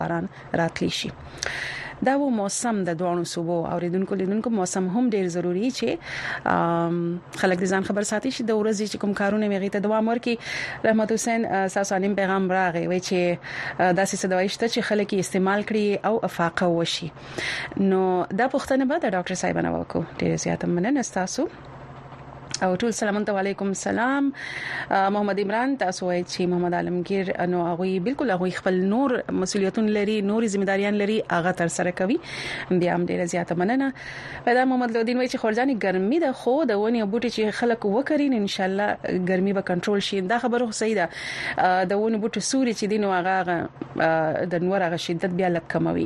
باران راتلی شي. دا و موسم د دوانو صوبو اوریدونکو لیدونکو موسم هم ډیر ضروری چې خلک د ځان خبر ساتي چې د ورځې چې کوم کارونه میغي ته دوام ورکي. رحمت حسین ساسانیم پیغام راغی وای چې داسې څه دوای شته چې خلک استعمال کړي او افاقه وشي. نو دا پوښتنه به د ډاکټر صاحب نه وکړو. ډیر زیات مننه تاسو او ټول سلام علیکم. سلام محمد عمران تاسو وایي چې محمد عالمگیر نو هغه بالکل هغه خپل نور مسولیتونه لري، نوري ځمېداریان لري، هغه تر سره کوي. بیا هم ډیره زیاته مننه. پیدا محمد لودین وایي چې خورجاني ګرمي ده خو د ونی بوټي چې خلک وکړي ان شاء الله ګرمي به کنټرول شي. دا خبره صحیح ده. د ونی بوټي سوري چې دین هغه د نور هغه شدت بیا لک کموي.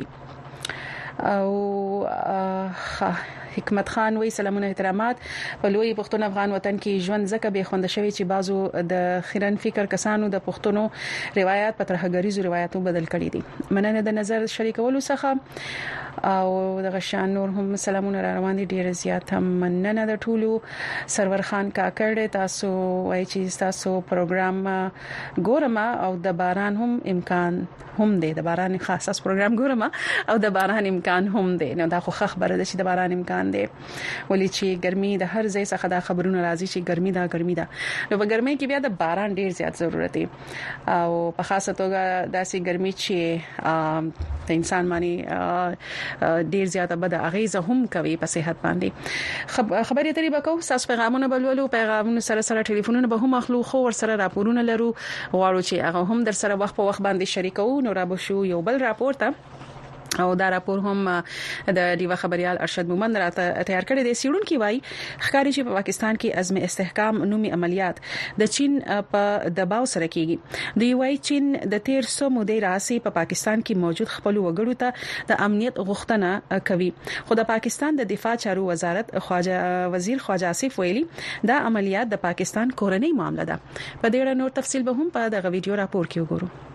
او حکمت خان وی سلامونه احترامات. په لوی پښتون افغان وطن کې ژوند زکه به خوند شوی چې بازو د خیرن فکر کسانو د پښتونو روایت په ترهګریزو روایتو بدل کړي دي. مننه د نظر شریکولو څخه او د غشان نور هم سلامونه را روان دي. ډیر زیات مننه د ټولو. سرور خان کاکړ تاسو وایي چې تاسو پروګرام ګورم او د باران هم امکان هم دی. د باران خاص پروګرام ګورم او د باران امکان هم دی. نو دا خو خبره ده چې د باران امکان دی ولې چې ګرمي د هر ځای څخه دا خبرونه راځي چې ګرمي ده. نو په ګرمۍ کې بیا د باران ډیر زیات ضرورت دی او په خاصه توګه داسې ګرمي چې د انسان باندې ډیر زیاته بد اغیزه هم کوي په صحت باندې. خبرې ترې وکاو تاسو پیغامونه بلولو پیغامونه سره ټلیفونونه به هم اخلو خو ور سره راپورونه لرو غواړو چې هغه هم در سره وخت په وخت باندې شریکو. نو را به شو یو بل راپور ته او دا راپور هم د دیوا خبريال ارشد مومند راته تیار کړی دی. سیړون کې وای ښکاری چې په پاکستان کې عزم استحکام نومي عملیات د چین په دباو سره کیږي. دی وای چین د 1300 مودې راسي په پاکستان کې موجود خپل وګړو ته د امنیت غوښتنه کوي. خو د پاکستان د دفاع چارو وزارت وزیر خواجه آصف ویلي دا عملیات د پاکستان کورنۍ معاملې ده. په دې اړه نور تفصیل به هم په دغه ویډیو راپور کې وګورو.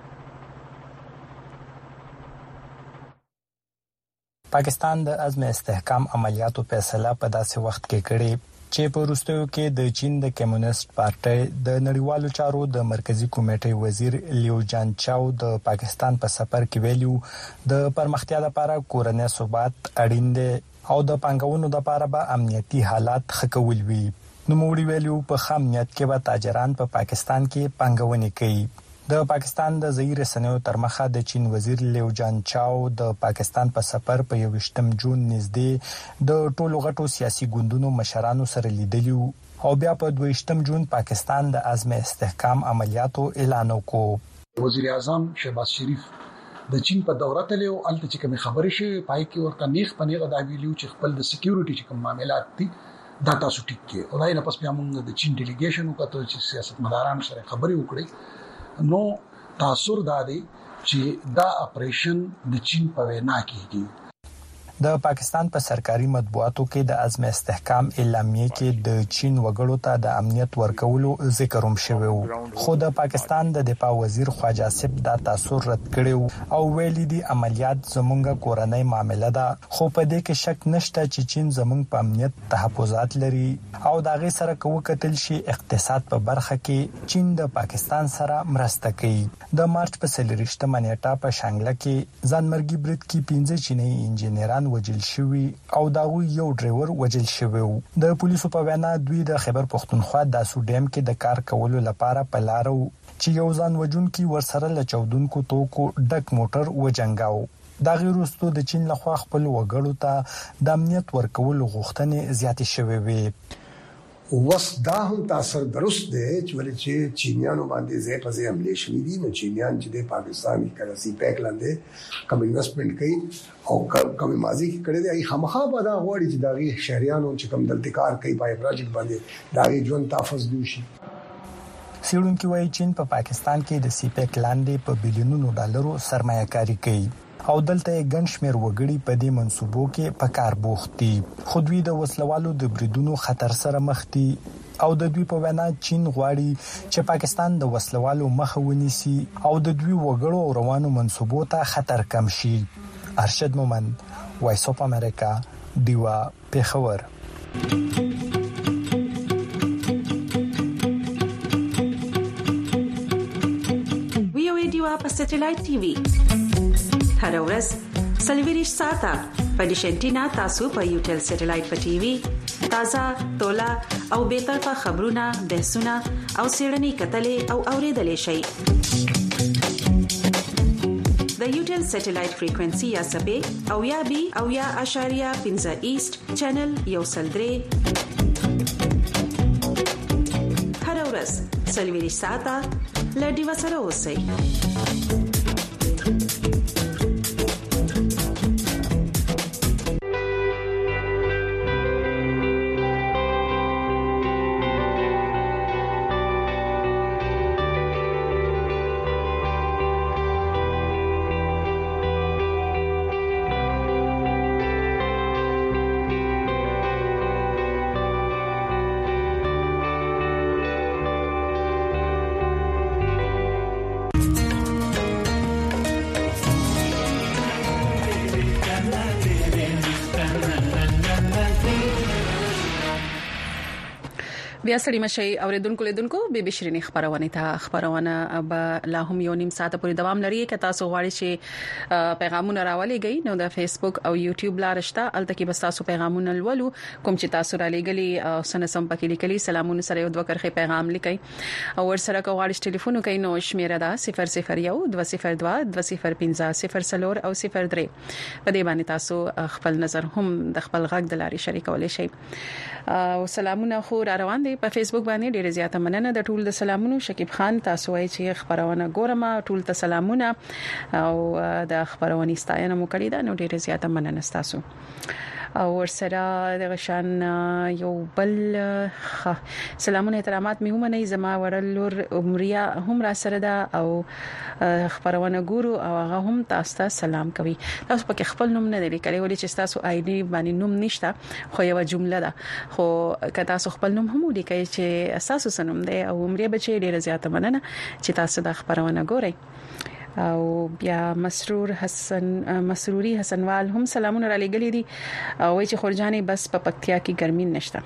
پاکستان د عزم استحکام عملیاتو فیصله په داسې وخت کې کړې چې په وروستیو کې د چین د کمیونست پارټۍ د نړیوالو چارو د مرکزی کمیټې وزیر لیو جان چاو د پاکستان په سفر کې ویلو د پرمختیا لپاره کورنۍ ثبات اړین دی او د پنګونو لپاره به امنیتي حالات ښه کول وي. نو موږ ویلو په خامنیت کې به تاجران په پاکستان کې پنګونې کوي. د پاکستان د ظهیر سنیو تر مخه د چین وزیر لیو جان چاو د پاکستان په سفر په 21 جون نږدې د ټولو غټو سیاسي ګوندونو مشرانو سره لیدلیو او بیا په 22 جون پاکستان د عزم استحکام عملیاتو اعلان وکړ. وزیر اعظم شهباز شریف د چین په دوره تلو الته چې کوم خبرې شي پای کې ورته نیخ پنیغه دا ویلو چې خپل د سکیورټي چې کوم معاملات دي دا تاسو ټیک کې او دا نه پس بیا موږ د چین ډیلیګیشن وکړو چې سیاستمداران سره خبرې وکړي. نو تاثر دا دی چې دا اپریشن د چین په وینا کېږي. د پاکستان په سرکاري مطبوعاتو کې د عزم استحکام اعلامیه کې د چین وګړو ته د امنیت ورکولو ذکر هم شوی و. خو د پاکستان د دفاع وزیر خواجه آصف دا تاثر رد کړی او ویلي دي عملیات زمونږ کورنۍ معاملې ده خو په دې کې شک نشته چې چین زمونږ په امنیت تحفظات لري او دا غي سره کوو کتل شي اقتصاد په برخه کې چین د پاکستان سره مرسته کوي. د مارچ په 23 نیټه په شانګله کې ځانمرګي برید کې 15 چینی انجنیران وجل شوی او داوی یو ډرایور وجل شوی. د پولیسو په وینا دوی د خیبر پختونخوا د سوډیم کې د کار کولو لپاره په لارو چې یو ځان وجونکي ورسره لچودونکو توکو ډک موټر وجنګاو. دا غیرستو د چین لخوا خپل وګړو ته د امنیت ورکولو غوښتنې زیاتې شوې وي. وس دا هم تاثر درست دی چې چینیانو باندې ځای په ځای حمله شوې دي. نو چینیان چې د پاکستان کرنسي پیک لاندې کوم انویسټمنټ کوي او کوم ماضي کې کړی دی ای خامخا به دا غوړي چې داغي شهريانو چې کوم دلته کار کوي په پروژې باندې داغي ژوند تحفظ دی شي. سیړونکو وايي چین په پاکستان کې د سی پیک لاندې په بلیونونو ډالرو سرمایه کاری کوي او دلته ګڼ شمېر وګړي په دې منصوبو کې په کار بوخت دي. خو دوی د وسلوالو د بریدونو خطر سره مخ دي او د دوی په وینا چین غواړي چې پاکستان د وسلوالو مخه ونیسي او د دوی وګړو او روانو منصوبو ته خطر کم شي. ارشد مومند، وایس اف امریکا، دیوا، پیښور. وی او ای دیوا په سټلایټ ټي وي هر ورځ سلویریش ساعته په ډیش انټینا تاسو په یوټل سټلایټ په ټي وي تازه تولا او به طرفه خبرونه بحثونه او سیړنی کتلې او اوریدلې شي د یوټل سټلایټ فریکوئنسي یا سبې او یا بي او یا اشاریه 15 ایست چینل یو سلدري هر ورځ سلویریش ساعته لډي وسره اوسئ بیا سړی مشي اوریدونکو لیدونکو به بشرینی خبرونه به لا هم یو نیم ساعت پورې دوام لري که تاسو غواړئ چې پیغامونه راولېږئ نو د فیسبوک او یوټیوب لارښتا الته کې بس تاسو پیغامونه ولولو کوم چې تاسو را لېګلي او سنسم پکې لیکلي سلامونه سره یو دوه کرخه پیغام لیکئ او ورسره کوړ ټلیفون کوي نو شمیره ده 001 202 205 او 03 په دې باندې تاسو خپل نظر هم د خپل غږ د لارې شریکولای شئ او سلامونه خو روان دي په فیسبوک باندې ډیره زیاته مننه د ټول د سلامونو شکیب خان تاسو وايي چې خبرونه ګورم ټول ته سلامونه او د خبرونې ستاینه مو کړې ده نو ډیره زیاته مننه تاسو او ورسره د غشان یو بل سلامونه احترامات مې هم نه زما ورلور عمریا هم را سره ده او خبرونه ګورو او هغه هم تاسو ته سلام کوي تاسو په خپل نوم نه لیکلي ولې چې تاسو آی ډي باندې نوم نشته خو یو جمله ده خو که تاسو خپل نوم هم لیکئ چې اساسو سنوم دی او عمریا بچي ډیره زیاته مننه چې تاسو د خبرونه ګورئ او بیا مسروري حسنوال هم سلامونه را لګلې دي او چې خورجاني بس په پکتیا کې ګرمي نشته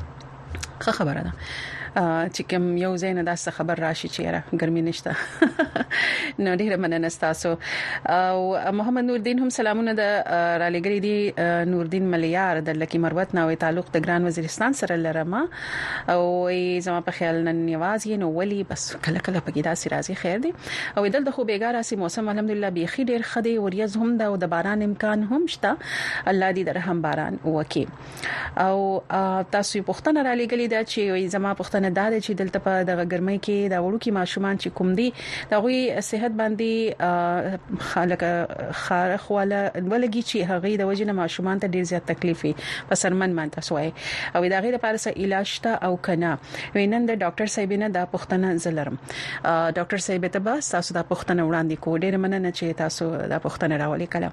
خبره ده چې کوم یو زین داسه خبر راشي چې را ګرمي نشته نو ډیره مننه تاسو او محمد نوردین هم سلامونه د را لګري دي نوردین ملیار د لکی مروت نوې تعلق د ګران وزیرستان سره لرما او زما په خیال نن نیواز نو ولی بس کله کله پکې داسې راځي خیر دی او دلته خو بیګار سي موسم الحمدلله بيخي ډیر خدي وریځ هم د باران امکان هم شته الله دې درهم باران وکي او تاسو پښتنه را لګلې دا چې زما پښتنه دا چې دلته په دغه ګرمۍ کې دا وړو کې ماشومان چې کوم دي دا غوي صحت باندې خلک خارخ ولا ولګي چې هغه د وجنه ماشومان ته ډیر زیات تکلیف وي پسرمن مان تاسو وای او دا غي لپاره څه علاج ته او کنه وینند ډاکټر صاحبینه دا پښتنه زلرم ډاکټر صاحب ته بس تاسو دا پښتنه وړاندې کو ډیر مننه چې تاسو دا پښتنه راولې کله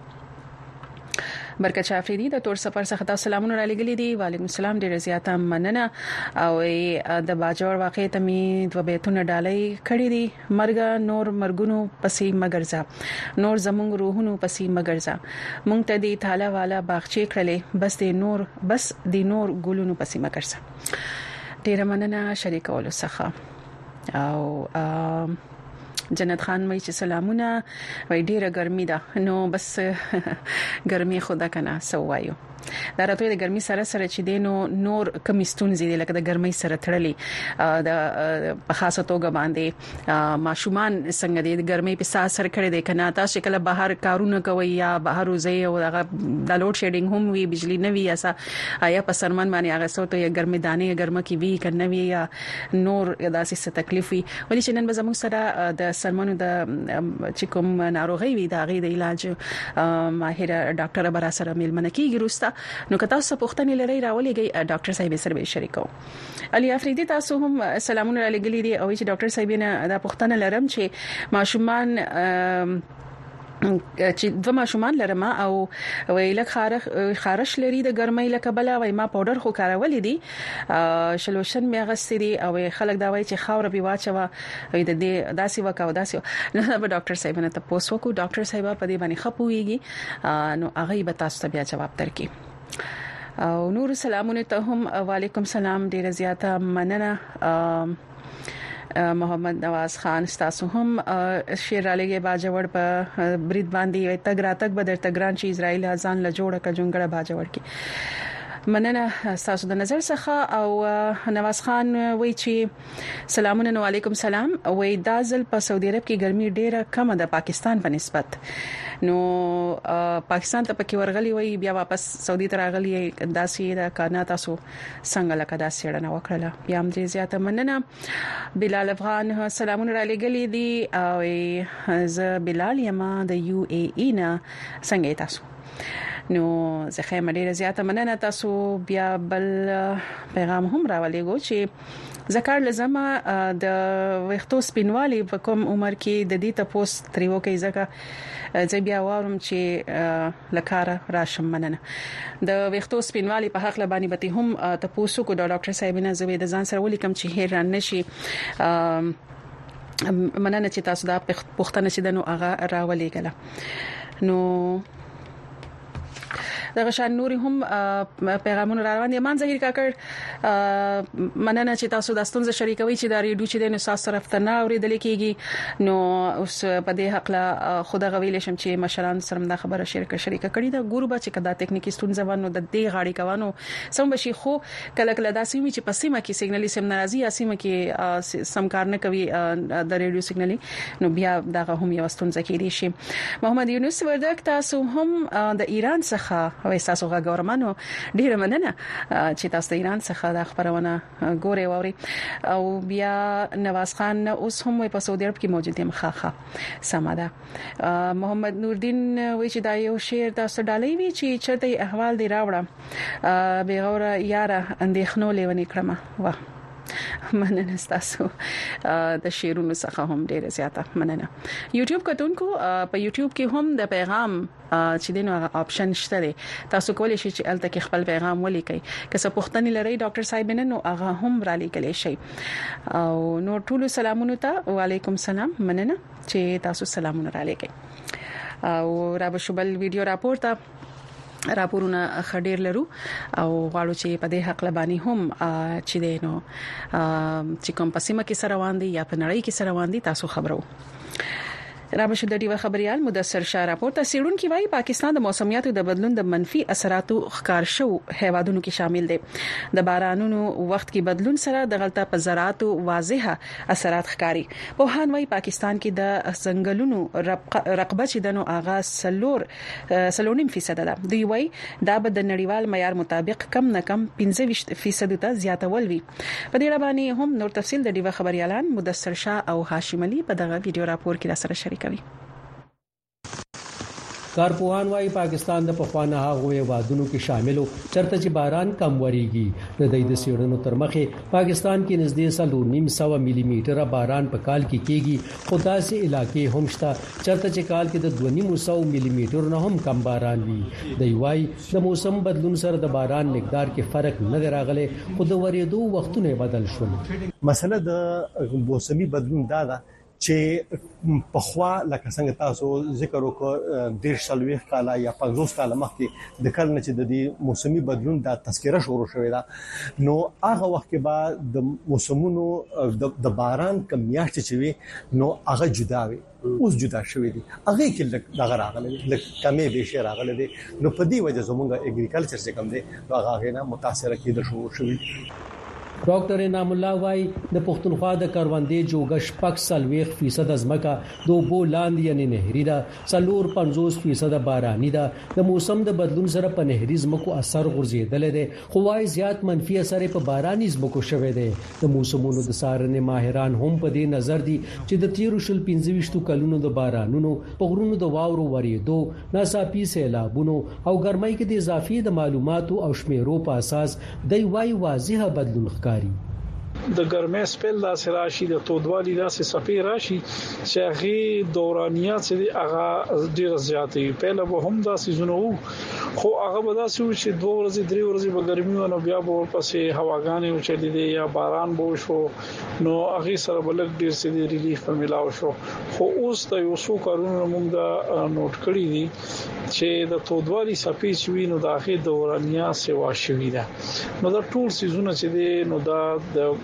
برکت شافری د تور سفر څخه تاسو سلامونه را لګلې دي وعلیکم السلام ډیره زیاته مننه او د باجوړ واقع ته می د بیتونه ډالۍ کړې دي مرګ نور مرګونو پسې مګرزا نور زمونږ روحونو پسې مګرزا مونږ ته دي تعالی والا باغچې کړلې بس د نور ګلونو پسې مګرزا ډیره مننه شریکولو څخه او جنت خان مې چې سلامونه وای ډیره ګرمي ده نو بس ګرمي خدا کنه سوایو دا راته د ګرمي سره چې دینو نور کمیستون زیاده لکه د ګرمي سره تړلې د په خاصه توګه باندې ماشومان څنګه د ګرمي په اثر کړي د کنه تاسو کله بهر کارونه کوي یا بهر وځي او د لوډ شیډینګ هم وی بجلی نه وی اسا یا په سرمن باندې هغه سوته یا ګرمي دانه ګرمه کې وی کنه وی یا نور داسې څه تکلیف وي ولې چې نن به زموږ سره د سرمنو د چې کوم ناروغي وي د غي د علاج ماهر ډاکټر برا سره ملمنه کیږي روستا نو که تاسو پوښتنې لرئ راولېږئ ډاکټر صاحب سره به شریکو علي افریدي تاسو هم سلامونه لګلې دي او چې ډاکټر صاحب نه دا پوښتنه لرم چې ماشومان چې دوه ماشومان لرم او ویلک خارش لري د ګرمۍ لکه بل وای ما پاوډر خو کارول دي شلوشن مې غسې دي او خلک دا وای چې خاور به واچوا د دې داسې وکاو داسې نه به ډاکټر صاحب نه تاسو کو ډاکټر صاحب په دې باندې خپويږي نو هغه به تاسو ته بیا جواب درکړي او نور سلامونه ته هم وعلیکم سلام ډیره زیاته مننه محمد نواز خان تاسو هم شیر علیه باجوړ په برید باندې تګ راتګ بدر تګران چې اسرائیل ځان له جوړه ک جونګړه باجوړ کې مننه تاسو د نظر څخه او نواز خان وی چې سلامونه علیکم سلام وی دازل په سعودي عرب کې ګرمي ډیره کم ده پاکستان په نسبت نو پاکستان ته پکې ورغلی وی بیا واپس سعودي ته راغلی داسې د کانا تاسو څنګه لکه داسې رڼا وکړه بیا هم دې زیاته مننه بلال افغان سلامونه را لګلی دي او ز بلال یما د یو ای ای نه څنګه تاسو نو زه خیمه ډیره زیاته مننه تاسو بیا بل پیغام هم راولېګو چې ذکر لزما د وختو سپینوالي په کوم عمر کې د دې تاسو تریو کې ځکه زه بیا وارم چې لکاره راشم مننه د وختو سپینوالي په حق لبانی به هم تاسو کو ډاکټر صاحبینه زوی د ځان سره ولیکم چې هیر نشي مننه چې تاسو دا پښتنه چې دنو هغه راولېګله نو دغه شان نوري هم پیغامونه روان دي مان ظاهر کاکړ مننه چې تاسو د ستونزې شریکوي چې د ریډیو چې د نساس طرف ته نه اوریدل کیږي نو اوس په دې حق لا خدای غویل شم چې مشران سره د خبره شریکه کړي دا ګورو به چې کدا ټکنیکی ستونزه ونه د دې غاړي کوانو سم بشي خو کله کله داسې وي چې پسیمه کې سیګنالي سم ناراضي یا سیمه کې سم کار نه کوي د ریډیو سیګنالي نو بیا دغه هم یو ستونزه کې دي شي محمد یونس وردک تاسو هم د ایران څخه او تاسو غوړمنو ډیره مننه چې تاسو د ایران څخه د خبرونه ګوري ووري او بیا نواز خان اوس هم په سعودي عرب کې موجود یم خاخه سماده محمد نوردین وی چې دا یو شعر تاسو ډالۍ وی چې چرته احوال دی راوړه بیغوره یاره اندېښنو لیونی کړم واه مننه تاسو د شیرونو څخه هم ډیره زیاته مننه یوټیوب کتونکو په یوټیوب کې هم د پیغام چې دینو آپشن شته دی تاسو کولی شئ چې الته کې خپل پیغام ولیکئ که څه پوښتنه لرئ ډاکټر صاحب نن هغه هم را لیکلی شئ او نو ټول سلامونه ته وعلیکم سلام مننه چې تاسو سلامونه را لیکئ او را بشبل ویډیو راپورته راپورونه خډیر لرو او غواړو چې په دې حق لبانی هم چې دینو چې کوم پسیمه کې سره روان دي یا په نړۍ کې سره روان دي تاسو خبرو رابشو د ډیوه خبريال مدثر شاه راپورته سیړون کې وایي پاکستان د موسمیاتو د بدلون د منفي اثراتو ښکار شو هیوادونو کې شامل دي د بارانونو وخت کې بدلون سره د غلطه په زراعتو واضحه اثرات ښکاری په هان وایي پاکستان کې د ځنګلونو رقبه چې دنو آغاز 3.5% ده دوی وایي دا به د نړیوال معیار مطابق کم نه کم 15% ته زیاتول وي په دې اړه باندې هم نور تفصیل د ډیوه خبريالان مدثر شاه او هاشم علي په دغه ویډیو راپور کې سره شریک کارپوهان وايي پاکستان د پخوانه هغه وادونو کې شاملو چرته چې باران کم وریږي د دې سیړنو تر مخه پاکستان کې نږدې 900 ملي میټر باران په کال کې کېږي خو داسې علاقې هم شته چرته چې کال کې د 200 ملي میټر نه هم کم باران وي د وايي د موسم بدلون سره د باران مقدار کې فرق نه راغلی خو د ورېدو وختونه بدل شول مسله د موسمي بدلون دا ده چې په خوا لکه څنګه تاسو ذکر وکړ د شلويخ کاله یا 50 کاله مخکې د کله چې د دې موسمي بدلون د تذکره شروع شوې ده نو هغه وخت کې بعد د موسمونو د باران کمیاشت چې وي نو هغه جدا وي اوس جدا شوې دي هغه کې دغه راغلي لکه کمې به شي راغلي دي نو په دې وجه زموږ اګریکلچر چې کم دي هغه نه متاثر کېد شوی ډاکټر انعام الله وايي د پښتونخوا د کاروندې جوګش پک 40% ازمکا دو بو لاند یعنی نهري دا 50% باراني دا د موسم د بدلون سره په نهري زمکو اثر غورځیدل دي خو وايي زیات منفي اثر په باراني زمکو شوه دي د موسمونو د سارنې ماهران هم په دې نظر دي چې د 13 کلونو د بارانونو په غرونو د واورو وریدو ناڅاپي سیلابونو او ګرمۍ کې د اضافي د معلوماتو او شمیرو په اساس د وايي واضحه بدلون ښکاري د ګرمۍ سپیل داسې راشي د تودوالي داسې صفي راشي چې هغه دورانیات چې هغه ډیر زیاتې پهله به هم داسې زونه خو هغه به داسې و چې 2 ورځې 3 ورځې به ګرمي ونه بیا به ورپسې هواګانې وچلې دي یا باران به شو نو هغه سره بلک ډیر سي ریلیف په ملاو شو خو اوس د یو څو کارونو موږ دا نوٹ کړی دي چې د تودوالي صفي شوی نو د هغه دورانیات سیوا شوی ده نو دا ټول سيزونه چې دي نو دا د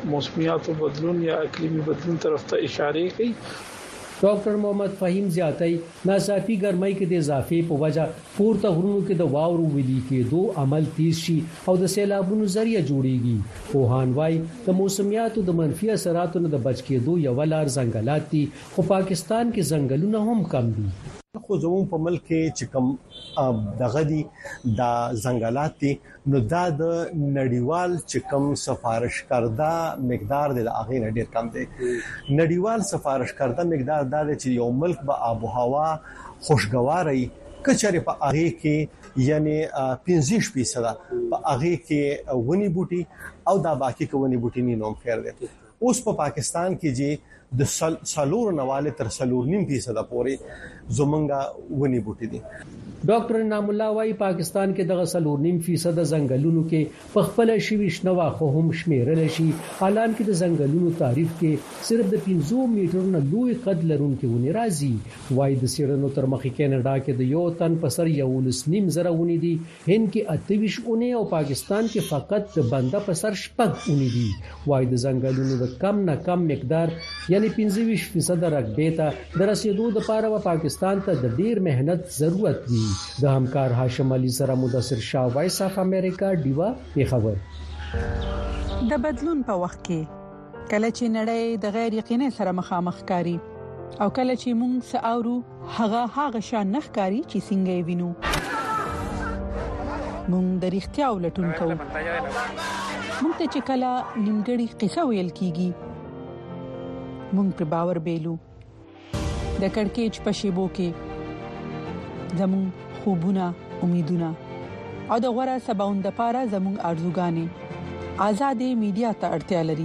موسمیاتو بدلون یا اقلیمي بدلون طرف ته اشاره کوي. ډاکټر محمد فهیم زیاتای ناڅاپي ګرمۍ کې د اضافي په وجه پورته غرونو کې د واورو ویلي کېدو عمل تیز شي او د سیلابونو ذریعہ جوړيږي. پوهان وايي د موسمیاتو د منفي اثراتو نه د بچ کېدو یو لار ځنګلات دي، خو پاکستان کې ځنګلونه هم کم دي. خو زموږ په ملک کې چې کوم دغه دي د ځنګلات دي نو دا د نړیوال چې کوم سفارش کرده مقدار د هغه نه ډیر کم دی. نړیوال سفارش کرده مقدار دا چې یو ملک به آب او هوا خوشګواري کچره په هغه کې یعنی 50% په هغه کې ونی بوټي او دا باقي ونی بوټي نه نوم خیر دي. اوس په پاکستان کې چې د سالور نواله تر 3.5% پورې زمونږه ونی بوټي دي. ډاکټر انعام الله وايي پاکستان کې دغه 3.5% ځنګلونو کې په خپل شوي شنو خو هم شمیرل شي، حالان کې د ځنګلونو تعریف کې صرف د 500 میټر نه لوی قد لرونکي ونی راځي. وايي د سیرنو تر مخکې کینیډا کې د یو تن په سر 1.5 ونی دي، هند کې 28 ونی او پاکستان کې فقط د بنده په سر 6 ونی دي. وايي د ځنګلونو د کم نه کم مقدار یعنی 25% رقبې ته د رسیدو لپاره پاکستان ته د ډیر مهنت ضرورت دی. د همکار هاشم علي سره مدثر شاه، وایس اف امریکا، دیوا پیښور. د بدلون په وخت کې کله چې نړۍ د غیر یقیني سره مخامخ کاری او کله چې موږ ساورو هغه شان نخکاری چې څنګه وینو، موږ د اړتیا ولټون کوو. موږ ته چې کله نیمګړی قصه ویل کیږي موږ پر باور بیلو. د کڑکېچ په شیبو کې زمون خوبونه، امیدونه او د غوړه سباوند لپاره زمون ارزوګانې آزادې میډیا ته اړتیا لري.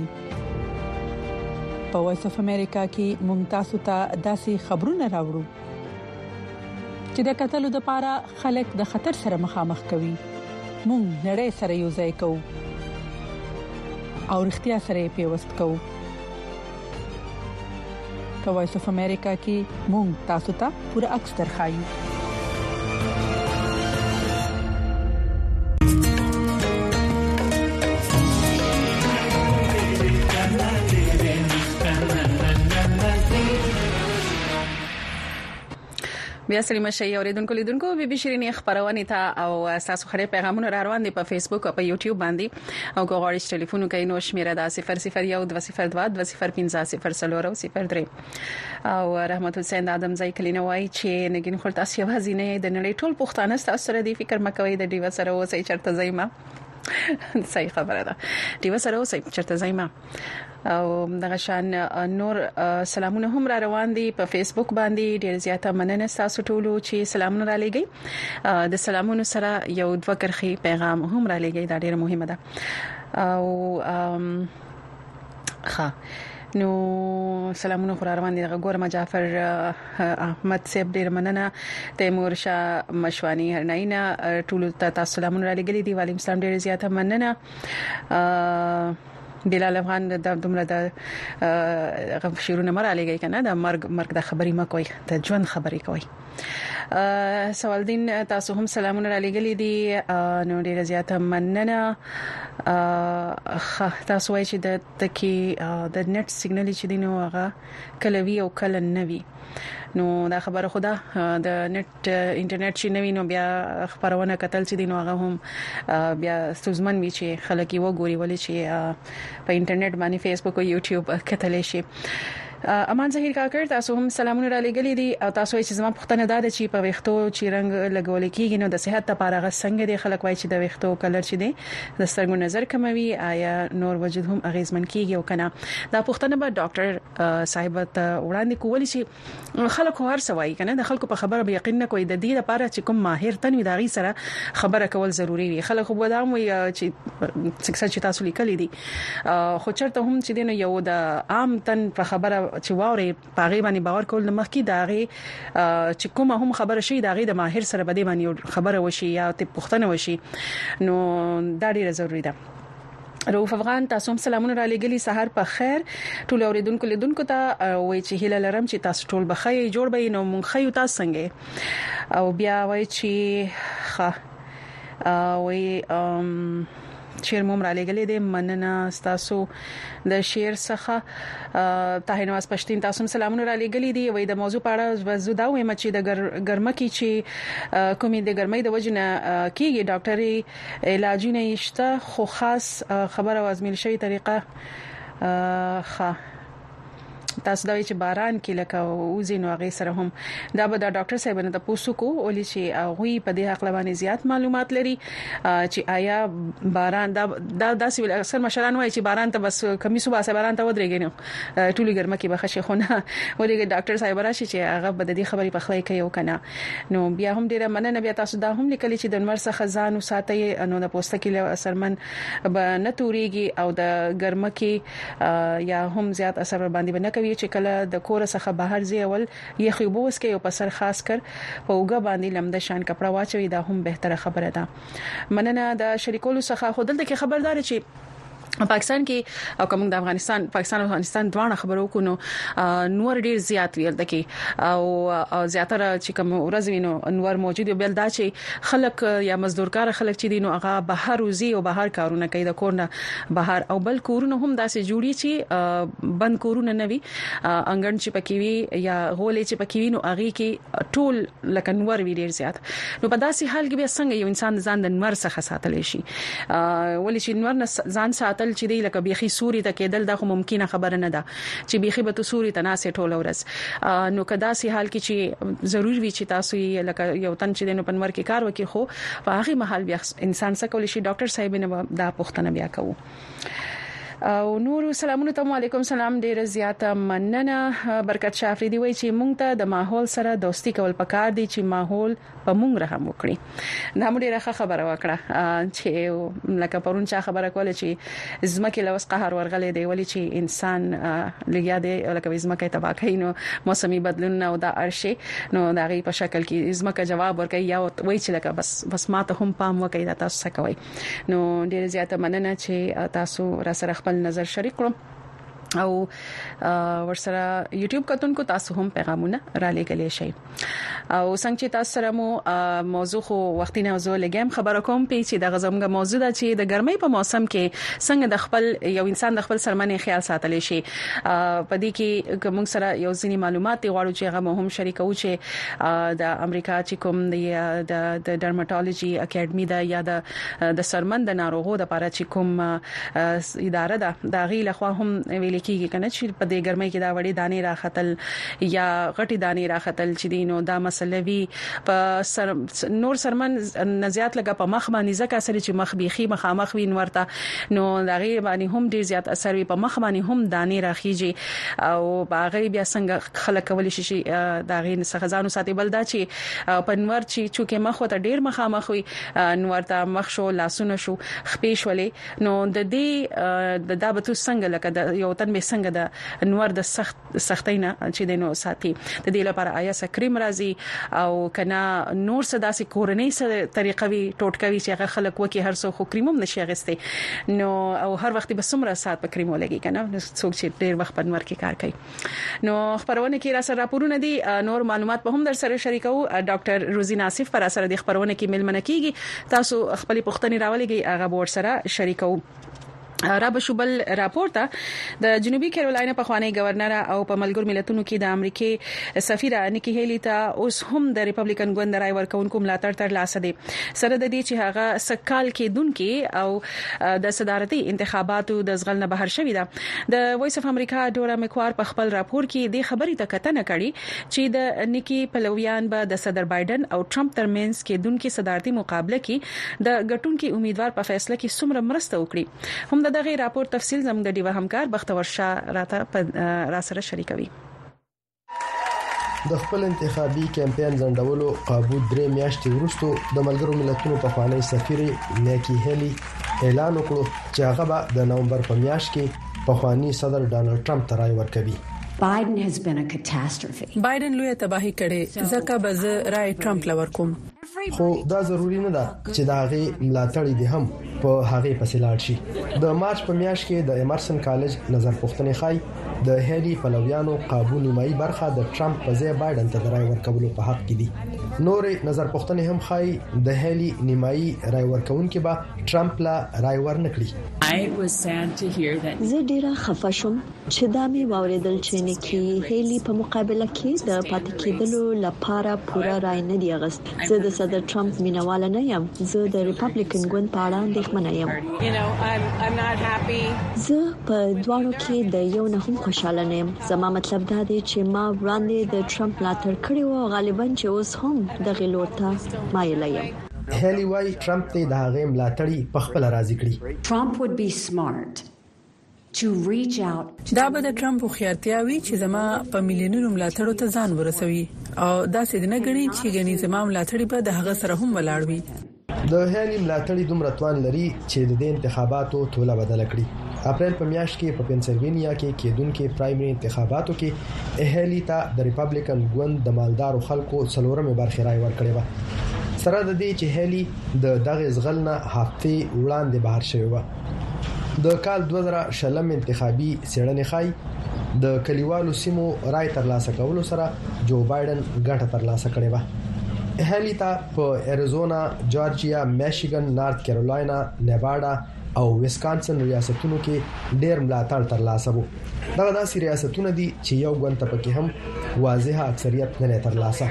په وایس اف امریکا کې ممتاز ته داسې خبرونه راوړو چې د قتل لپاره خلک د خطر سره مخامخ کوي. مونږ نړۍ سره یو ځای کوو او اړتیا سره پیوست کوو. په وایس اف امریکا کې مونږ تاسو ته پوره عکس درخایو. بیا سلام شي اوریدونکو لیدونکو بي بي شيرين خبرونه ته او تاسو خړې پیغامونه را روان دي په فیسبوک او په یوټیوب باندې او غواړئ ټلیفون کوي نو شمیره دا 001202203003 او رحمت حسین ادم ځای کلینه وای چې نګین خپل تاسو یوازې نه د نړۍ ټول پښتانه تاسو سره دی فکر مکوئ د دیو سره اوسې چرته ځایما صحیح خبره ده دیو سره اوسې چرته ځایما او دغه شان نور سلامونه هم را روان دي په فیسبوک باندې. ډیر زیاته مننه تاسو ټولو چې سلامونه را لګي. د سلامونو سره یو دوه کرخي پیغام هم را لګي، دا ډیر مهمه ده. او نو سلامونه خو روان دي. ګورم جعفر احمد صاحب ډیر مننه. تیمور شاه مشوانی هرناینا ټول ته سلامونه را لګي دي. وعلیکم السلام، ډیر زیاته مننه. بلال افغان د دومره د شیرونه مرالېږي کنه د مرګ د خبرې مکوئ، د ژوند خبرې کوي. سوال دین تاسو هم سلامونه را لګلې دي، نو ډیره زیاته مننه. تاسو وایي چې د تکي د نت سیګنال چې دینو هغه کله وی او کله نوي، نو دا خبره خدا د نت انټرنیټ چې نوي نو بیا خبرونه کتل چې دینو هغه هم بیا ستوزمن وی چې خلک یې وګوري ولې چې په انټرنیټ باندې فیسبوک او یوټیوب کتل شي. امان ظهیر کاکر تاسو هم سلامونه را لګلې دي او تاسو چې زما پوښتنه ده چې په وختو چې رنگ لګول کېږي نو د صحت لپاره غو څنګه دي خلک وایي چې د وختو کلر چې دي د سترګو نظر کموي، آیا نور وجود هم اغیزمن کیږي او کنه. دا پوښتنه به ډاکټر صاحب ته وړاندې کولی شي. خلک هر سوای کنه د خلکو په خبره به یقین نه کوي، د دې لپاره چې کوم ماهر تنوي دا غي سره خبره کول ضروری وي. خلک خو ودام وي چې څنګه چې تاسو لیکلي دي خو چرته هم چې دینه یو د عام تن په خبره چې واوري پاغي باندې باور کول نه مخکي داغي چې کومه هم خبره شي داغي د ماهر سره بده باندې خبره وشي یا ته پوښتنه وشي، نو دا ډیره ضروری ده. روف افغان تاسو هم سلامونه را لګلی، سحر په خیر. ټول اوریدونکو لیدونکو ته وای چې هیله لرم چې تاسو ټول بخیر جوړ به نو مونږ خیو تاسو څنګه. او بیا وای چې وای شیر مومر علیګلې د مننه تاسو د شیر څخه ته نواز پښتين تاسو سلامونه را لګلې دي وې د موضوع په اړه زودا وایم چې د ګرمکې چې کومې د ګرمۍ د وجنه کېږي ډاکټري علاج نه شته خو خاص خبره وازمیل شوی طریقه تاسو دا چې باران کې لکه وزینو هغه سره هم دا به د ډاکټر صاحب نه تاسو کو ولې چې هغه په دې حق لوانه زیات معلومات لري چې آیا باران دا داسې اکثر مشران وایي چې باران ته بس کمیسو باسه باران ته ودرېږي نو ټولې ګرمه کې بخښه خونه ولې ډاکټر صاحب راشي چې هغه به د دې خبرې په خلای کوي او کنه نو بیا هم ډیره مننه بیا تاسو دا هم لیکلي چې د نور څخه ځان وساتئ نو د پوسټ کې له اثرمن به نه توريږي او د ګرمه کې یا هم زیات اثر باندې نه کوي چې کله د کور څخه بهر ځي اول یې خيبوس کې او په سر خاص کر په وګه باندې لمده شان کپڑا واچوي دا هم بهتره خبره ده مننه د شریکولو څخه خودل د خبردار چې پاکستان کې او کوم د پاکستان او افغانستان دوه خبرو کو نو نور ډیر زیات ویل دکې او زیاتره چې کوم ورځوینو انور موجود بل دا چې خلک یا مزدورکار خلک چې دینو هغه بهر روزي او بهر کارونه کوي د کورنه بهر او بل کورونه هم داسې جوړي چې بند کورونه نوي انګن چې پکې وي یا غولې چې پکې وي نو هغه کې ټول لکه نور وی ډیر زیات نو په داسې حال کې به څنګه یو انسان ځان د نور څخه ساتل شي ولې چې نور ځان ساتل چې دی لکه بيخي سوري ته کېدل دا خو ممکنه خبره نه ده چې بيخي به تو سوري تناسه ټوله ورځ نو کدا سي حال کې چې ضروري وي چې تاسو یې لکه یو تن چې دنه پنور کې کار وکي خو په هغه محل بیا انسان څه کول شي ډاکټر صاحب نه دا پوښتنه بیا کوو او نور سلامونه علیکم سلام ډیر زیاته مننه برکت شافریدي وای چې مونږ ته د ماحول سره دوستی کول پکار دي چې ماحول په مونږ رحم وکړي دا موږ ډیره خبره وکړه چې لکه پرون چا خبره کوله چې زمکه لوس قهر ورغلې دی ولی چې انسان لګیا دی لکه زمکه تبا کوي نو موسمي بدلون او دا ارشه نو دا غي په شکل کې زمکه جواب ورکوي یا وای چې لکه بس ماته هم پام وکړي دا تاسو څه کوي نو ډیره زیاته مننه چې تاسو را سره خپل نظر شریک کړم او ورسره یوټیوب کتونکو تاسو هم پیغامونه را لګلې شي او څنګه چې تاسو سره مو موضوع خو وختي نه زو لګم خبره کوم په چې د غزمګه موضوع ده چې د ګرمۍ په موسم کې څنګه د خپل یو انسان د خپل سرمنې خیال ساتل شي په دې کې کوم سره یو ځینی معلومات غواړو چې هغه هم شریکو چې د امریکا چې کوم د ډرماټولوژي اکیډمي دا یا د سرمن د ناروغو د لپاره چې کوم اداره ده دا غي لخوا هم ویل کېږي کنه چې په دې ګرمۍ کې دا وړي دانې راختل یا غټي دانې راختل چې دینو دا مسله وی په نور سرمن نزيات لګه په مخ باندې ځکه سره چې مخ بيخي مخامخ وین ورته نو دا غي باندې هم ډیر زیات اثر وي په مخ باندې هم دانې راخیږي او باغې بیا څنګه خلک کول شي دا غي څخه ساتي بل دا چې په نور چې چونکه مخ ته ډیر مخامخ وي نور ته مخ شو لاسونه شو خپېش ولې نو د دې د دابتو څنګه لکه یو تن به څنګه د نور د سختینا چې دینو ساتي د دې لپاره آیا سکریم راځي او کنا نور صداسي کورنۍ سره طریقه وی ټوټکوي چې هغه خلک وکي هر څو خو کریموم نشي غسته نو او هر وخت به سمره سات په کریمو لګي کنه څوک چې ډیر وخت په نور کې کار کوي نو خبرونه کې را سره راپورونه دي نور معلومات به هم در سره شریکو ډاکټر روزي ناصف پر سره د خبرونه کې ملمنه کیږي تاسو خپل پوښتنې راولېږئ هغه ور سره شریکو راب شوبل راپورته د جنوبي کیرولاینا په خوانی گورنر او په ملګر ملتونو کې د امریکای سفیر نیکی هیلی ته اوس هم د ریپبلیکن ګوند رای ورکونکو ملاتړ تر لاسه دي سره د دې چې هغه سکال کې دونکو او د صدارتي انتخاباتو د ځغل نه بهر شوې ده د وایس اف امریکا ډورا میکوار په خپل راپور کې د خبرې ته کتنه کړي چې د نیکی پلویان به د صدر بایدن او ټرمپ ترمنځ کې دونکو صدارتي مقابله کې د ګټونکو امیدوار په فیصله کې څومره مرسته وکړي هم دغه راپور تفصیل زموږ د ډیوه همکار بختور شاه را سره شریکوي د خپل انتخابي کمپاین ځندولو قابو 3 میاشتې وروسته د ملګرو ملتونو په خوانی سفیر نیکی هیلی اعلان وکړ چې هغه به د نومبر په میاشت کې په خوانی صدر ډانلډ ټرمپ ته رای ورکوي Biden has been a catastrophe. بایدن لوی تباہی کړي ځکه به زه رای ټرمپ لور کوم خو دا ضروری نه ده چې دا غي ملاتړي دي هم په هغه پسې لاړ شي د مارچ په میاشت کې د امرسن کالج نظر پوښتنې خای د هیلی پلویانو قابو نیمایي برخه د ټرمپ په ځای بایدن ته رای ورکولو په حق کې دي. نورې نظر پوښتنې هم ښایي د هیلی نیمایي رای ورکونکو به ټرمپ لا رای ورنکړي. زه ډیره خفه شوم چې دا مې واوریدل چې نیکی هیلی په مقابله کې د پاتې کېدلو لپاره پوره رای نه دی اغست. زه د صدر ټرمپ مینوال نه یم. زه د ریپبلیکن ګوند په اړه اندېښمنه یم. زه په دواړو کې د یو نه هم خوشاله نه یم. زما مطلب دا دی چې ما وړاندې د ټرمپ ملاتړ کړی و، غالبا چې اوس هم د غلور ته مایل یم. هیلی وايي ټرمپ ته د هغه ملاتړي په خپل راضي کړی. Trump would be smart to reach out. دا به د ټرمپ خیارتیا وی چې زما په میلیونونو ملاتړو ته ځان ورسوي او دا څه نه غني چې غني زما ملاتړي به د هغه سره هم ولاړ وي. د هیلی ملاتړي دومره توان لري چې د انتخاباتو توله بدل کړي. اپریل په میاشت کې په پنسلوانیا کې کېدونکو پرایمري انتخاباتو کې هیلی ته د ریپبلیکن ګوند د مالدارو خلکو څلورمه برخه رای ورکړې و. سره د دې چې هیلی د دغه ځغلنه هفته وړاندې بهر شوی و. د کال 2020 انتخابي سیړنې ښایي د کلیوالو سیمو رای ترلاسه کولو سره جو بایدن ګټه ترلاسه کړې و. هیلی ته په اریزونا، جورجیا، میشیګن، نارت کیرولاینا، نیواډا او ویسکانسن ریاستونو کې ډېر ملاتړ ترلاسه وو. دا داسې ریاستونه دي چې یو ګوند ته پکې هم واضحه اکثریت نه ترلاسه.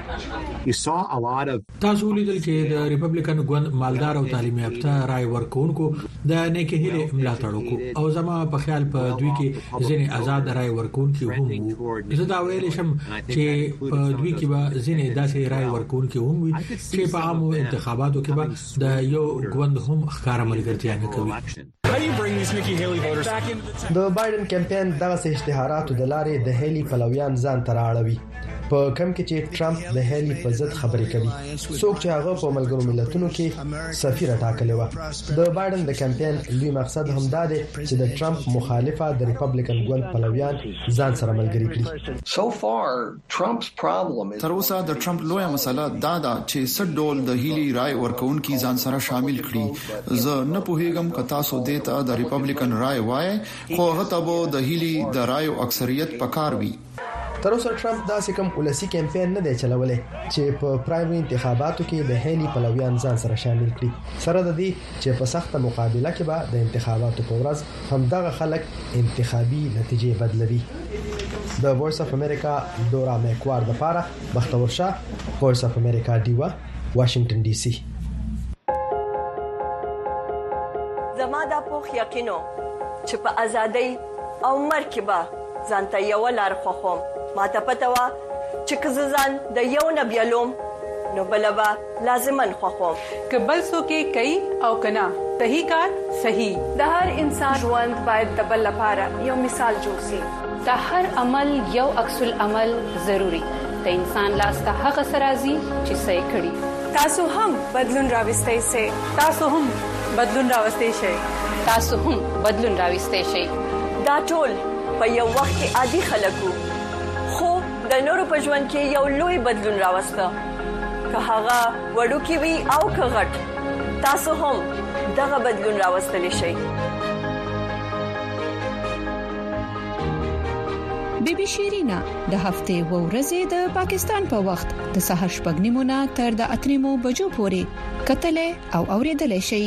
تاسو لیدل چې د ریپبلیکن ګوند مالدار او تعلیم یافته رای ورکوونکو د نیکه هیله ملاتړ وکړو او زما په خیال په دوی کې ځینې آزاد رای ورکوونکي هم وو. زه دا ویل شم چې په دوی کې به ځینې داسې رای ورکوونکي هم وي چې په عامو انتخاباتو کې به د یو ګوند هم ښکارا ملګرتیا نه کوي. د بایدن کمپاین دغه اشتهاراتو د لارې د هیلی پلویان ځان تر اړوي. په کم کې چې ټرمپ د هیلی په ضد خبرې کوي. څوک چې هغه په ملګرو ملتونو کې سفیر ټاکلی و. د بایدن د کمپاین لوی مقصد هم دا دی چې د ټرمپ مخالفه د ریپبلیکن ګوند پلویان ځان سره ملګري کړي. تر اوسه د ټرمپ لوی مسله دا ده چې څه ډول د هیلی رای ورکوونکي ځان سره شامل کړي. زه نه پوهیږم که تاسو دې ته د ریپبلیکن رای وایي، خو هغه ته د هیلی د رایو اکثریت پکار وي. تر اوسه ټرمپ داسې کوم ولسی کمپاین نه دی چلولای چې په پرایمري انتخاباتو کې د هیلی پلویان ځان سره شامل کړي. سره د دې چې په سخته مقابله کې به د انتخاباتو په ورځ هم دغه خلک انتخابي نتیجې بدلوي. د وایس اف امریکا دورا میکوار د پاره بختور شاه، وایس اف امریکا دیوا، واشنگټن ډي سي. زما د پوخ یقینو چې په ازادۍ او مرکبه ځانته یو لار خوخم. ما ته پته و چې کززان د یو نبیلوم نو بلبا لازمن خوخم. کبل سو کې کوي او کنا صحیح کار صحیح. د هر انسان ژوند باید د بل لپاره یو مثال جوړ شي. د هر عمل یو عکس العمل ضروری. د انسان لاس ته هغه سرازي چې صحیح کړي. تاسو هم بدلون راوستئ شئ. تاسو هم بدلون راوستئ شئ. تاسو هم بدلون راوستئ شئ. دا ټول په یو وخت کې عادي خلکو، خو د نورو په ژوند کې یو لوی بدلون راوسته. که هغه وړوکی وي او که غټ، تاسو هم دغه بدلون راوستلی شئ. بی بی شیرینا د هفته و ورځې د پاکستان په وخت د سحر شپږ نیمو تر د 8 بجو پورې کتلې او اوریدلې شي.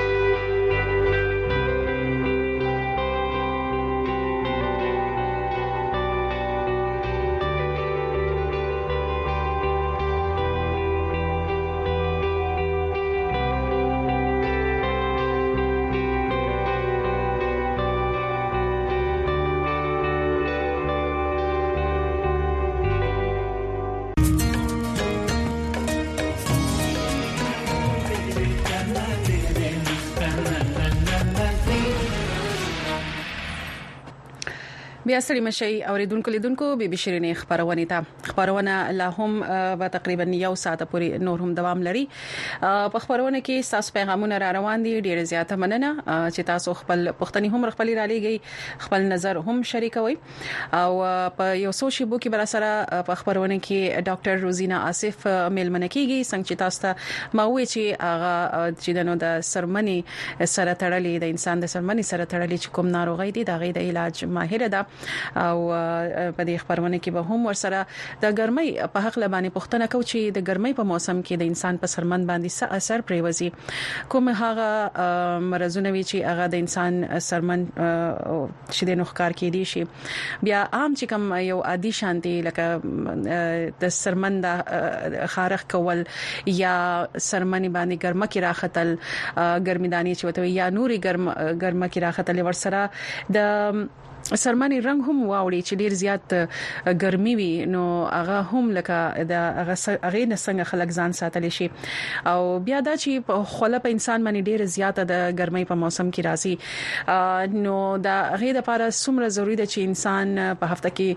بیا ستړي مشي اوریدونکو لیدونکو بي بي شيرینې خبرونه لا هم په تقریبا یو ساعت پورې نور هم دوام لري. په خبرونه کې تاسو پیغامونه را روان دي. ډیره زیاته مننه چې تاسو خپل پښتني هم خپل را لېږي، خپل نظر هم شریکوي. او په یو سوشي بو کې بل سره په خبرونه کې ډاکټر روزینا آصف ملمنه کیږي څنګه چې تاسو ته ما وې چې هغه چې د سرمنی سره تړلې د انسان د سرمنی سره تړلې چې کوم ناروغي دي د غي د علاج ماهر ده او په دې خبرونه کې به هم ورسره د ګرمۍ په حق لبانې پوښتنه کوي چې د ګرمۍ په موسم کې د انسان په سرمن باندې څه اثر پریوزي کوم هغه مرزونه وی چې هغه د انسان سرمن شیدې نوخکار کې دي شي بیا عام چې کوم یو عادي شانتي لکه د سرمن د خارخ کول یا سرمنې باندې ګرمه کې راختل ګرميداني چې وته یا نوري ګرمه کې راختل ورسره د سرمنې رنگ هم واوړي چې ډیر زیات ګرمي وي نو هغه هم لکه د هغه نسنګ خلک ځان ساتل شي او بیا دا چې په خوله په انسان باندې ډیر زیات د ګرمۍ په موسم کې راځي نو دا هغه د لپاره څومره ضروری ده چې انسان په هفته کې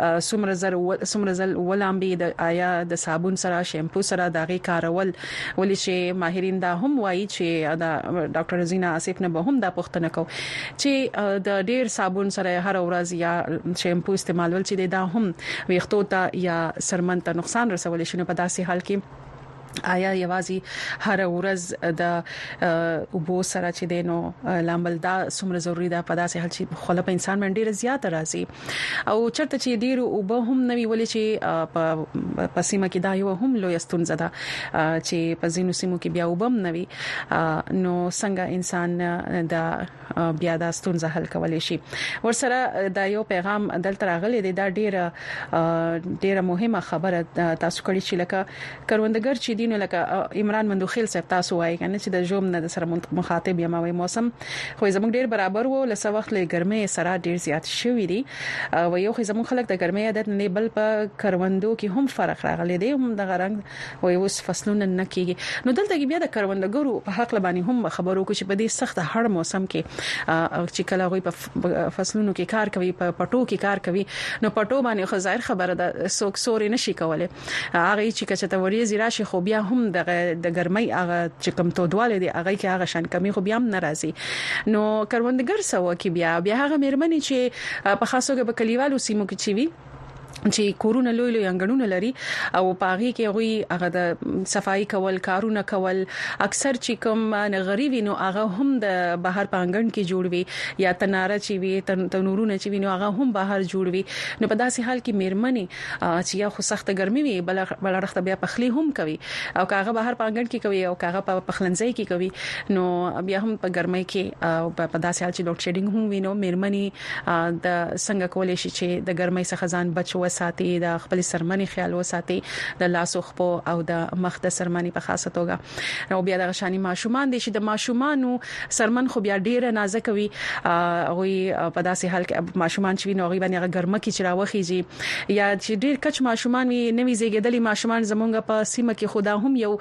څومره ځل ولامبي د آیا د صابون سره شیمپو سره دغه کارول ولې چې ماهرین دا هم وایي چې دا ډاکټر رزینا آصف نه به هم دا پوښتنه کو چې د ډیر صابون سره هر ورځ یا شیمپو استعمالول چې دا هم ویختو ته یا سرمن ته نقصان رسول شي په داسې حال کې آیا یوازې هر ورځ د اوبو سره چې دینو لامل دا څومره ضروری ده په داسې حال چې خله په انسان باندې ډیر زیات راځي او چرته چې ډیر اوبو هم نوي ولې چې په سیمه کې دا یو هم لوی ستونزه ده چې په زینو سیمو کې بیا اوبم نوي نو څنګه انسان دا بیا دا ستونزه حل کولای شي ورسره دا یو پیغام دلته راغلی دی دا ډیره مهمه خبره تاسو کړی چې لکه کروندګر چې دینو لکه عمران مندوخیل صاحب تاسو وایي کنه چې د جوم نه سره مخاطب یم وای موسم خو زموږ ډیر برابر وو لسه وخت له ګرمۍ سره ډیر زیات شوې دي او یو خو زموږ خلک د ګرمۍ عادت نه بل په کروندو کې هم فرق راغلی دی هم د غرنګ وای اوس فصلونه نه کیږي نو دلته کې بیا د کروندګرو په حق لبانی هم خبرو کو چې په دې سخت هړ موسم کې چې کله غوي په فصلونو کې کار کوي په پټو کې کار کوي نو پټو باندې خو ظاهر خبره ده سوک سوري نشي کوله هغه چې کچته وریزي راشي خو بیا هم د ګرمۍ هغه چې کم تودواله دي هغه کې هغه شان کمی خو بیا هم ناراضي نو کروندګر سو کې بیا هغه مېرمنې چې په خاصو کې په کلیوالو سیمو کې چي وي چې کورونه لوی انګړونه لري او پاغي کې غوي هغه د صفائی کول کارونه کول اکثر چې کوم غریبي نو هغه هم د بهر پانګن کې جوړوي یا تناره چې وي تنورونه چې وي نو هغه هم بهر جوړوي نو په داسې حال کې مېرمنې چې یا خو سخت ګرمي وي بل رخته بیا پخلی هم کوي او هغه بهر پانګن کې کوي او هغه په پخلنځي کې کوي نو بیا هم په ګرمۍ کې په داسې حال چې لوډ شیډینګ هم وینو مېرمنې د څنګه کولای شي چې د ګرمۍ څخه ځان بچو ساتي د خپل سرمنې خیال وساتي د لاسو خپو او د مخ د سرمنې په خاصه توګه او بیا د غشاني ماشومان دي چې د ماشومانو سرمن خو بیا ډیره نازک وي او په داسې حال کې ماشومان چې نو غي باندې ګرمه کې چې راوخیږي یا چې ډیر کچ ماشومان وي نوې زیږیدلي ماشومان زمونږ په سیمه کې خدا هم یو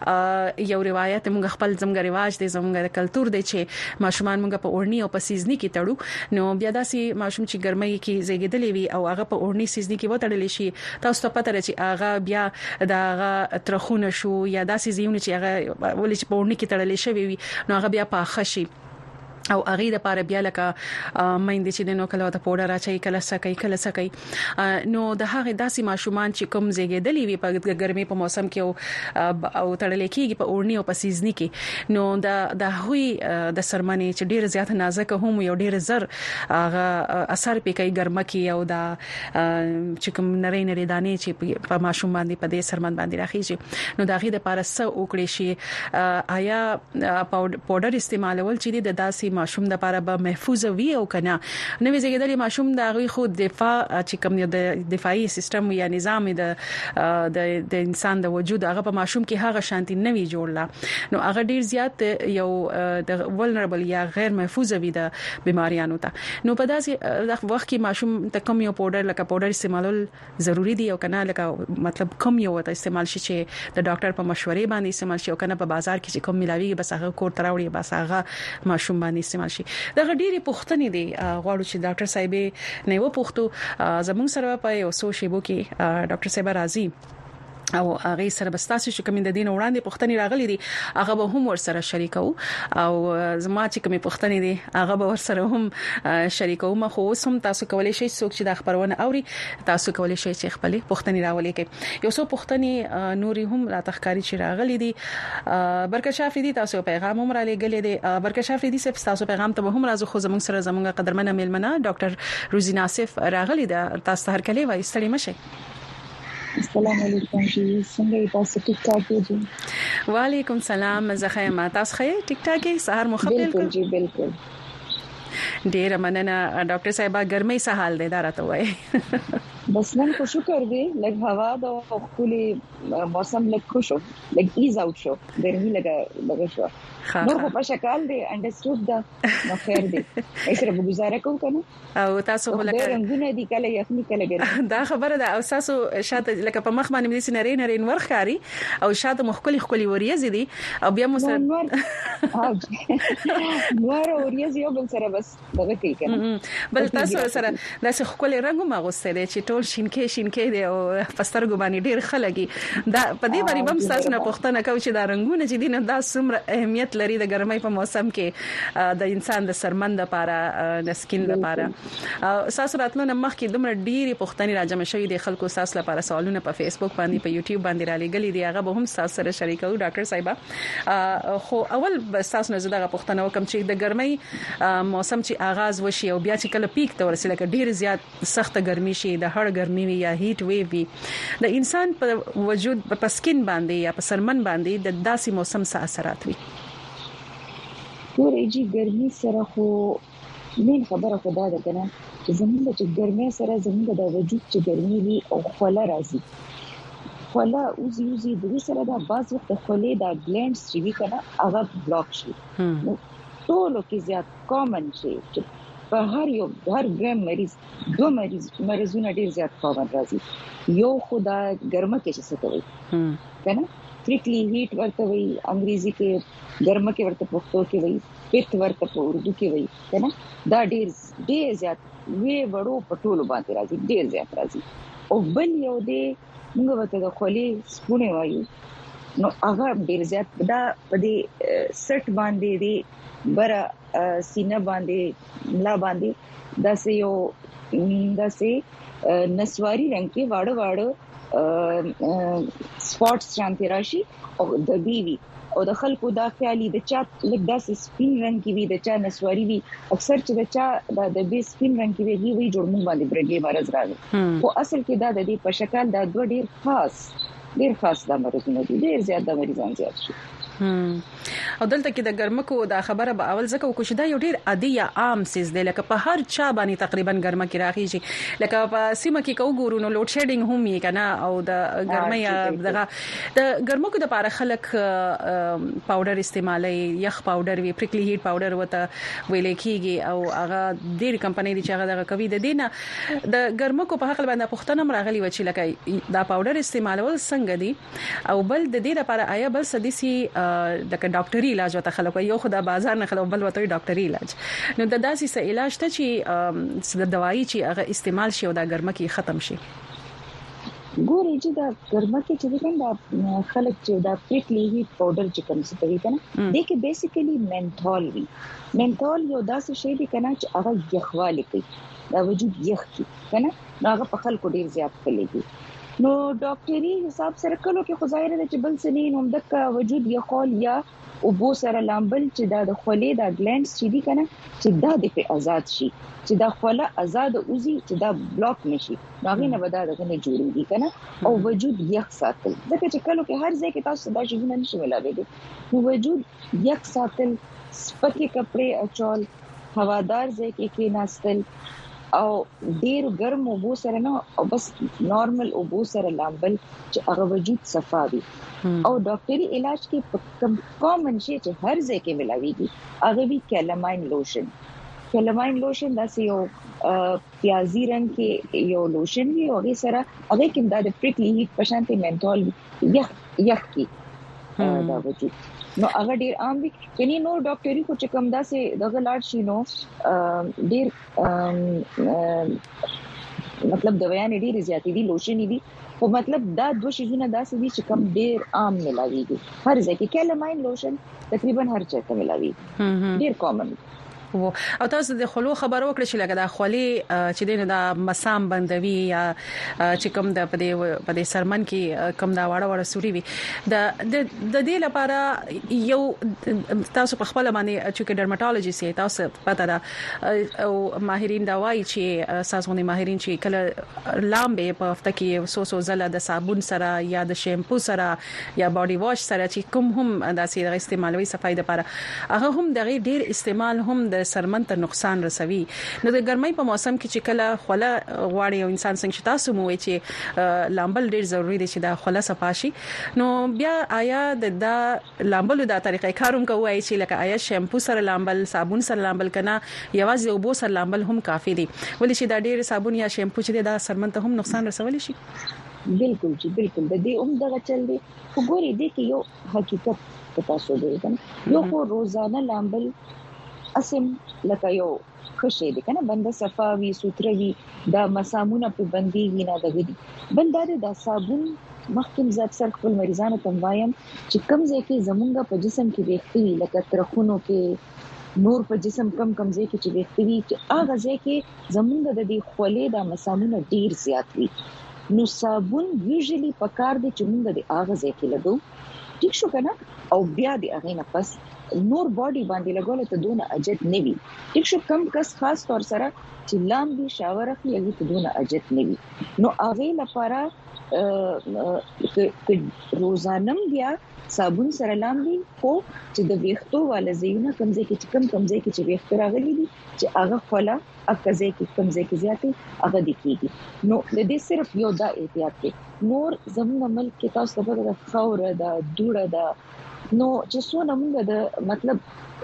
روایت موږ خپل زموږ رواج دي زموږ کلچر دی چې ماشومان موږ په اورنی او په سیزنی کې تړو نو بیا داسې ماشوم چې ګرمۍ کې زیږیدلي وي او هغه په اورنی سیزنی کې وتړل شي تاسو ته پته لري چې هغه بیا دا ترخونه شو یا داسې زیونه چې هغه ولې چې په اورنی کې تړل شي وي نو هغه بیا پاخه شي او اغه د پاره بیا لکه مېند چې د نو کله ته پوډر راچي کله سکي نو د هغه داسې ماشومان چې کوم زیږیدلې وي په ګرمۍ په موسم کې او تړل کېږي په اورنی او په سیزنی کې نو د هوی د سرمنې چې ډیر زیات نازک هم یو ډیر زر هغه اثر په کوي ګرمه کې او د چې کوم نری دانې چې په ماشوم باندې په دې سرمن باندې راخیږي نو د هغه د پاره څه وکړي شي آیا پاوډر استعمالول چې د داسې ماشوم د لپاره به محفوظ وي او کنه نوې زیږیدلي ماشوم د غوي خود دفاع چې کوم د دفاعي سیستم یا نظام د انسان د وجود هغه په ماشوم کې هغه شانتي نوي جوړلا نو هغه ډیر زیات یو د ولنربل یا غیر محفوظ وي د بيماريانو ته نو په داسې وخت کې ماشوم ته کوم یو پاوډر استعمالول ضروری دی او کنه لکه مطلب کوم یو ته استعمال شي چې د ډاکټر په مشورې باندې استعمال شي او کنه په بازار کې چې کوم ملاوي بس هغه کور تراوړي بس هغه ماشوم باندې استعمال شي دا ډېری پوښتنې دي غواړو چې ډاکټر صاحب نه و پوښتو زموږ سره په یو څو شیبو کې ډاکټر صاحب راځي او هغه سره بستاسو چې کوم د دین وړاندې پښتني راغلي دي هغه به هم ورسره شریکو او زما چې کوم پښتني دي هغه به ورسره هم شریکو مخه وسم تاسو کولای شئ څوک چې د خبرونه اوري تاسو کولای شئ چې خپل پښتني راولي کې یو څو پښتني نوري هم را تخکاری چې راغلي دي برکت شافريدي تاسو پیغام هم را لګلې دي برکت شافريدي سپ تاسو پیغام ته هم راځو خو زموږ سره زموږ قدرمنه میلمنه ډاکټر روزي ناصف راغلي ده تاسو هر کله وایي ستړي مشه السلام علیکم جی څنګه تاسو ټیک ټاک دي وعلیکم السلام زخه ما تاسو ښه ټیک ټاک سهار مو خپل بالکل جی بالکل ډیر مننه ډاکټر صاحب ګرمي څه حال دی دا راته وایي بس نن خو شکر دی لږ هوا د خپل موسم لږ خوشو لږ ایز اوټ شو ګرمي لګا شو نور په شکل دی انډرسټود دا نو خیر دی ایسره به گزاره کوم کنه او تاسو ولکه رنگونه دي کله یخني کله ګرمي دا خبره ده او تاسو شاته لکه په مخ باندې دي سنري نرين ورخاري او شاته مخکلي خولي وریزي دي او بیا مو سره نور وریزي یو بل سره بس دغه کوي کنه بل تاسو سره داسې خولي رنگو ما غوسته دي چې ټول شینکې دي او پسترګو باندې ډیر خلګي دا په دې باندې بم تاسو نه پوښتنه کوي چې دا رنگونه چې دي نه دا څومره اهمیت لري د ګرمۍ په موسم کې د انسان د سرمن لپاره د سکین لپاره تاسو راتلو مخکې دومره ډېری پوښتنې راجمع شوې دي خلکو تاسو لپاره سوالونه په فیسبوک باندې په یوټیوب باندې را لګلې دي هغه به هم تاسو سره شریکو ډاکټر صاحب خو اول بس تاسو نه زده پوښتنه وکم چې د ګرمۍ موسم چې آغاز وشي او بیا چې کله پیک ته ورسېږي لکه ډېر زیات سخت ګرمي شي د هړ ګرمي وي یا هیټ ویو وي د انسان په وجود په سکین باندې یا په سرمن باندې د داسې موسم څه اثرات وي ګورې جی ګرمي سره خو مين خبره خدا ده کنه چې زموږ چې ګرمي سره زموږ د وجود چې ګرمي وي او خوله راځي خوله اوزي د دې سره د باز وخت خوله د ګلینډز چې وی کنه هغه بلاک شي ټولو کې زیات کامن شي په هر ګرام مریض دو مریضونه ډیر زیات کامن راځي یو خدا ګرمه کې څه کوي کنه پریکلی هیټ ورته وي انګریزي کې ګرمه کې ورته پښتو کې وي پیت ورته په اردو کې وي کنه دا ډیر زیات وی وړو پټولو باندې راځي ډیر زیات راځي او بل یو دی موږ ورته د خولي سپونه وایو نو هغه ډیر زیات دا په دې سټ باندې دی بر سینه باندې ملا باندې دا سه یو نسواری رنگ کې واړه سپاټس شانتي راشي او د بیوی او د خلکو دا خیالي د چا لږ داسې سپین رنگ کې وي د چا نسواری وي اکثر چې د چا د بي سپین رنگ کې وي جوړ مونږ باندې برګي مرز راغلی او اصل کې دا د دې په شکل دا دوه ډیر خاص د مرزونه دي ډیر زیات د مریضان زیات شي او دلته کې د ګرمکو دا خبره به اول ځکه وکړو چې دا یو ډیر عادي یا عام سیز دی لکه په هر چا باندې تقریبا ګرمه کې راغیږي لکه په سیمه کې کو ګورو نو لوډ شیډینګ هم یې کنه او د ګرمۍ دغه د ګرمکو د لپاره خلک پاوډر استعمالي یخ پاوډر وی پریکلی هیټ پاوډر وته ویل کېږي او هغه ډیر کمپنۍ دي چې هغه دغه کوي د دینه د ګرمکو په حق باندې پښتنه راغلي و چې لکه دا پاوډر استعمالول څنګه دي او بل د دې لپاره آیا بل سديسي لکه ډاکټري علاج وته خلک یو خدا بازار نه خلک بل وته ډاکټري علاج نو د داسې څه علاج ته چې د دوايي چې هغه استعمال شي او د ګرمکي ختم شي ګورې چې دا ګرمکي چې څنګه خلک چې دا پریکلی هیټ پاوډر چې کوم څه کوي کنه دې کې بیسیکلی منټول وی منټول یو داسې شی دی کنه چې هغه یخوالی کوي دا وجود یخ کی کنه هغه په خلکو ډیر زیات کوي نو ډاکټري حساب سره کلو کې خو ظاهر ده چې بل سنین هم د وجود یخول یا او بو سره لامبل چې د خولې د ګلینډز چې دي کنه چې دا د په آزاد شي چې دا خوله آزاد اوزي چې دا بلاک نشي هغه نه ودا دغه نه جوړيږي کنه او وجود یخ ساتل ځکه چې کلو کې هر ځای کې تاسو دا شي نه نشي ملاويږي نو وجود یخ ساتل سپکه کپڑے اچول هوادار ځای کې ناستل او ډیر ګرم او بو سره نه او بس نارمل او بو سره لامبل چې هغه وجود صفا وي او ډاکټري علاج کې کامن شي چې هر ځای کې ملاويږي هغه وی کلاماین لوشن دا یو پیازي رنگ کې یو لوشن وی او هغه سره هغه کې د پریکلی هیټ پشانتي منټول یخ کی دا وجود نو هغه ډیر عام دي کني نو ډاکټري کو چې کوم داسې دغه لاړ شي نو ډیر مطلب دویان ډیر زیاتې دي لوشن دي خو مطلب دا دوه شیزونه داسې دي چې کم ډیر عام ملاويږي هر ځای کې کلاماین لوشن تقریبا هر ځای کې ملاوي ډیر کامن او تاسو د خلو خبر وکړئ چې لکه دا خولي چې دینه دا مسام بندوي یا چې کوم د پدې سرمن کې کوم دا واړه سوري وي د دې لپاره یو تاسو په خپل باندې چې ډرماټولوژي سي تاسو پته دا او ماهرین دا وایي چې سازماني ماهرین چې کله لامبه په هفته کې سو زله د صابون سره یا د شیمپو سره یا باډي واش سره چې کوم هم داسې د استعمالوي صفای لپاره هغه هم د ډیر استعمال هم د سرمن ته نقصان رسوي نو د ګرمۍ په موسم کې چې کله خوله غواړي او انسان څنګه تاسو مو چې لامبل ډیر ضروری دی چې دا خوله صفاشي نو بیا آیا د لامبلو د طریقې کاروم کوي چې لکه آیا شیمپو سره لامبل صابون سره لامبل کنه یوازې اوبو سره لامبل هم کافي دي ولې چې دا ډیر صابون یا شیمپو چې دا سرمن ته هم نقصان رسولی شي بالکل چې بالکل د دې دغه چل دی وګورئ د کې یو حقیقت تاسو دی یو خو روزانه لامبل اسم لکه یو خشه دي کنه بنده صفاوي سوتروي دا مسامونه په بندي نه دغدي بل دا صابون مخکم ذات سر خپل مریضانو ته وایم چې کم ځای کې زمونږ په جسم کې ویختي لکه ترخونو کې نور په جسم کم ځای کې چې ویختي چې هغه ځای کې زمونږ د دې خولې د مسامونه ډیر زیات وي نو صابون یوزلی پکار دي چې موږ د هغه ځای کې لګو ټیک شو کنه او بیا د هغه نه پس نور باډي باندې لګول ته دونه اجت نه وي ټیک شو کم کس خاص طور سره چې لامبي شاور اخلي هغه ته دونه اجت نه وي نو هغه لپاره روزانه بیا صابون سره لامبي خو چې د ویختو والا زیونه کمزې کې چې کمزې کې چې ویخت راغلي دي چې هغه خلا اکزې کې کمزې کې زیاتې هغه د کېږي نو د دې صرف یو دا احتیاط کې نور زموږ ملک کې تاسو ته د خاور د دوړه د نو چې څونه موږ د مطلب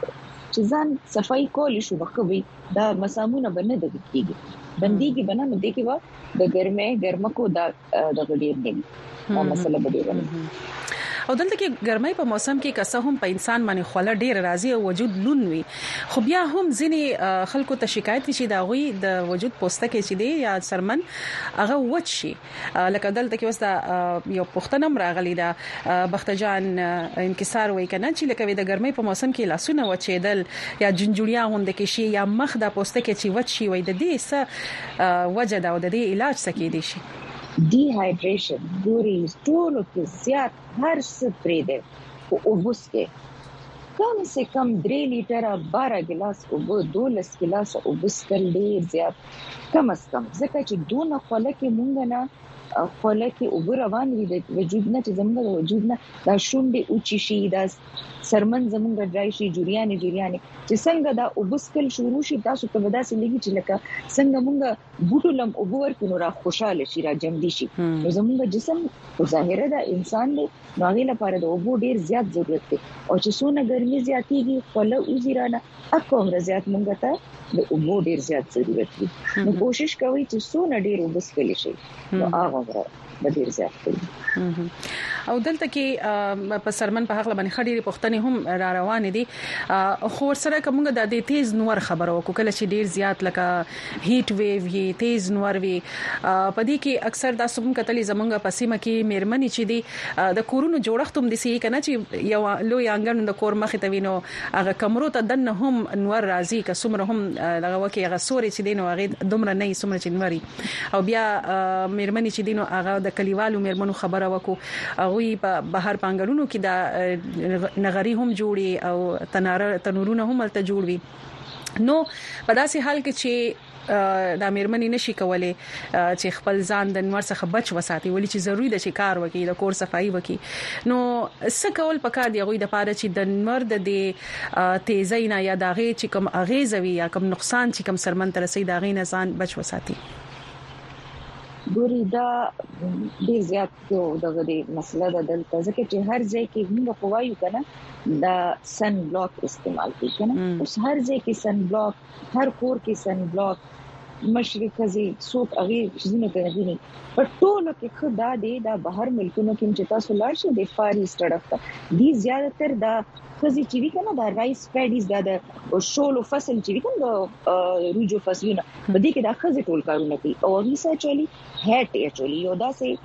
چې ځان صفائی کولی شو بخوي دا مسامونه باندې د کېږي بنديږي بنا نو دې کې وا د ګرمه کو د غډیر دی او مسله به دی او دلته کې ګرمۍ په موسم کې کسه هم په انسان باندې خوله ډیر راځي او وجود لون وي خو بیا هم ځینې خلکو ته شکایت شي دا غوي د وجود پوسټه کې چې دی یا سرمن هغه وچ شي لکه دلته کې وستا یو پښتنم راغلی دا بختجان انکسار وای کنه چې لکه د ګرمۍ په موسم کې لاسونه وچېدل یا جنجوړیا غونډه کې شي یا مخ د پوسټه کې چې وچ شي وای د دې څه وجه دا او د دې علاج څه کې دي شي ډي هایډریشن ګوري ټول کې زیات هر څه پرې ده او اوبس کې کم سے کم 3 لیټر 12 ګلاس او 12 ګلاس اوبس کل ډیر زیات کم از کم ځکه چې دونه خوله کې مونږ نه خوله کې اوبه روان وي د وجود نه چې زموږ د وجود نه دا شونډې اوچی شي دا سرمن زموږ ډرای شي جوړیانې چې څنګه دا اوبسکل شروع شي تاسو ته ودا سي لګي چې لکه څنګه مونږ بوټو لم اوبور کینو را خوشاله شي را جمدي شي نو زموږ جسم ظاهره دا انسان دی نو هغه لپاره د اوبو ډیر زیات ضرورت دی او چې څونه ګرمي زیاتېږي خوله وزیرانه اکوم رضایت مونږ ته د اوبو ډیر زیات ضرورت دی نو کوشش کوي چې څونه ډیر اوبسکل شي نو هغه د ډیر زیات دی او دلته کې په سرمن په حق باندې خډيري پښتنې هم را روان دي خو سره کومه د دې تیز نور خبرو کو کله چې ډیر زیات لکه هیټ ویو هی تیز نور وی په دې کې اکثر د سوم کتلې زمونږ په سیمه کې میرمنې چې دي د کورونو جوړښت هم دي سي کنه چې یو لوی انګن د کور مخ ته وینو هغه کمرو ته دنه هم نور راځي که څومره هم دغه وکي هغه سوري چې دینو هغه دومره نه څومره چې نوري او بیا میرمنې چې دینو هغه د کلیوالو میرمنو خبره وکړو وی په بهر پنګلونو کې دا نغری هم جوړي او تنورونه هم تل جوړوي نو په داسې حال کې چې د میرمنې نشي کولای چې خپل ځان د نور څخه بچ وساتي ولې چې ضروری ده چې کار وکړي د کور صفائی وکړي نو څه کول پکار دی غوي د پاره چې د نور د تیزینا یا داغه چې کوم اغیزوي یا کوم نقصان چې کوم سرمن تر رسي داغه نه ځان بچ وساتي ګوري دا ډیر زیات دغه د مسله د دلته ځکه چې هر ځای کې موږ کوایو کنه دا سن بلاک استعمال کوي کنه اوس هر ځای کې سن بلاک هر کور کې سن بلاک مشرقي څوک هغه شزونه کوي په ټولو کې خدا دې دا بهر ملکونو کې چې تاسو لاړ شئ د فار ایست طرف دي زیاتره دا خزي چې وی کنه دا رایس پیډیز دا د شولو فصل چې وی کنه روجو فصلونه په دې کې دا خزي ټول کارونه کوي او هیڅ چولي هټ اچولي یو دا سه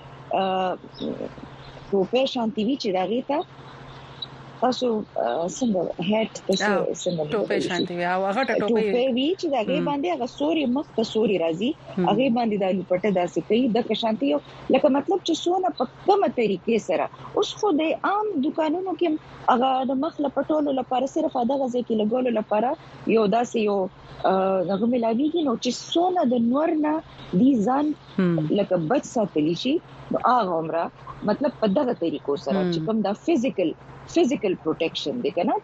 ټوپه شانتي وی چې دا غیتا تاسو څنګه هټ تاسو څنګه ټوپه شانتي وی او هغه ټوپه وی چې دا غي باندې هغه سوري مخ ته سوري راځي هغه باندې د لپټه داسې کوي د شانتي لکه مطلب چې سونه په کومه طریقې سره اوس خو د عام دکانونو کې هغه د مخ لپټولو لپاره صرف هغه ځای کې لګولو لپاره یو داسې یو هغه ملاویږي نو چې سونه د نور نه دي ځان لکه بچ ساتلی شي نو هغه عمره مطلب په دغه طریقو سره چې کوم دا فزیکل پروټیکشن دی کنه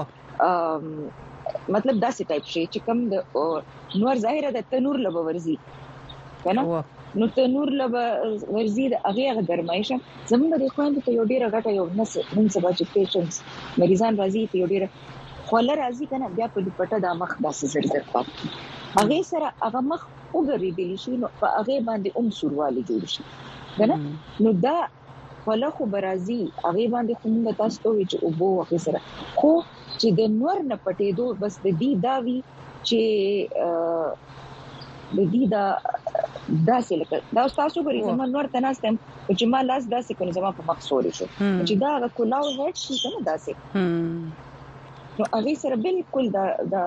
چې مطلب داسې ټایپ شي چې کوم د نور ظاهره د تنور لبه ورزي کنه نو تنور لبه ورزي د هغه ګرمایشه زموږ د خويندو ته یو ډیره غټه یو نن سبا چې پیشنټس مریضان راځي ته یو ډیره خپل راځي کنه بیا په پټه د مخ داسې زرزر پات هغه سره هغه مخ وګرځي شي نو په هغه باندې سورواله جوړ شي کنه نو دا ولا خو برازي هغه باندې کومه تاسو ته وی چې او بو هغه سره خو چې د نور نه پټېدو بس د دې داوی چې د دې داسې لکه دا تاسو غوړي زما نور تناستم چې ما لاس داسې کنه زما په مخ سوري شو چې دا کولاو هټ شي کنه داسې نو هغه سره بالکل دا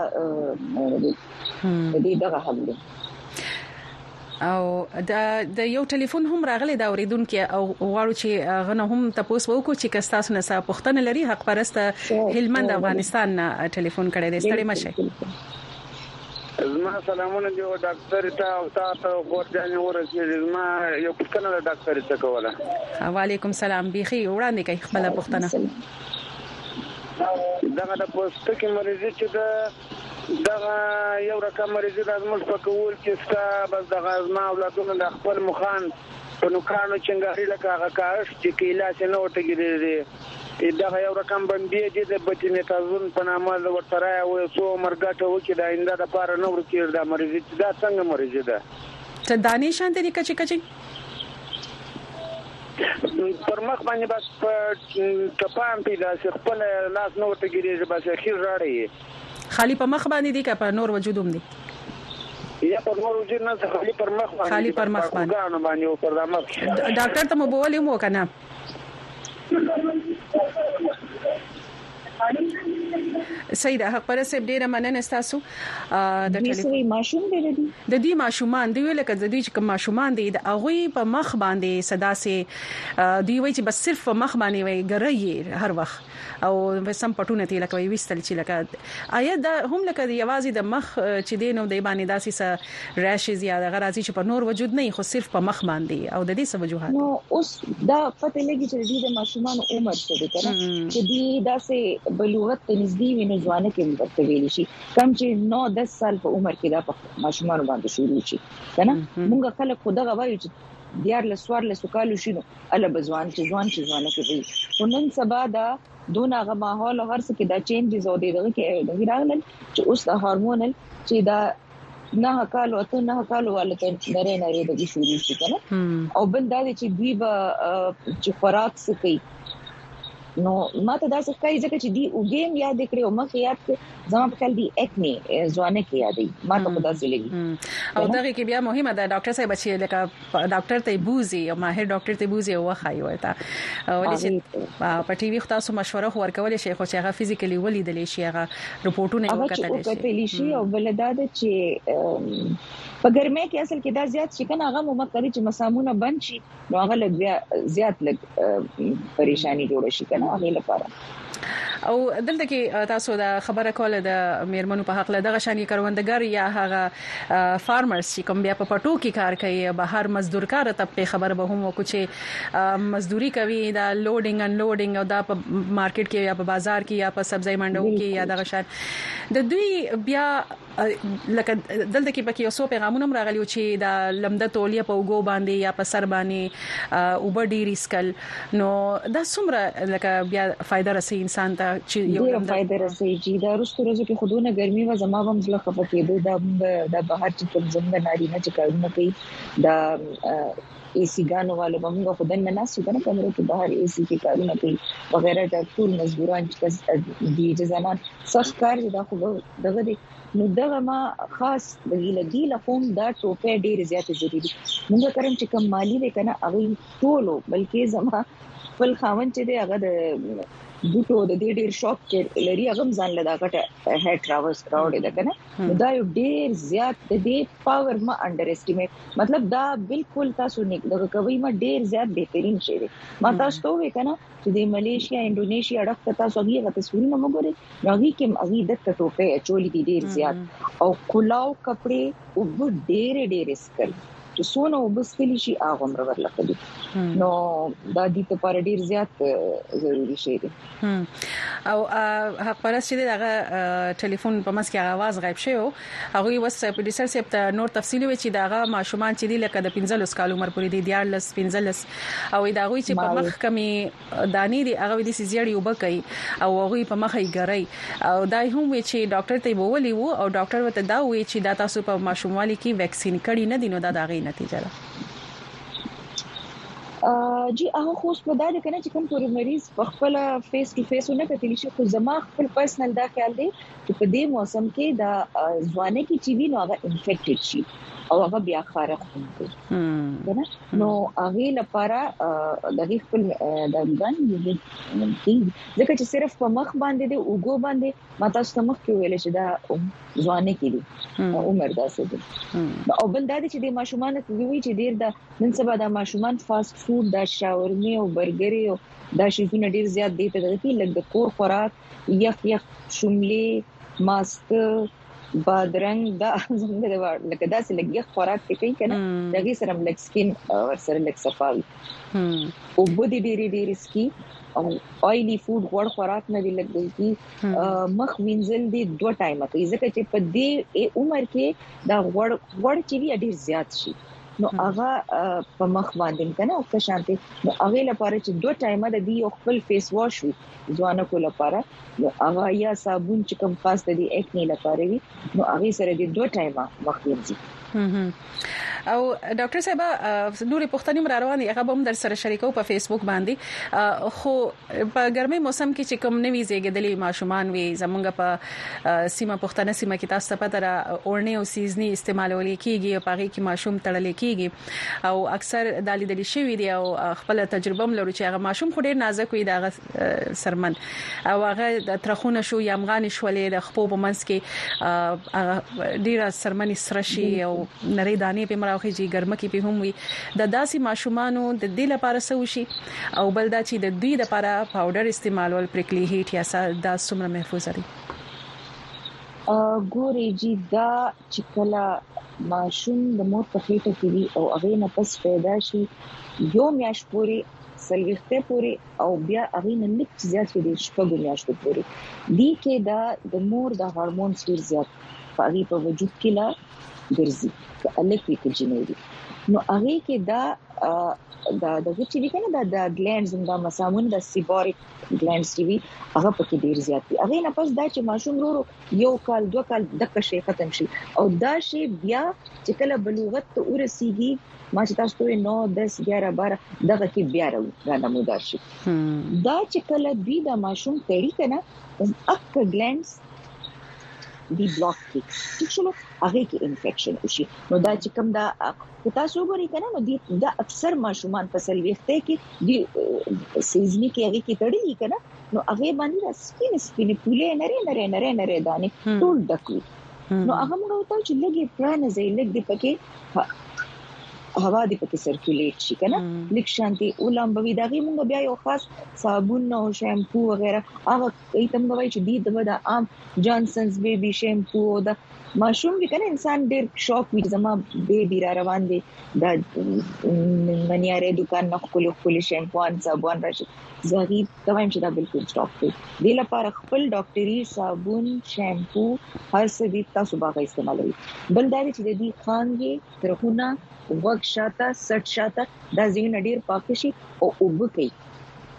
دې دغه حل دی او د یو ټلیفون هم راغلی دا اوریدونکو او غواړو چې غنه هم تاسو وکړو چې کستاسو نه څه پوښتنه لري حق پرسته هلمند افغانستان نه ټلیفون کړی دی ستړي مشه زما سلامونه دی ډاکټر ته او تاسو ورځنی ورسېږي زما یو پوښتنه د ډاکټر څخه کوله وعلیکم سلام بيخي وړاندې کوي خپل پوښتنه دغه د پوستکي مریضي چې دغه یو رقم مریضي د ازمل په کول کې ستا بس دغه ازما اولادونو د خپل مخان په نوکانو چنګاري لکه هغه کاش چې کیلا چې نو ټګيري دغه یو رقم باندې د بټینټازون په نامه د ورتره او سو مرګټه وکي د آینده لپاره نو ورکیر د مریضي دا څنګه مریضي ده ته دانې شانته دي کچي پر مخ باندې بس ټپان پیدا شي خپل لاس نو ټګيري بس اخیر راړي خالی په مخ باندې دي که په نور وجودوم دي یا په نور وجود نه خالی پر مخ باندې او پر مخ ډاکټر ته مو بولی مو کنه سیده حق پر سب ډیره مننه تاسو د ټلیفون ماشوم دی د دې ماشومان دی ویل کړه د دې کوم ماشومان دی د اغوی په مخ باندې صدا سي دی وی چې بس صرف په مخ باندې وي ګرایي هر وخت او سم پټونه تی لکه ویستل چې لکه آیا دا هم لکه د یوازې د مخ چې دینو د باندې داسې س ریشز یا د غرازي چې په نور وجود نه خو صرف په مخ باندې او د دې څه وجوهات نو اوس دا پته لګي چې د ماشومان عمر څه دی کنه چې دی داسې بلوغت ته نږدې ویني ځوانه کې ورته ویل شي کم چې 9-10 سال په عمر کې دا په ماشومان باندې شروع شي کنه موږ خلک خدای غواړي چې دیار لسوار لسکالو شنو اله بزوان چې ځوانه کې وي ونن سبا دا دونه غ ماحول هر څه کې دا چینجز او دغه کې راغلل چې اوس د هورمونل چې دا نه کالو ته نه کالو ولته نری د شروع شي کنه او بل دا چې دوی به چې خوراک سکي نو ماته دا څه کوي ځکه چې دی وګیم یاد کړو مخ یاد زما په کل دی اکنی ځوانه کې یادې ماته خدا زلګي او دغه کې بیا مهمه ده ډاکټر صاحب چې لکه ډاکټر ته بوزي او ماهر ډاکټر ته بوزي او خایي ورته ولې چې په ټي وي تاسو مشوره ورکول شي خو چې هغه فزیکلی ولیدل شي هغه رپورټونه وکړل شي او بلداد چې په ګرمه کې اصل کې دا زیات شي کنه هغه مو مکرې چې مسامونه بند شي نو هغه لږ زیات لږ پریشانی جوړ شي کنه هغه لپاره او دلته کې تاسو دا خبره کوله د میرمنو په حق له دغه شانې کروندګر یا هغه فارمرز چې کوم بیا په پټو کې کار کوي بهر مزدور کار ته په خبره به هم وکړي چې مزدوري کوي دا لوډینګ ان لوډینګ او دا په مارکیټ کې یا په بازار کې یا په سبزی منډو کې یا دغه شان د دوی بیا لکه دلته کې پکې اوسو پیغامونه راغلي چې دا لمده تولیه په وګو باندې یا په سر باندې اوبر ډی ریسکل نو دا څومره لکه بیا فائدہ رسي انسان ته چې یو فائدہ رسي چې دا رستو روزو کې خودونه ګرمي و زما هم ځله خپه کېده د بهر چې کوم زموږ نارینه چې کارونه کوي دا اي سي ګانو والو موږ خدای نه ناسو کنه کمرو کې بهر اي سي کې کارونه کوي وغیرہ دا ټول مزدوران چې د زمان سخت کار دا خو دغه دي نو دغه ما خاص د لګي لقوم دا ټوپه ډیر زیات ضروري موږ کرم چې کم مالی دی کنه هغه ټولو بلکې زما خپل خاون چې دی هغه د بوټو د ډیر شاپ کې لري هغه ځان لدا کټه هډ راوس راوړل دا کنه دا یو ډیر زیات د دې پاور ما انډر اسټیمیټ مطلب دا بالکل تاسو نه دغه کوي ما ډیر زیات بهترین شی دی ما تاسو ته وې کنه چې د ملیشیا انډونیشیا ډاکټر تاسو هغه تصویرونه موږ راغی کې هغه د ټوپه چولې دي ډیر زیات او کلاو کپڑے او ډیر سکل چې سونه وبسکلی شي هغه امر ورلکدي نو دا د ته پر ډیر زیات ضروری شي دي او پرس چې دغه ټلیفون په مس کې आवाज غایب شوی هغه وس پروډوسر سیب ته نور تفصیلی وی چې دغه ماشومان چې دی لکه د 15 کال عمر پورې دی 15 او دا غوي چې په مخ کمی دانی دی هغه د سیزیړی وبکای او هغه په مخ یې ګرای او دای هم وی چې ډاکټر ته وولي وو او ډاکټر وته دا وی چې دا تاسو په ماشوموالي کې ویکسین کړی نه دي نو دا دغه نتیجه ده جی هغه خو په دا د کنه چې کوم پوری مریض په خپل فیس ټو فیس نه کتلی شي خو زما خپل پرسنل دا خیال دی چې په دې موسم کې دا ځوانه کې چې وی نو هغه انفیکټډ شي او هغه بیا خارق کوي نو هغه لپاره د خپل د ګان دی ځکه چې صرف په مخ باندې دی اوګو باندې ماته ستمخ کې ویل شي دا ځوانه کې دي عمر داسې دي او بل دا چې د ماشومان ته وی چې ډیر د نن سبا د ماشومان فاست فود دا شاورمي او برګری او دا شیونه ډیر زیات دي ته دغه لږ د کور خوراک یخ شوملې ماست بادرنګ دا زموږ د لکه داسې لګي خوراک کې کوي کنه دغه سره لکه سکین او سره لکه صفاوي او بودی ډیر سکی او اویلی فود غوړ خوراک نه دی لګي کی مخ وینځل دي 2 ټایمه کوي ځکه چې په دې عمر کې دا غوړ چې وی ډیر زیات شي نو هغه په مخ باندې کنه او که شانتي نو هغه لپاره چې 2 ټایمه د دې خپل فیس واش وي ځوانه کو لپاره نو هغه یا صابون چې کوم خاص د دې اکنی لپاره وي نو هغه سره د 2 ټایمه مخ وینځي او ډاکټر صاحب نورې پښتنې مر روانې هغه هم در سره شریکو په فیسبوک باندې خو په ګرمي موسم کې چې کوم نوي زیږیدلې ماشومان وي زمونږ په سیمه پښتنه سیمه کې تاسو په تر اورنه او سیزنی استعمالول کیږي په هغه کې ماشوم تړل کیږي او اکثر د لیدل شوی دی او خپل تجربه هم لرو چې هغه ماشوم خو ډیر نازک وي د سرمن او هغه د ترخونه شو یمغان شولې د خپو په منس کې ډیر سرمنې سرشي او نری دانې په راوخی چې ګرمه کې په هم وي د داسي ماشومانو د دې لپاره سوشي او بل دا چې د دوی لپاره پاوډر استعمالول پریکلی هیټ یا دا څومره محفوظ دي ګوري جی دا چې کله ماشوم د مور په خېټه کې وي او هغه نه پس پیدا شي یو میاش پوری سلوخته پوری او بیا هغه نه لږ زیات شي شپږ میاشتې پوری دي کې دا د مور د هورمون ډیر زیات په وجود کې لا ګرځي الیکټریک جنري نو هغه کې دا دغه چې کنه دا ګلانډز دا مسامون د سیباریک ګلانډز چې هغه پکې ډیر زیات دي هغه نه پس دا چې ماشوم ورو یو کال 2 کال د شي ختم شي او دا شی بیا چې کله بلوغت ته ورسیږي ما چې تاسو ته 9 10 11 12 دغه کې بیا راځي شي دا چې کله دوی د ماشوم تړي کنه اک ګلانډز دی بلاک کی چې هغه کې انفیکشن وشي نو دا چې کوم دا تاسو وګورئ کنه نو دا اکثر ماشومان په سلويخته کې دی سیزنی کې هغه کې تړي کنه نو هغه باندې سپین پولې نری دانې ټول ډکوي نو هغه موږ ته چې لګي پرانه زې لګ دی پکې هوا دی پکې سرکولیټ شي کنه لیک شانتي اولمبوي دغه موږ بیا یو خاص صابون او شیمپو وغیرہ هغه ایتم غوي چې د عام جانسنز بیبي شیمپو دا ماشوم کې کنه انسان ډېر شوق وي زما بیبي را روان دي دا منیاره دکان نه خپل شیمپوان صابون راشي زغی توایم چې دا بالکل سټاپ کړي د لپاره خپل ډاکټري صابون شیمپو هر څه دې تاسو باغ استعمالوي بل دا چې د دې خانګي ترخونه وګ شاته سټ شاته دا زین ډیر پاک شي او وب کوي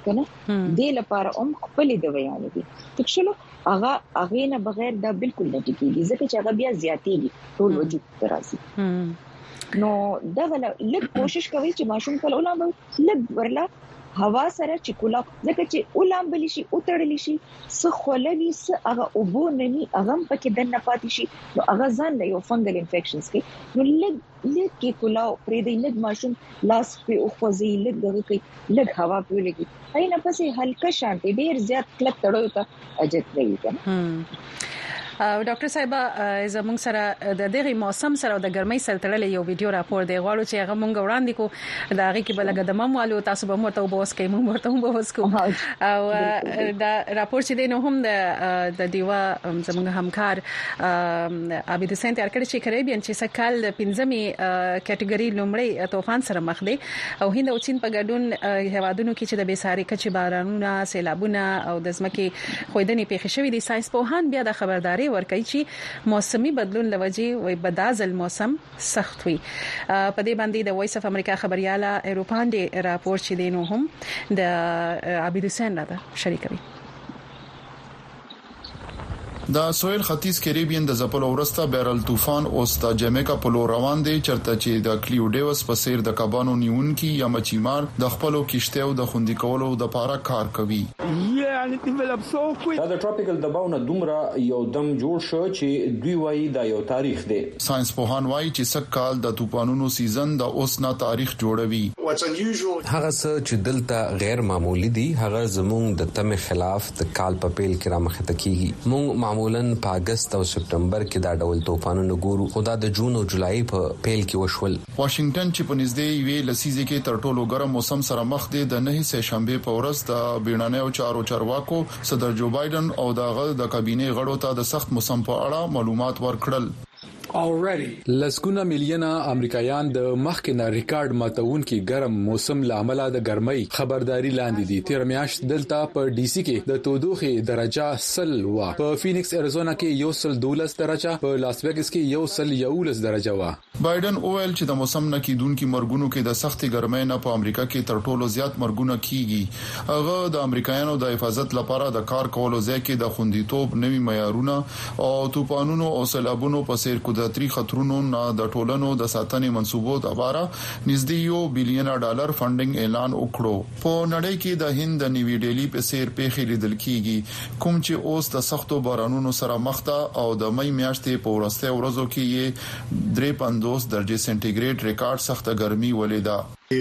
کنه د لپاره خپل د ویانه دي تکشلو هغه نه بغیر دا بالکل نه ټیکيږي ځکه چې هغه بیا زیاتېږي ټول وجود تراسي نو دا لږ کوشش کوي چې ماشوم کله ولامب لږ ورلا هوا سره چې کولا ځکه چې ولامبل شي او تړل شي سخولوي هغه اوبو نني هغه پکې دنه پاتې شي نو هغه ځان له یو فنګل انفیکشنز کې نو لږ کې کولا پرې د لږ ماشوم لاس په او خوځي لږ دغه کې لږ هوا پیولېږي هي نه پسې هلکه شانتي ډیر زیات کلک تړو ته اجت نه وي کنه ډاکټر صاحب زموږ سره د دغه موسم سره د ګرمۍ سره تړلې یو ویډیو راپور دی غواړو چې هغه مونږ وړاندې کو دا هغه کې بلګه د مموالو تاسو به مرته وبوس کې مونږ مرته وبوس کو او دا راپور چې دی نو هم د دیوا زموږ همکار عابد حسین تیار کړی چې کریبین چې سکهال 15مې کټګوري لومړی طوفان سره مخ دی او هند او چین په ګډون هوادونو کې چې د بیساري کچې بارانونه سیلابونه او د ځمکې خویدنې پیښې شوې دي ساينس پوهان بیا د خبرداري ورکړي چې موسمي بدلون لوجه وي بدازل موسم سخت وي په دې باندې د وایس اف امریکا خبرياله ایروپاندې راپور چې دینو هم د عابد حسین راته شریکوي د سویل ختیځ کریبین د زپلو ورسته بیرل طوفان اوس د جمیکا په لور روان دی چرته چې د کلیو ډیوس په سیر د کبانو نیونکي یا مچیمار د خپلو کشته او د خوندې کولو د لپاره کار کوي دا د ټروپیکل دباونه دومره یو دم جوړ شو چې دوی وایي دا یو تاریخ دی ساينس پوهان وایي چې سکهال د طوفانونو سیزن د اوس نه تاریخ جوړوي هغه څه چې دلته غیر معمولی دي هغه زموږ د تم خلاف د کال په پیل کې رامخته کیږي موږ معمولاً په اگست او سپتمبر کې دا ډول طوفانونه ګورو خدا د جون او جولای په پیل کې وشول واشنگټن چې په نږدې وی لسیزه کې تر ټولو ګرم موسم سره مخ دی د 9 سه شنبه په ورځ د بیړنۍ او چارواکو صدر جو بایدن او د کابینه غړو ته د سخت موسم په اړه معلومات ورکړل لسګونه میلیونه امریکایان د مخکنه ریکارډ ماتون کې ګرم موسم لامل د ګرمۍ خبرداري لاندې دي تیر میاشت دلته په ډي سي کې د تودوخه درجه سل وا په فینکس اریزونا کې 112 درجه په لاس ویګس کې 111 درجه وا بایدن اویل چې د موسم نه کیدونکو مرګونو کې د سختي ګرمۍ نه په امریکا کې تر ټولو زیات مرګونه کیږي هغه د امریکایانو د حفاظت لپاره د کار کولو ځای کې د خوندیتوب نوي معیارونه او طوفانونو او سیلابونو په سیر قدرتي خطرونو نه د ټولنو د ساتنې منسوبو لپاره نږدې $1 بلین فندینګ اعلان وکړو په نړۍ کې د هند د نیوی ډیلی په سیر پیښې لیدل کیږي کوم چې اوس د سختو بارانونو سره مخ ده او د مې میاشتې په ورسته ورځو کې 53 درجه سنټیګریډ ریکارډ سخته ګرمي ولیدا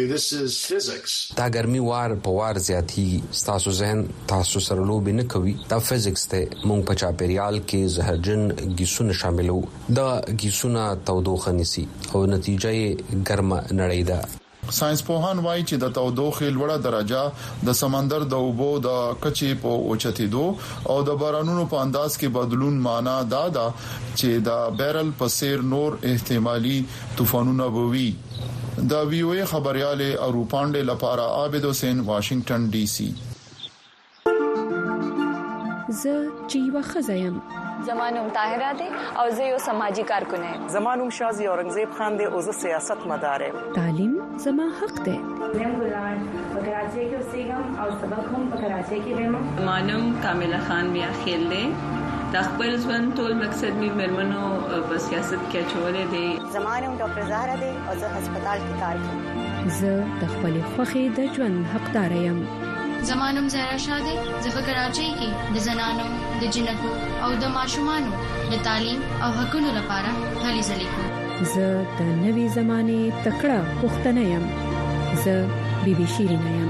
دا ګرمي وار په وار زیاتی تاسو ذهن تاسو سره لوب نه کوي دا فزکس ته مونږ په چاپیریال کې زهرجن ګیسونه شاملو دا ګیسونه تودوخه نسی او نتیجه یې ګرمه نړۍ ده ساينس پوهان وایي چې د تودوخې لوړه درجه د سمندر د اوبو د کچې په اوچتېدو او د بارانونو په انداز کې بدلون معنا دا ده چې د بیرل په سیر نور احتمالي طوفانونه بوي د وی او ای خبرياله اروپاندې لپاره عابد حسین واشنگټن ډي سي زه جیوا خزایم زمانوم طاهره دي او زه یو سماجی کارکون یم زمانوم شازي اورنګزیب خان دي او زه سیاست مدار یم تعلیم زما حق دی زم ګلان په کراچۍ کې اوسېږم او سبق هم په کراچۍ کې وایم زمانوم کامله خان بیا خیل دی د خپل ژوند ټول مقصد می مرمنو په سیاست کې چولې دي زمانوم ډاکټر زهرا دي او زه هسپتال کې کار کوم زه د خپل خوخي د ژوند حقدار یم زمانوم زهرا شاده زه په کراچۍ کې د زنانو د جنکو او د ماشومانو د تعلیم او حقوقو لپاره هلې ځلې کوم زه د نوې زمانه تکړه پښتنه یم زه بیبي شیرینه یم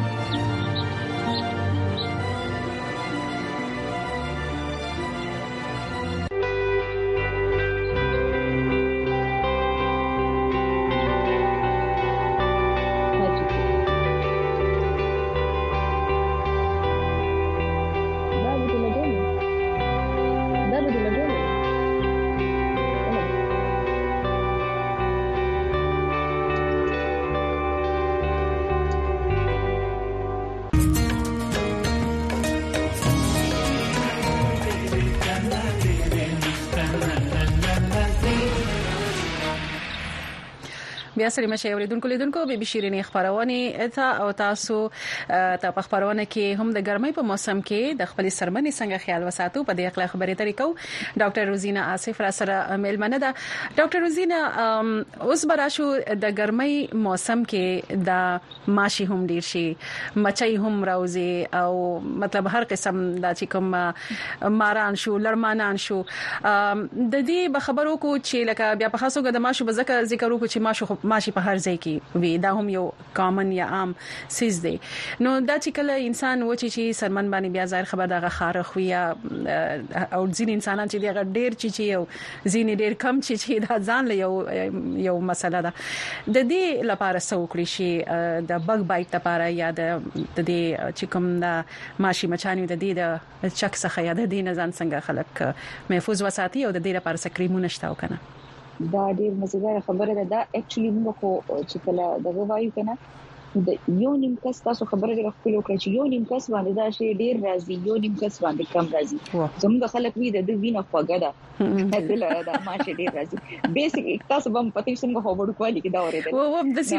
بیا سره مشه اوریدونکو به بشیرینی خبرونه او تاسو ته په خبرونه کې هم د ګرمۍ په موسم کې د خپل سرمنې څنګه خیال وساتو په دې اخلاق خبرې طریقو ډاکټر روزینا آصف را سره ملمنه ده. ډاکټر روزینا اوس براشو د ګرمۍ موسم کې د ماشي هم ډیر شي مچي هم راوځي او مطلب هر قسم د چې کوم ماران شو لړمانان شو د دې به خبرو کو چې لکه بیا په خاصو د ماشو بزکه ذکر وکړو چې ماشي په هر ځای کې وي دا هم یو کامن یا عام سیز دی. نو دا چې کله انسان و چې سرمن باندې بیا ظاهر خبر دغه خارخ وي او ځین انسانان چې دغه ډیر چې یو ځین ډیر کم چې دا ځان له یو مسله ده د دې لپاره سوکړي شي د بګ بایټ لپاره یا د دې چې کوم د ماشي مچانو د دې د چک څخه یا د دې نه ځان څنګه خلک محفوظ وساتي او د دې لپاره سکریمونه شته وکنه. دا ډیر مزیدار خبره ده. دا اکچولی موږ خو چې کله دغه وایو کنه د یو نیم کس تاسو خبره راخلو کړئ چې یو نیم کس باندې دا شی ډیر راځي یو نیم کس باندې کم راځي. زموږ خلک وی د وینه خوګه ده دل دا ماشه ډیر راځي بیسیک تاسو به پته څنګه هوبړ کوالي کې دا اورېدل و د سی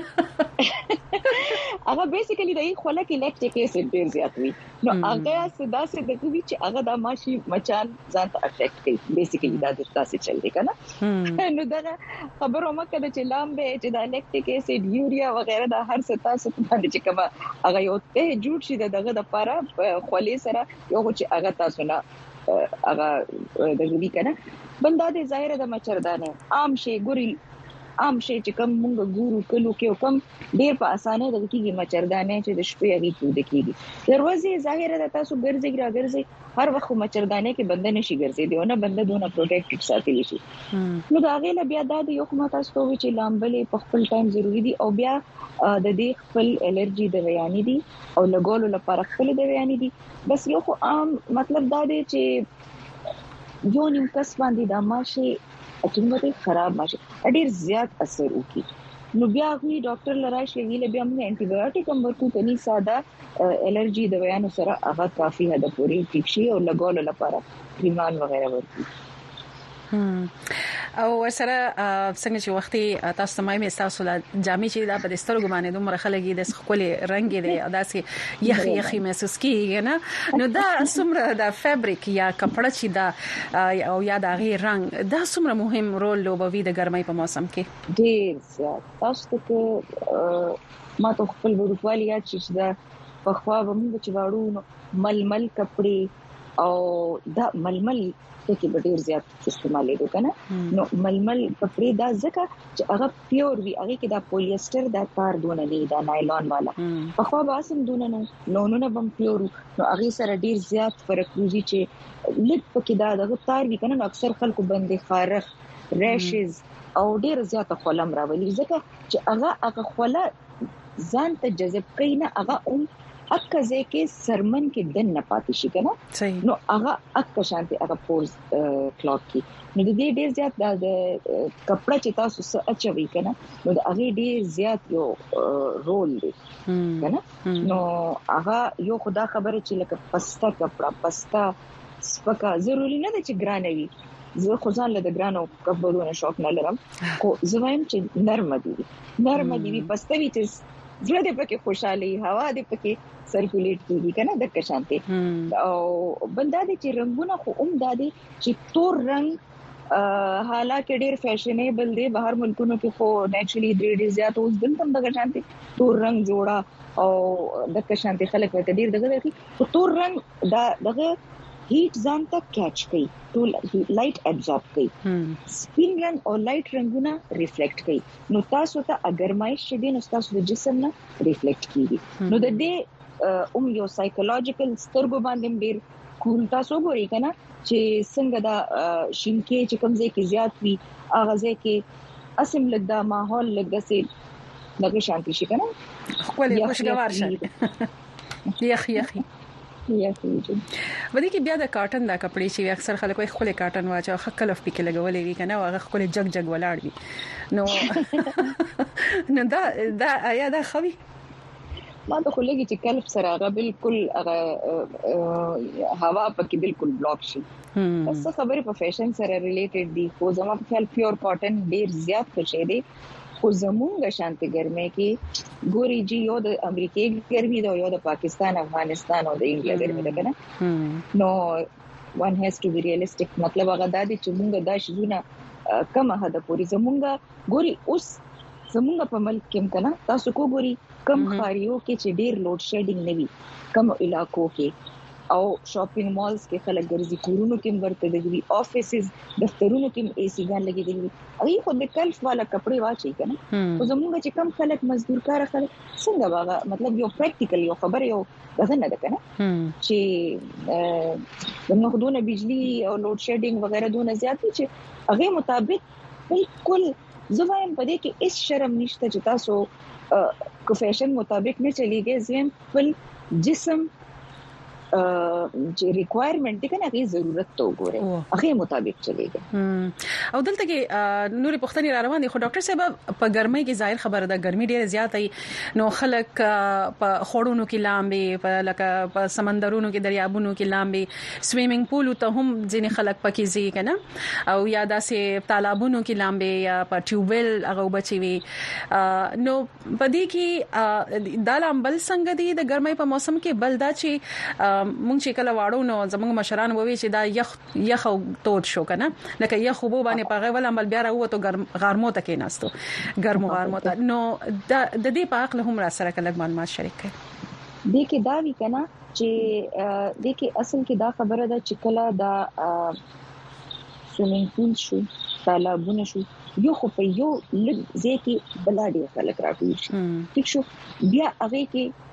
وای هغه بیسیکلی د خوله کې لیکټیک ایسید ډیر زیات وي نو هغه سدا سي د کوي چې هغه د ماشي مچان ځان ته افیکټ کوي بیسیکلی دا د تاسو چل دی کنه نو دا خبرو مکه چې لامبه چې د لیکټیک ایسید یوریا وغیرہ د هر څه تاسو باندې چې کومه هغه یو ته جوړ شي دغه د لپاره خولې سره یو چې هغه تاسو نه هغه د غوډي کنه بندا د ظاهر د مچردانه عام شي ګوري عام شي چې کوم موږ ګورو کلو کې کوم ډیر په اسانه د کیږي مچردانه چې د شپې هغه تو د کیږي دروازه ظاهر د تاسو ګرځي راګرځي هر وخت مچردانه کې بنده نشي ګرځي دیونه بنده دونه پروټیکټ ساتلی شي نو دا غیله بیا د یو کومه تاسو ته چې لامبلې په خپل ټایم ضروری دي او بیا د دې خپل الرجی د بیان دي او لګولو لپاره خپل د بیان دي بس یو خو عام مطلب دا دی چې یو نیم کس باندې د ماشي اټینګه خراب ماشي ډیر زیات اثر وکي نو بیا غوي ډاکټر لراشي ویل بیا موږ انټي بایوټیک هم ورکو کني ساده الرجی د بیان سره هغه کافي حد پورې ټیک شي او لګول لپاره کریمان وغیرہ ورکو او سره څنګه چې وختي تاسو سمای مې تاسو لا جامې چې دا په سترګو باندې دومره خلګي د خپل رنگ دی داسې یخي محسوس کیږي نه نو دا څومره د فابریک یا کپڑا چې دا او یا د غیر رنگ دا څومره مهم رول لوبوي د ګرمۍ په موسم کې ډیر زیات تاسو ته ما ته خپل ورکوالي یا چې دا په خوا باندې چې واړو ململ کپڑے او دا ململ کې ډیر زیات استعمالېږي کنه نو ململ کپڑے دا ځکه چې هغه پیور وي هغه کې دا پولیستر دا تار دونه نه دا نایلون والا په خو باسم دونه نه بم پیور نو هغه سره ډیر زیات فرق وږي چې لټ پکې دا دغه تار وی کنه اکثر خلکو باندې خارخ ریشز او ډیر زیات خلم راولي ځکه چې هغه خله ځان ته جذب کوي نه هغه اکه ځکه سرمن کې دن نه پاتې شي کنه نو هغه اکه شانتي هغه پورز کلاک کی نو د دې ډیر زیات د کپڑا چې تاسو سره اچوي کنه نو د هغه ډیر زیات یو رول دی کنه نو هغه یو خدا خبره چې لکه پستا کپڑا پستا سپکا ضروری نه ده چې ګران وي زه خو ځان له ګرانو کپړو شوق نه لرم خو زوایم چې نرم دي پستا وی چې زړه دې پکې خوشحالي هوا دې پکې سرکولیټ کیږي کنه د کشانته او بندا دې چې رنگونه خو دادي چې تور رنگ حالکه ډیر فیشنیبل دی بهر ملکونو کې خو نیچرلی ډیر زیات اوس دلته د کشانته تور رنگ جوړا او د کشانته خلک ورته ډیر دغه کوي تور رنگ دغه هیټ ځان ته کیچ کوي ټول لایټ ابزورب کوي سپین رنگ او لایټ رنگونه ریفلیکټ کوي نو تاسو ته اگرمایش شدي نو تاسو د جسم نه ریفلیکټ کیږي نو د دې یو سایکولوژیکل سترګو باندې ډیر کول تاسو ګورئ کنه چې څنګه دا شینکې چې کوم ځای کې زیات وي هغه ځای کې اسیم لګدا ماحول لګسي لګي شانتي شي کنه خپل خوشګوار شي یخي ودی کې بیا د کاټن دا کپڑے چې اکثر خلک وایي خپل کاټن واچو خکلف پکې لګولې وی کنه هغه خپل جګ ولاړ وي نو دا آیا دا خوي ما ته خلګي چې کلف سره هغه بالکل هغه هوا پکې بالکل بلاک شي بس خبره په فیشن سره ریلیټډ دي خو زما په خیال پیور کاټن ډیر زیات خوشې دي خو زمونږ شانتي ګرمه کې ګوري جی یو د امریکای ګرمي دا یو د پاکستان افغانستان او د انډیا ګرمي ده کنه نو one has to be realistic مطلب هغه د دې چې موږ دا شونه کم هدا پوری زمونږ ګوري اوس زمونږ په ملک کې کنه تاسو کو ګوري کم خاریو کې چې ډیر لوډ شیډینګ نه وي کم علاقو کې او شاپینګ مالز کې خلک ګرځي کورونو کې ورته دي افیسز دفترونو کې اي سي ګان لګي دي هغه خو د کلف والا کپڑے واچي کنه خو زمونږ چې کم خلک مزدور کار خلک څنګه واغه مطلب یو پریکټیکل یو خبر یو دغه نه ده کنه چې زموږ دونه بجلی او لوډ شیډینګ وغیرہ دونه زیات چې هغه مطابق بالکل زوایم پدې کې اس شرم نشته چې تاسو کو فیشن مطابق نه چلیږي زم خپل جسم چې ریکوایرمنت دي کنه هغه ضرورت ته وګوره هغه مطابق چلیږي او دلته کې نوري پښتني را روان دي خو ډاکټر صاحب په ګرمۍ کې ظاهر خبره ده ګرمي ډیره زیات ای نو خلک په خړونو کې لامبي په لکه په سمندرونو کې دریابونو کې لامبي سویمینګ پول ته هم ځینې خلک پکې ځي کنه او یا داسې تالابونو کې لامبي یا په ټیوبل هغه بچي وي نو پدې کې د لامبل څنګه دي د ګرمۍ په موسم کې بل دا چې مونږ چې کله واړو نو زموږ مشران ووي چې دا یخ او تود شو کنه لکه یخ وبو باندې پغه ول عمل بیا راوته غرمو ته کې ناستو ګرمو غرمو ته نو د دې په اړه هم را سره کله معلومات شریک کړئ د کې دا وی کنه چې د کې اصل کې دا خبره ده چې کله دا سویمینګ پول شو تالابونه شو یو خو په یو لږ ځکه بلاډي خلک راټول شي ٹھیک شو بیا هغه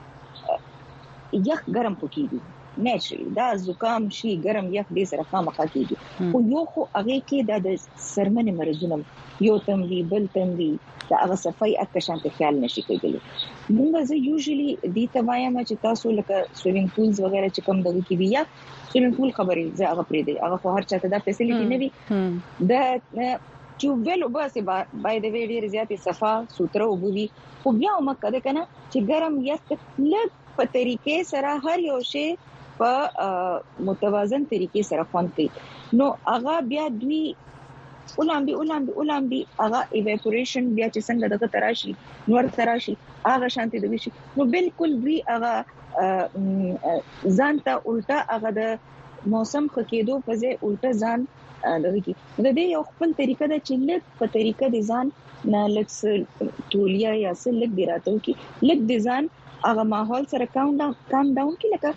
کې یخ ګرم پکېږي نېچرلی دا زکام شي ګرم یخ دې سره خامخا کېږي خو یو خو هغه کې د سرمنې مرزونه یو تم وی بل تم وی دا هغه صفای اکه شانته خیال نشي کېدلی موږ زه یوزلی دې توایم چې تاسو لکه سویمینګ پولز وغیرہ چې کوم دغه کې وی یا سویمینګ پول خبرې زه هغه پرې دی هغه خو هر چاته دا فیسیلیټي نه وي دا ټیوبل وباسي بای د وی ډیر زیاتې صفا سوتره وبوي خو بیا مکه ده کنه چې ګرم یخ لږ په طریقې سره هر یو شی په متوازن طریقې سره خوان کوي نو هغه بیا دوی اولامبي هغه ایویپوریشن بیا چې څنګه دغه تراشي نور تراشي هغه شانتي دوی شي نو بالکل دوی هغه ځان ته الټا هغه د موسم خکېدو په ځای الټا ځان دغه کی د دې یو خپل طریقه د چلک په طریقه د ځان نه لکس تولیا یا څه لګ دی راتو کی لګ د ځان هغه ماحول سره کام ډاون کی لکه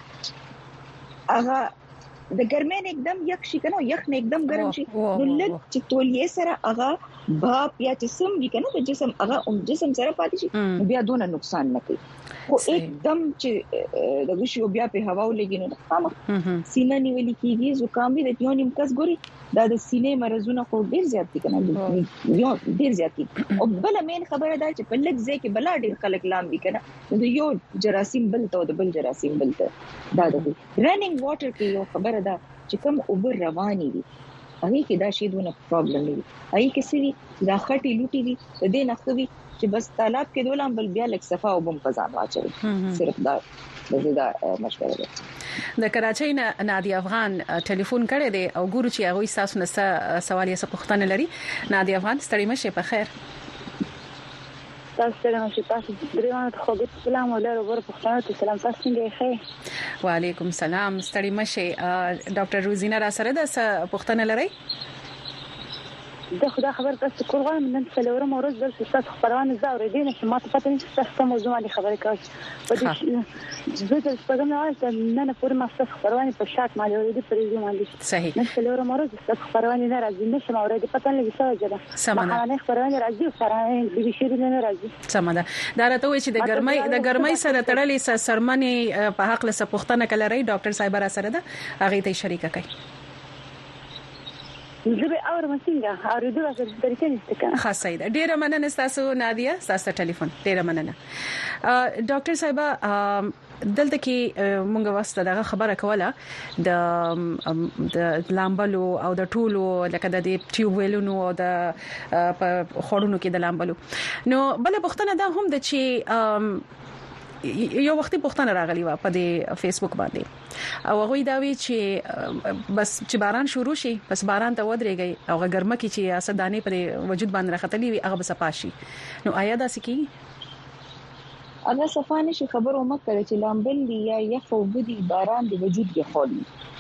هغه د ګرمۍ एकदम یخ شي کنه یخ نه एकदम ګرم شي نو لږ چې تولیه سره هغه باب یا جسم وی کنه د جسم هغه جسم سره پاتې شي بیا دونه نقصان نه کوي خو एकदम چې د وشو بیا په هوا ولګي نو خامخ سینه نیولې کیږي زکام دي د پیونیم کس ګوري دا د سینې مرزونه خو ډیر زیات دي کنه یو ډیر زیات دي او بل مین خبره ده چې په لږ ځای کې بلا ډیر خلک لام دي کنه د یو جراثیم بل ته د بل جراثیم بل ته دا د رننګ واټر کې یو خبره ده چې کوم اوبر رواني دي هغه کې دا شی دونه پرابلم نه هغه کې سړي دا خټي لوټي دي د دې نخوي چې بس طالب کې دولم بل بیا لک صفه او بم پزان واچوي صرف دا مشوره ده د کراچۍ نه نادي افغان ټلیفون کړی دی او ګورو چې هغه تاسو نه سوال یې سپختنه لري نادي افغان ستړي مشه په خیر تاسو ته نو تاسو درېوانه خو ګټ سلام ولر ور پښتنه ته سلام تاسو څنګه ښه وعلیکم سلام ستړي مشه ډاکټر روزینا را سره د پښتنه لري د خدا خبر تاسو کورغان نن څلورم ورځ درس تاسو خبرونه زاورې دي چې ما ته پته نشته تاسو موضوع باندې خبرې کوي په دې زه د سپګم نه نه پورې ما تاسو خبرونه په شات مالي ورې په دې باندې صحیح نن څلورم ورځ تاسو خبرونه نه راځي نشم اورېدي پته نه وسه جده سمانه نه خبرونه راځي سره د شي نه راځي سمانه دا راته وي چې د ګرمۍ سره تړلې سرمنې په حق له سپختنه کلري ډاکټر صاحب را سره ده هغه ته شریک کړي زه اور مسینګه اوریدو راځي د طریقې نشته کنه خاصه ده ډیره مننه تاسو نادیه تاسو ټلیفون ډیره مننه ډاکټر صاحب دلته کې مونږ واسطه دغه خبره کوله د لامبلو او د ټولو لکه د ټیوبویلونو او د خورونو کې د لامبلو نو بل پښتنه دا هم د چې یو وخت پوښتنه راغلی و په دې فیسبوک باندې او هغه دا وی چې بس چې باران شروع شي بس باران ته ودرېږي او ګرمه کې چې اسدانه پر وجود باندې راختلی وي هغه بس پاشي نو آیا دا سکی اگر صفانه شي خبر او مکه چې لامبل دی یا یخ او بدی باران دی وجود کې خولي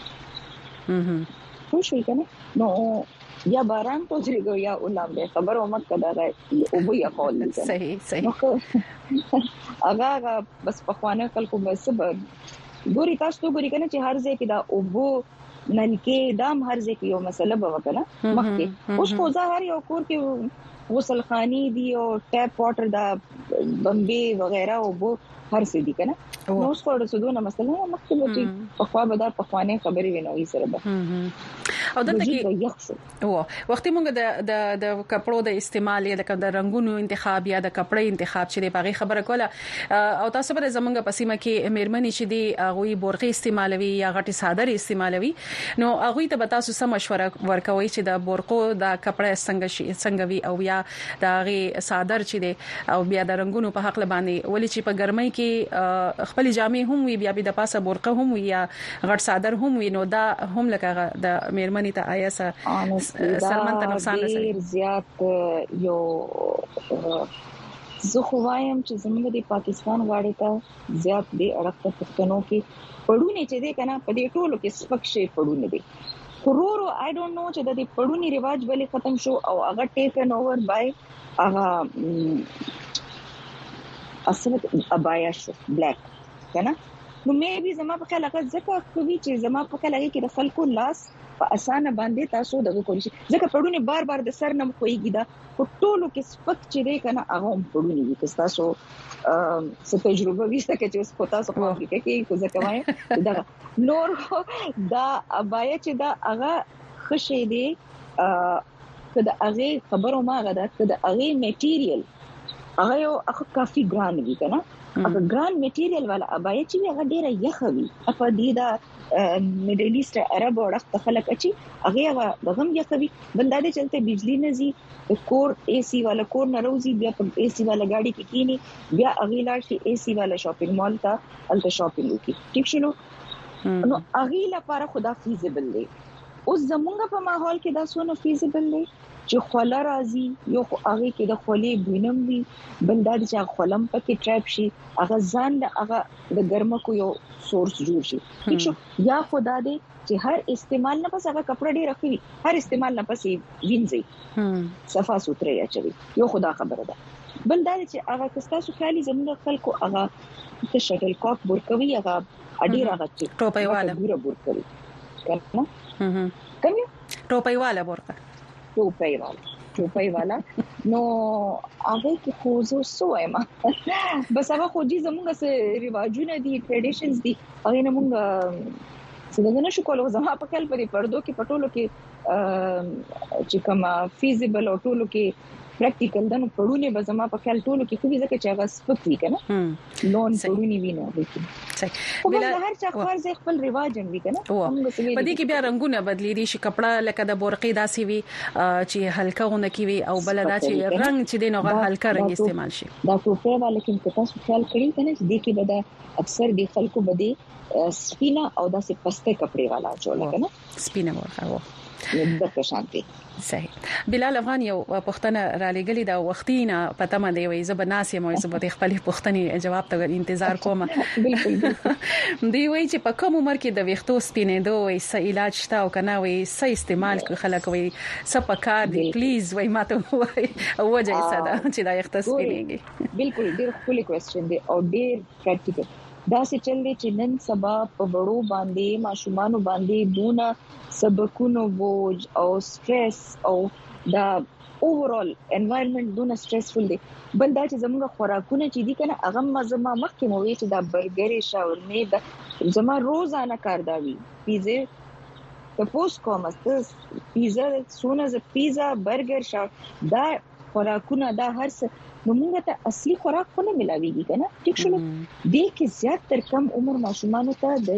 خو شي کنه نو یا باران ته ځریږي یا لامبل خبر او مکه دا او بیا خولي صحیح اگر بس په خوانه خلکو به صبر ګوري تاسو ګوري کنه چې هر ځای کې دا او بو نلکې دام هر ځای کې یو مسله به وکنه مخکې اوس خو ظاهر یو کور کې غسل خانی دی او ټاپ واټر دا بمبي وغیرہ او بو هر څه دي کنه نو اوس خو رسودونه مسله مخکې وتی په خوا به دا په خوانه خبرې وینوي سره به او دلته کې وختي موږ د کپړو د استعمال یا د رنگونو انتخاب یا د کپړې انتخاب چې د باغی خبره کوله او تاسو په زمونږ پسیمه کې مېرمنې چې دی هغه بورقي استعمالوي یا غټي صادر استعمالوي نو هغه ته تاسو سم مشوره ورکوي چې د بورقو د کپړې څنګه وي او یا د هغه صادر چې دی او بیا د رنگونو په حق باندې ولې چې په ګرمۍ کې خپل جامې هم وي بیا د پاسه بورقه هم وي یا غټ صادر هم وي نو دا هم لکه د مېرمنې ته آیا سلمان ته نقصان رسوي زیات یو زه خو وایم چې زموږ د پاکستان غاړې ته زیات دی اړخته پښتنو کې پړونه چې دی کنه په دې ټولو کې سپک شي پړونه دی ورورو آی ډونټ نو چې د دې پړونی رواج بلې ختم شو او هغه ټیکن اوور بای هغه اصله ابایا شو بلیک کنه نو مې به زما په خیال هغه ځکه کوي چې زما په خیال هغه کې د خلکو لاس په اسانه باندې تاسو دغه کولی شي ځکه پړونه بار بار د سر نم خوېږي دا ټولو کې سپک چې دی کنه هغه پړونه دي تاسو څه تجربه وسته چې اوس په تاسو په افریقا کې کو ځکه وایي دا نور دا ابایا چې دا هغه خشه دی کله هغه خبرو ما غدا کله هغه میټیریل هغه یو کافي ګران وی کنه هغه ګران میټیریل والا ابایا چې هغه ډیره یخوي په دې دا میډل ایست عرب او وخت خلک اچي هغه دغم یخوي بنداده چلته بجلی نزي کور اي سي والا کور ناروزي بیا په اي سي والا گاډي کې کینی بیا اغه لاړ شي اي سي والا شاپینګ مال ته الته شاپینګ وکي ٹھیک شنو نو اغه لپاره خدا فیزیبل دی اوس زمونږ په ماحول کې دا سونه فیزیبل دی چې خوله راځي یو هغه کې د خولې بوینم وي بل دا چې خولم پکې ټریپ شي هغه ځان هغه د ګرمه کو یو سورس جوړ شي ٹھیک شو یا خدا دې چې هر استعمال نه پس هغه کپڑا ډیر رخوي هر استعمال نه پس وینځي صفا سوتره یا چوي یو خدا خبره ده بل دا چې هغه کستاسو خالي زموږ خلکو هغه د شټل کاک ورکوي هغه اډیر هغه چې ټوپای والا ورکوي کنه کمه ټوپای والا ورکوي چوپای والا نو هغه کې خو زه سوېما بس هغه خو دې زموږ سره رواجونه دي ټریډیشنز دي هغه نه مونږ څنګه نشو کولای زما په خپل پردو کې پټولو کې چې کومه فیزیبل او ټولو کې پریکټیکل دنه پړونه به زما په خیال ټولو کې خو ځکه چې هغه سپک وی کنه لون پړونی وینه صحیح بل هر چا خپل رواج هم وی کنه په دې کې بیا رنگونه بدلی دي شي کپڑا لکه د بورقي داسي وی چې هلکا غونه کی وی او بل دا چې رنگ چې دینه هلکا رنگ استعمال شي دا ټوپه والا کې تاسو خیال کړی کنه چې دې کې به اکثر د خلکو بده سپینا او داسې پسته کپڑے والا جوړه کنه سپینا ورغه د شانتي صحیح بلال افغان یو پښتنه را لګلی دا وختینه پته مده وي زبناسي مو زبته خپل پښتني جواب ته انتظار کوم بالکل دی وی چې په کوم عمر کې د ویختو سپینېدو وي څه علاج شته او کنه وي څه استعمال خلک وي څه پکار دی پلیز وای ماته وای وجه یې صدا چې دا ویخت سپینېږي بالکل ډیر خولي کوېسچن دی او ډیر پریکټیکل دا چې چل دی چې نن سبا په وړو باندې ماشومان باندې دونه سبکونو بوج او سټرس او دا اوورال انوایرنمنت دونه سټرسفل دی بل دا چې زموږ خوراکونه چې دي کنه هغه مزما مخکې مو وی چې دا برګر شاورمې دا زما روزانه کار دا وی پیزه تاسو کوم است پیزا سونه ز پیزا برګر شاو دا خوراکونه دا هر څه نو موږ ته اصلي خوراک خو نه ملاويږي کنه ټیک شو دې کې زیات تر کم عمر ماشومان ته د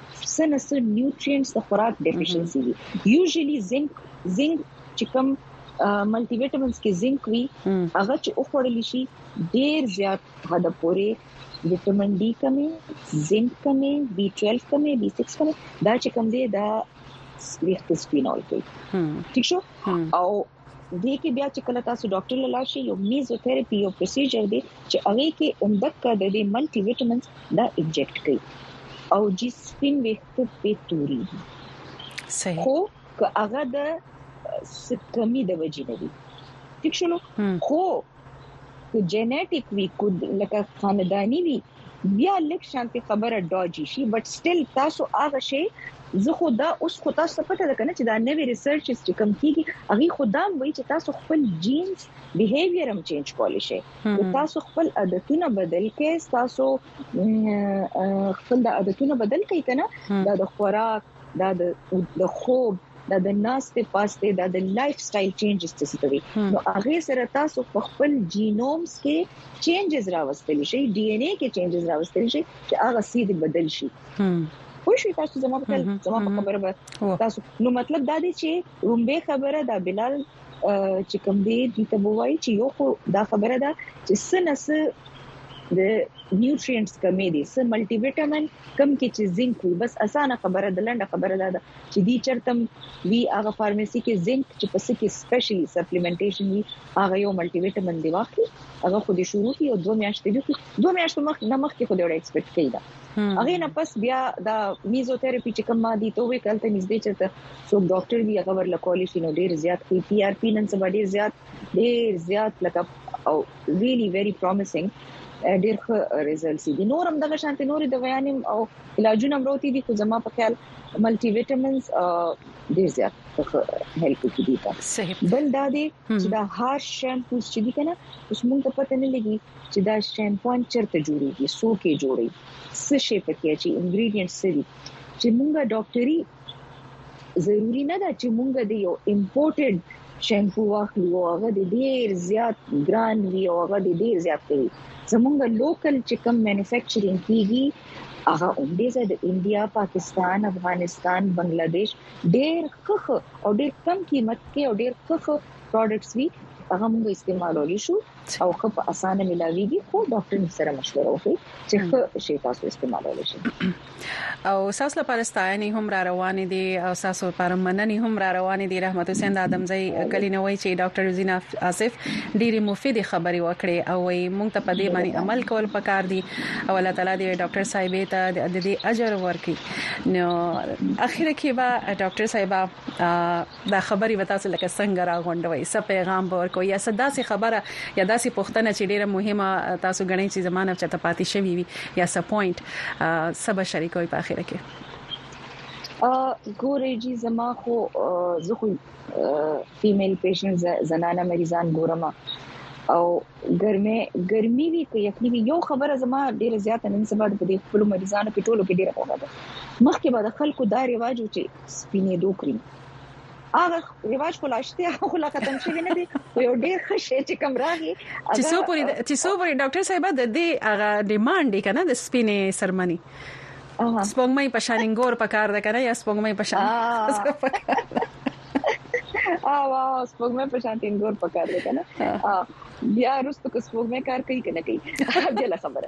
سنسر نیوټریانټس د خوراک ډیفیشنسي دي یوزلی زنک چې کوم ملټي وټامینز کې زنک وي هغه چې او خورل شي ډیر زیات حد پورې وټامین ډي کمي زنک کمي B12 کمي B6 کمي دا چې کم دی دا ویښت سپینول کوي ٹھیک شو او دې کې بیا چې کله تاسو ډاکټر لاله شي یو میزوتھراپي یو پروسیجر دی چې هغه کې اندکه د دې ملټي وټامینز دا انجکټ کوي او چې سپین ویښت په توري صحیح خو که هغه د کمی د وجې نه وي ٹھیک شو خو که جنیټیک وی کو لکه خاندانی وی بیا لک شانتي خبره ډاجی شي بټ سټیل تاسو هغه شي زه خو دا اوس خو تاسو پته ده کنه چې دا نوې ریسرچ چې کوم کیږي هغه خدام وایي چې تاسو خپل جینز بیهیویر هم چینج کولی شئ تاسو خپل عادتونه بدل کړئ تاسو خپل عادتونه بدل کړئ کنه دا د خوراک دا د خوب دا د ناستې پاسته دا د لایف سټایل چینجز څه کوي نو هغه سره تاسو خپل جینومز کې چینجز راوستل شي ډي ان اے کې چینجز راوستل شي چې هغه سیده بدل شي خو شي تاسو زما په خبره به تاسو نو مطلب دا دی چې رومبه خبره دا بلال چې کوم دی ته وایي چې یو خو دا خبره ده چې سنس د نیوټریانټس کمی دي سم ملټي وټامین کم کې چې زنک وي بس اسانه خبره ده لنډه خبره ده چې دی چرتم وی هغه فارمیسي کې زنک چې پس کې سپیشلی سپلیمنټیشن وی هغه یو ملټي وټامین دی واخلي هغه خو دې شروع کی او 2 میاشتې مخ کې خو دې ایکسپیکټ کیدا هغه نه پس بیا دا میزوتھراپي چې کوم دي ته وی کلته نږدې چرته څو ډاکټر وی هغه ورل کولی شي نو ډیر زیات پی آر پی نن سبا ډیر زیات لکه او ریلی ویری پرومیسینګ ډیر ښه ریزلټس دي نورم دغه شانتي نورې دوايانې او علاجونه مروتي دي خو زما په خیال ملټي وټامینز ډیر زیات هیلپ کوي صحیح بل دا دي چې دا هار شیمپو چې دي کنه اوس موږ ته پته نه لګي چې دا شیمپو چرته جوړیږي سو کې جوړي څه شي پکې چې انګریډینټس دي چې موږ ډاکټري ضروری نه ده چې موږ د یو امپورټډ شیمپو واخلو هغه ډیر زیات ګران وي او هغه ډیر زیات کوي زمونږ لوکل چې کوم مینوفیکچرینګ کیږي هغه اومدې د انډیا پاکستان افغانستان بنگلاديش ډیر ښه او ډیر کم قیمت کې او ډیر ښه پروډکټس وي هغه موږ استعمالولای شو او خو په اسانه ملاويږي خو ډاکټر سره مشوره وکړي چې ښه شي تاسو استعمالولای شئ او ساس لپاره ستاینې هم را روانې دي او ساسو لپاره مننې هم را روانې دي رحمت حسین آدمزی کلینوي چې ډاکټر روزینا آصف ډېری مفید خبري وکړي او موږ ته په دې باندې عمل کول پکار دي او الله تعالی دې ډاکټر صاحب ته د دې اجر ورکړي نو اخر کې با ډاکټر صاحب دا خبري وتا څه لکه څنګه راغونډوي څه پیغام ورکوي یا صدا سي خبره یا داسې پوښتنه چې ډیره مهمه تاسو غنئ چې زمانه چته پاتې شوی وي یا څه پوینټ سبا شریکوي په اخر کې ګورې جی زما خو زه خو فیمیل پیشنټ زنانه مریضان ګورم او ګرمي وی کې یقیني یو خبره زما ډیره زیات نن سبا د دې خپل مریضانو په ټولو کې ډیره خوږه ده مخکې به د خلکو دا رواج و چې سپینې دوکري هغه رواج خلاصته خو لا ختم شوی نه دی یو ډیر ښه چې کوم راغی چې څو پوری ډاکټر صاحب د دې هغه ډیماند کنه د سپینې سرمنی سپوږمۍ په شاننګور پکار ده کنه یا سپوږمۍ په شان واو سپوږمۍ په شاننګور پکار ده کنه بیا رستو کو سپوږمۍ کار کوي کنه کوي بل خبره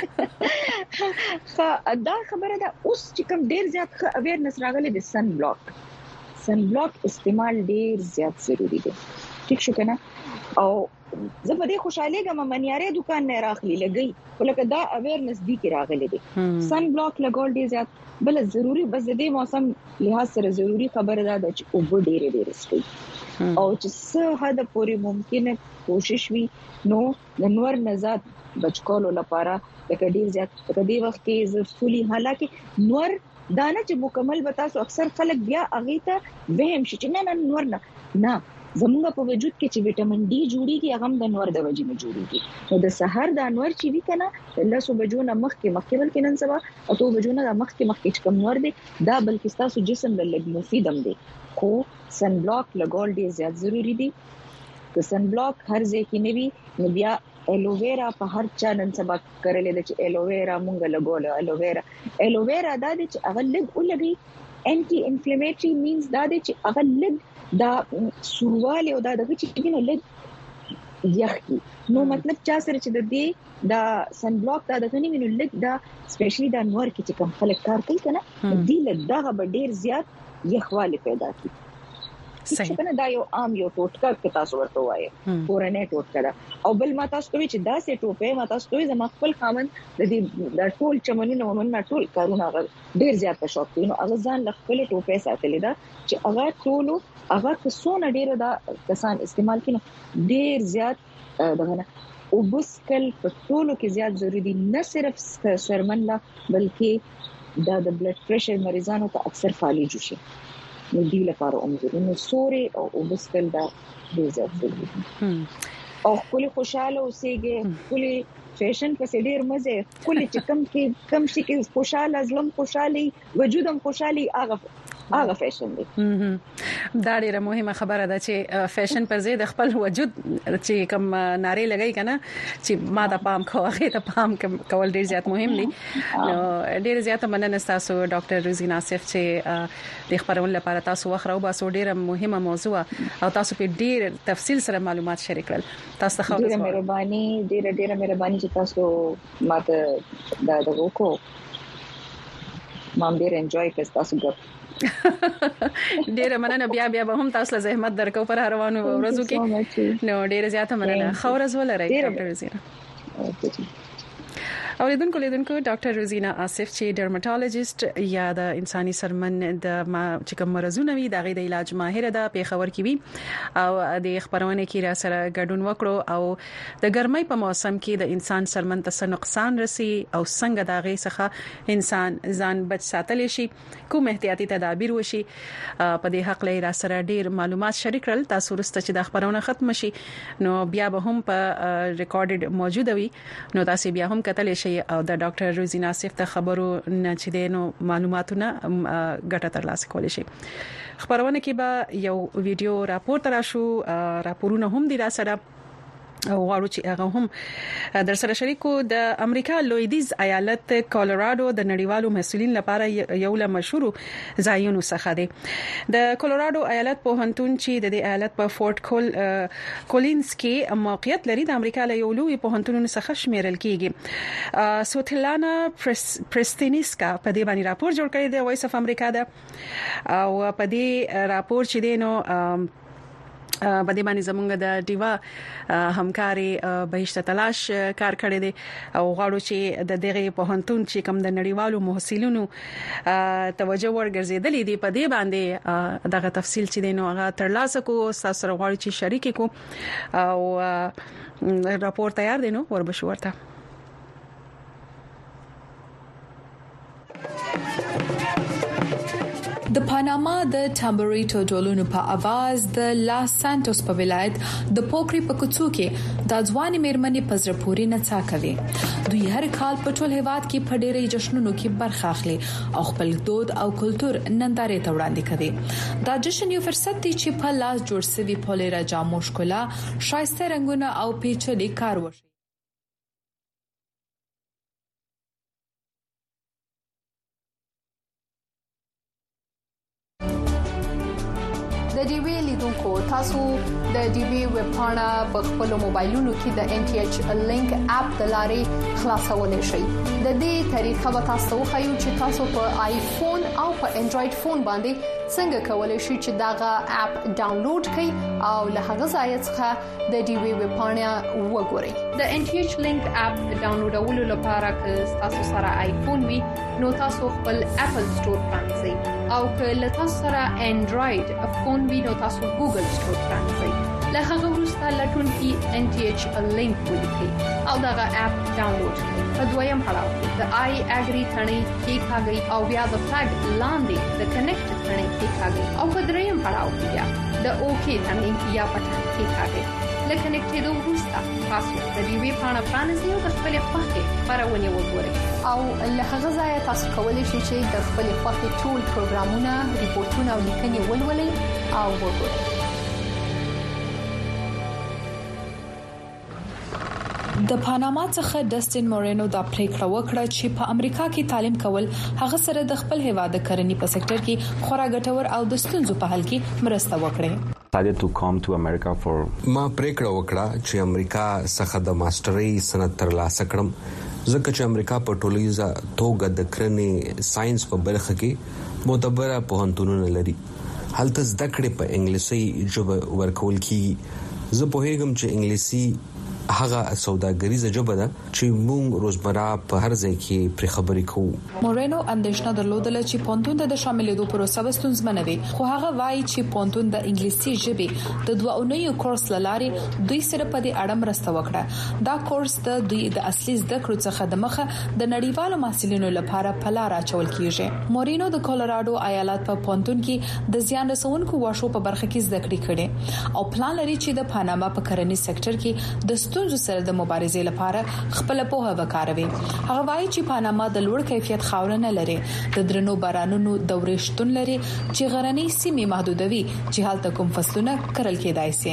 دا خبره ده اوس چې کوم ډیر زیات اویرنس راغلی د سن بلاک استعمال ډیر زیات ضروری دی ٹھیک شو کنه او زه په دې خوشاله ګم منیاره دکان نه راخلی لګي ولکه دا اویرنس دی کې راغلی دی سن بلاک لګول ډیر زیات بل ضروری بس د موسم لحاظ سره ضروری خبره ده چې او ډیر سپي او چې څه حد پورې ممکنه کوشش وي نو د نور نزاد بچکولو لپاره د ډیر زیات په دې وخت کې زفولي حالکه نور دانه چې مکمل بتا سو اکثر خلک بیا اغه ته وهم شي چې نه نور نه زموږ په وجود کې چې وټامین ډي جوړيږي هغه د نور د وجې نه جوړيږي نو د سحر د انور چې وی کنه الله سو بجونه مخکې بلکې نن سبا او تو بجونه د مخکې کم نور دي دا بلکې تاسو جسم له لګ مفید هم دي خو سن بلاک لګول ډیر زیات ضروری دي که سن بلاک هر ځای کې نوي نو بیا الوویرا په هر چا نن سبا کړلې د چې الوویرا مونږ لګول الوویرا دا د چې هغه لګ ولګي انټي انفلیمیټری مینز دا د چې هغه لګ دا سورواله او دا دغه چې دینه لږ یخي نو مطلب چا سره چې د دې دا سن بلاک دا دغه نیمه لږ دا سپیشلی دا نور کې چې کوم خلک کار کوي کنه دی له دغه به ډیر زیات یخواله پیدا کی صحیح کنه دا یو عام یو ټوټکا کې تاسو ورته وایي پورنه ټوټکا او بل ما تاسو ته چې دا سه ټوپه ما تاسو ته زما خپل خامن د دې د ټول چمنونو ونونه ټول کارونه ډیر زیات شوق دي نو هغه ځان خپل ټوپه ساتلې دا چې هغه ټول هغه څونه ډیر دا کسان استعمال کینو ډیر زیات دغه او بس کل په ټولو کې زیات ضروری دي نه صرف شرمن لا بلکې دا د بلډ پريشر مریضانو ته اکثر فالج شي نو دی لپاره عمره سوري او بس کل دا ډیر زیات ضروری او خپل خوشاله اوسېږي خپل فیشن په ډیر مزه خپل چې کم شي کې خوشاله ازلم خوشالي وجودم خوشالي هغه فیشن دی دا ډیره مهمه خبره ده چې فیشن پر ضد خپل وجود چې کوم ناره لګای کنه چې ما د پام کوغه ته پام کول ډیر زیات مهم دي نو ډیر زیات مننه تاسو ډاکټر روزینا آصف چې د خبرون لپاره تاسو وخت راو باسو ډیره مهمه موضوع او تاسو په ډیر تفصیل سره معلومات شریک کړل تاسو ته ډیره مهرباني ډیره مهرباني چې تاسو ماته دا وکړو ما ډیر انجوای کړ تاسو ګپ ډیره مننه بیا به هم تاسو له زحمت درکو پر روانو ورځو کې نو ډیره زیاته مننه خورز ولرئ ډاکټر روزینا اوریدونکو ډاکټر روزینا آصف چې ډرمټالوژیست یا د انساني سرمن د چې کوم مرزونه وي د غي د علاج ماهر ده په خبر کې وي او د خبرونه کې را سره ګډون وکړو او د ګرمۍ په موسم کې د انسان سرمن ته نقصان رسي او څنګه د غي څخه انسان ځان بچ ساتل شي کوم احتیاطي تدابیر وشي په دې حق لري را سره ډیر معلومات شریک کړل تاسو ورسته چې د خبرونه ختم شي نو بیا به هم په ریکارډډ موجود وي نو تاسو بیا هم کتل شي او د ډاکټر روزینا آصف ته خبرو نه چې دینو معلوماتونه ګټه ترلاسه کولای شي خبرونه کې به یو ویډیو راپور تر شو راپورونه هم دي را سره غواړو چې هغه هم در سره شریکو د امریکا لویدیز ایالت کولورادو د نړیوالو مسؤلین لپاره یو له مشهور ځایونو څخه دی د کولورادو ایالت په هنتون چې د ایالت په فورټ کولینز کې موقعیت لري د امریکا له یو لوی په هنتونو څخه شمیرل کیږي سوتلانا پرستینسکا په دې باندې راپور جوړ کړی دی وایس اف امریکا ده او په دې راپور چې دینو باندې باندې زمونږ د دیوا همکاري بهشته تلاش کار کړی دی او غواړو چې د دغه په هنتون چې کوم د نړیوالو محصلینو توجه ورګرځیدلې دی په دې باندې دغه تفصیل چې دینو هغه ترلاسه کو تاسو غواړو چې شریک کو او راپور تیار دی نو وربشو ورته د پاناما د ټامبریټو ډولونو په اواز د لاس سانټوس په ولایت د پوکری په کوڅو کې د ځواني مېرمنې په زړه پورې نڅا کوي. دوی هر کال په ټول هیواد کې په ډېرې جشنونو کې برخه اخلي او خپل دود او کلچر نندارې ته وړاندې کوي. دا جشن یو فرصت دی چې په لاس جوړ شوی پولیرا جامو ښکلا، شایسته رنگونه او پیچلي کار وشي. د ډي وی لیدونکو تاسو د ډي وی ویب پاڼه په خپل موبایلونو کې د ان ټي ایچ لینک اپ د لارې خلاصولای شئ. د دې طریقه به تاسو وښایو چې تاسو په آیفون او په انډراید فون باندې څنګه کولای شئ چې داغه اپ ډاونلوډ کړئ او له هغه ځای څخه د ډي وی ویب پاڼه وګورئ. د ان ټي ایچ لینک اپ ډاونلوډولو لپاره که تاسو سره آیفون وي نو تاسو خپل اپل سٹور پرانځئ او که له تاسو سره انډراید فون وي نو تاسو ګوګل سٹور پرانځئ. له هغه وروسته لټون کې ان ټي ایچ لینک ولیکئ او دغه اپ ډاونلوډ کړئ. په دویم پړاو کې د آی اګری ثنې کلیکاږئ او بیا د فلګ لاندې د کنیکټ ثنې کلیکاږئ او په دریم پړاو کې بیا د اوکی ثنې یا بټن کلیکاږئ. لکه کنیکټېدو وروسته تاسو د دې وی پاڼه پرانیزئ او د خپل خوښې خبرونه وګورئ او له هغه ځای تاسو کولی شئ چې د خپل خوښې ټول پروګرامونه، ریپورتونه او لیکنې ولولئ او وګورئ. د پاناما څخه ډسټین مورینو د پریکړه وکړه چې په امریکا کې تعلیم کول هغه سره د خپل هیواد د کرنی په سکتور کې خورا ګټور او د ستونزو په حل کې مرسته وکړي. ما پریکړه وکړه چې امریکا څخه د ماسترۍ سند ترلاسه کړم ځکه چې امریکا په ټولیزه توګه د کرنی ساينس په برخه کې معتبره پوهنتونونه لري. هلته زده کړې په انګلیسي ژبه ورکول کیږي. زه په هیګم چې انګلیسي هغه سوداګریزه ژبه ده چې موږ روزمره په هر ځای کې پر خبرې کوو. مورینو اندېښنه درلودله چې پونتون د شاملېدو پروسه وستونزمنه وي، خو هغه وایي چې پونتون د انګلیسي ژبې د 2 اونیو کورس لارې دوی سره په دې اړه مرسته وکړه. دا کورس د دوی د اصلي زده کړو څخه د مخه د نړیوالو محصلینو لپاره په لار اچول کیږي. مورینو د کولراډو ایالت په پونتون کې د زیان رسونکو واشو په برخه کې زده کړې کړې او پلان لري چې د پاناما په کرنی سکتور کې د ستونزو سره د مبارزې لپاره خپل پوهه وکاروي. هغه وایي چې پاناما د لوړ کیفیت خاور نه لري، د درنو بارانونو دورې شتون لري چې غرنی سیمې محدودوي چې هلته کوم فصلونه کرل کېدای شي.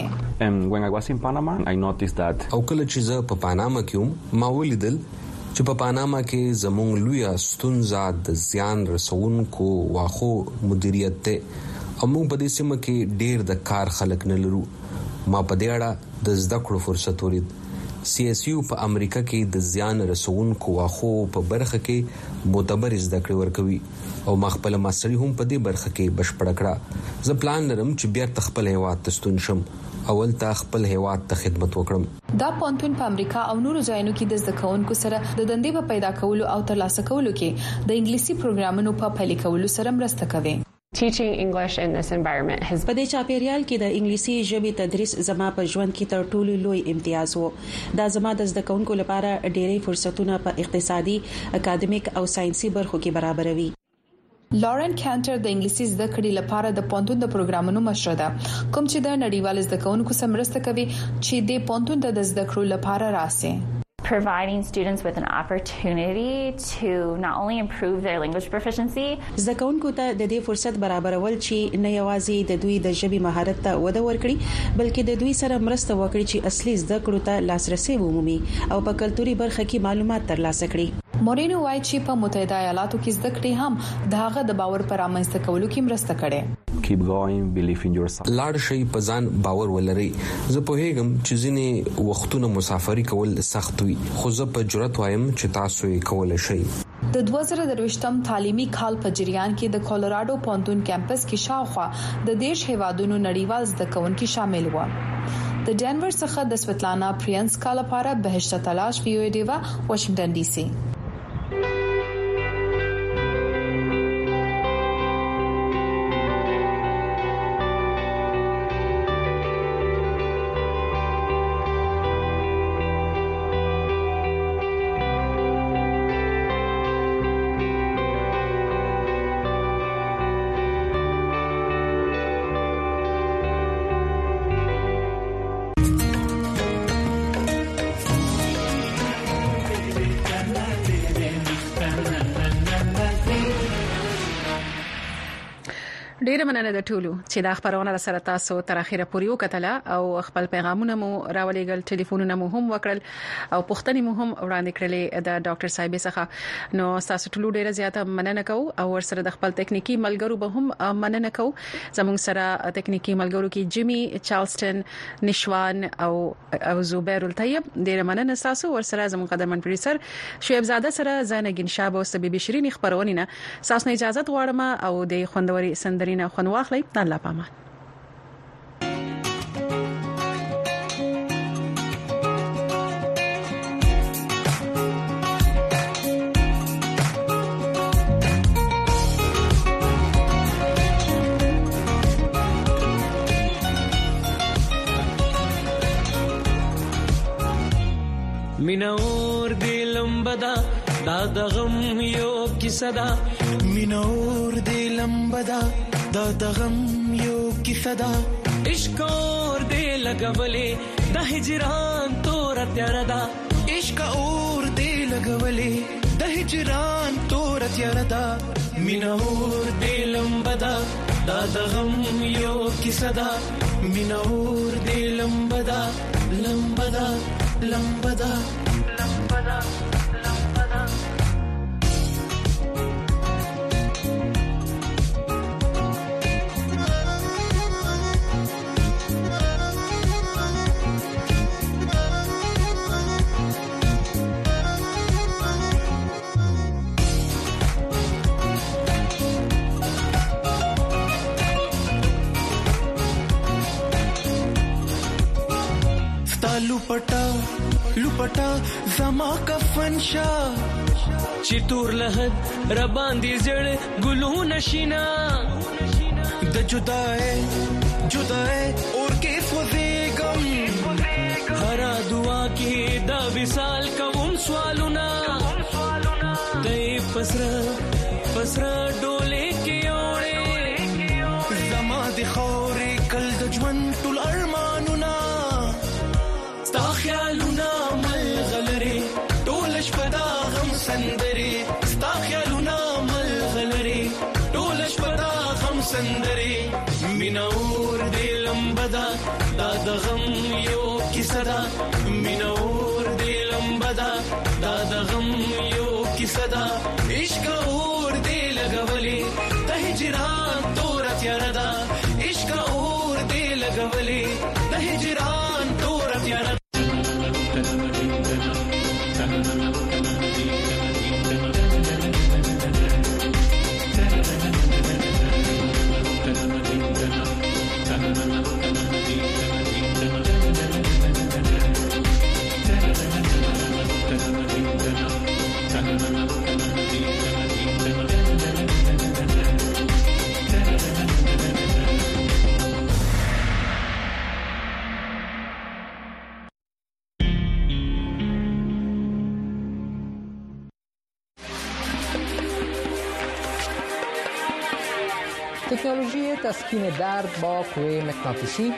او کله چې زه په پاناما کې ما ولیدل چې په پاناما کې زموږ لوی ستونزه د زیان رسونکو واخو مدیریت ته موږ په دې سیمه کې ډېر د کار خلک نه لرو. ما په دې اړه د زده کړو فرصت ورید. CSU په امریکا کې د زیان رسونکو واخو په برخه کې معتبر زده کړې ورکوي او ما خپل ماستري هم په دې برخه کې بشپړ کړه. زه پلان لرم چې بیا خپل هیواد ته ستون شم اول ته خپل هیواد ته خدمت وکړم. دا پونتون په امریکا او نورو ځایونو کې د زده کوونکو سره د دندې په پیدا کولو او ترلاسه کولو کې د انګلیسي پروګرامونو په پلي کولو سره مرسته کوي. Teaching English in this environment has په دې چاپیریال کې د انګلیسي ژبې تدریس زما په ژوند کې تر ټولو لوی امتیاز وو. دا زما د زده کوونکو لپاره ډېرې فرصتونه په اقتصادي، اکاډمیک او ساينسي برخو کې برابروي. لارن کانټر د انګلیسي زده کړې لپاره د پونتون د پروګرامونو مشر ده، کوم چې د نړیوال زده کوونکو سره مرسته کوي چې د پونتون د زده کړو لپاره راسي. Providing students with an opportunity to not only improve their language proficiency, زده کوونکو ته د دې فرصت برابرول چې نه یوازې د دوی د ژبې مهارت ته وده ورکړي بلکې د دوی سره مرسته وکړي چې اصلي زده کړو ته لاسرسي ومومي او په کلتوري برخه کې معلومات ترلاسه کړي. مورینو وايي چې په متحده ایالاتو کې زده کړې هم د هغه د باور پر رامنځته کولو کې مرسته کړې. لاړ شي په ځان باور ولري. زه په هیګم چې ځینې وختونه مسافري کول سخت وي خو زه په جرأت وایم چې تاسو یې کولای شئ. د 2023م تعلیمي کال په جریان کې د کولراډو پونتون کیمپس کې شاوخوا د دیش هیوادونو نړیوال زده کوونکي شامل و. د ډنور څخه د سویتلانا پرینسکا لپاره بهشته تلاش ویو دیوا واشنگټن ډي سي. ډیره مننه د ټولو چې دا خبرونه سره تاسو تر اخره پورې وکټله او خپل پیغامونه مو راولېګل، ټلیفونونه مو هم وکړل او پوښتنې مو هم وړاندې کړلې د ډاکټر صاحب څخه. نو تاسو ټول ډیره زیاته مننه کوم او ورسره د خپل ټکنیکی ملګرو به هم مننه کوم. زموږ سره ټکنیکی ملګرو کې جیمی چارلستون، نشوان او زبیر الطیب. ډیره مننه تاسو ورسره زموږ قدرمن پروډوسر شعیب زاده سره زانګین شاب او سبي شيرين خبرونه نه تاسو نه اجازه غواړم او د خوندوري سندري نه خون واخلئ. الله پامان. مینور دلم بدا دا غم یو کیسه دا، مینور دلم بدا دا غم یو کیسه دا، عشق اور دې لګولې د هجران تور تیار دا، عشق اور دې لګولې د هجران تور تیار دا، مینور دلم بدا دا غم یو کیسه دا، مینور دلم بدا لمبدا لمبدا لپټا زما کفن شا چتور لهد رباندې زړ ګلونه شینا د جدای اور کې فوزيګم هر دعا کې دا وصال کوم سوالونه دای پسرا ډولې کې اورې زما د خورې کل د ژوند ټول ارمانونه ستا خیالونه ملغلري ټول شپه دا غم سندري ستا خیالونه ملغلري ټول شپه دا غم سندري مینور دې لمبدا دا د غم یو کیسه ده مینور دې لمبدا دا د غم یو کیسه ده عشق اور دې لګولي ته هجران تور تیار ده عشق اور دې لګولي ته هجران تور تیار ده تکنولوژی تسکین درد با قوه مغناطیسی،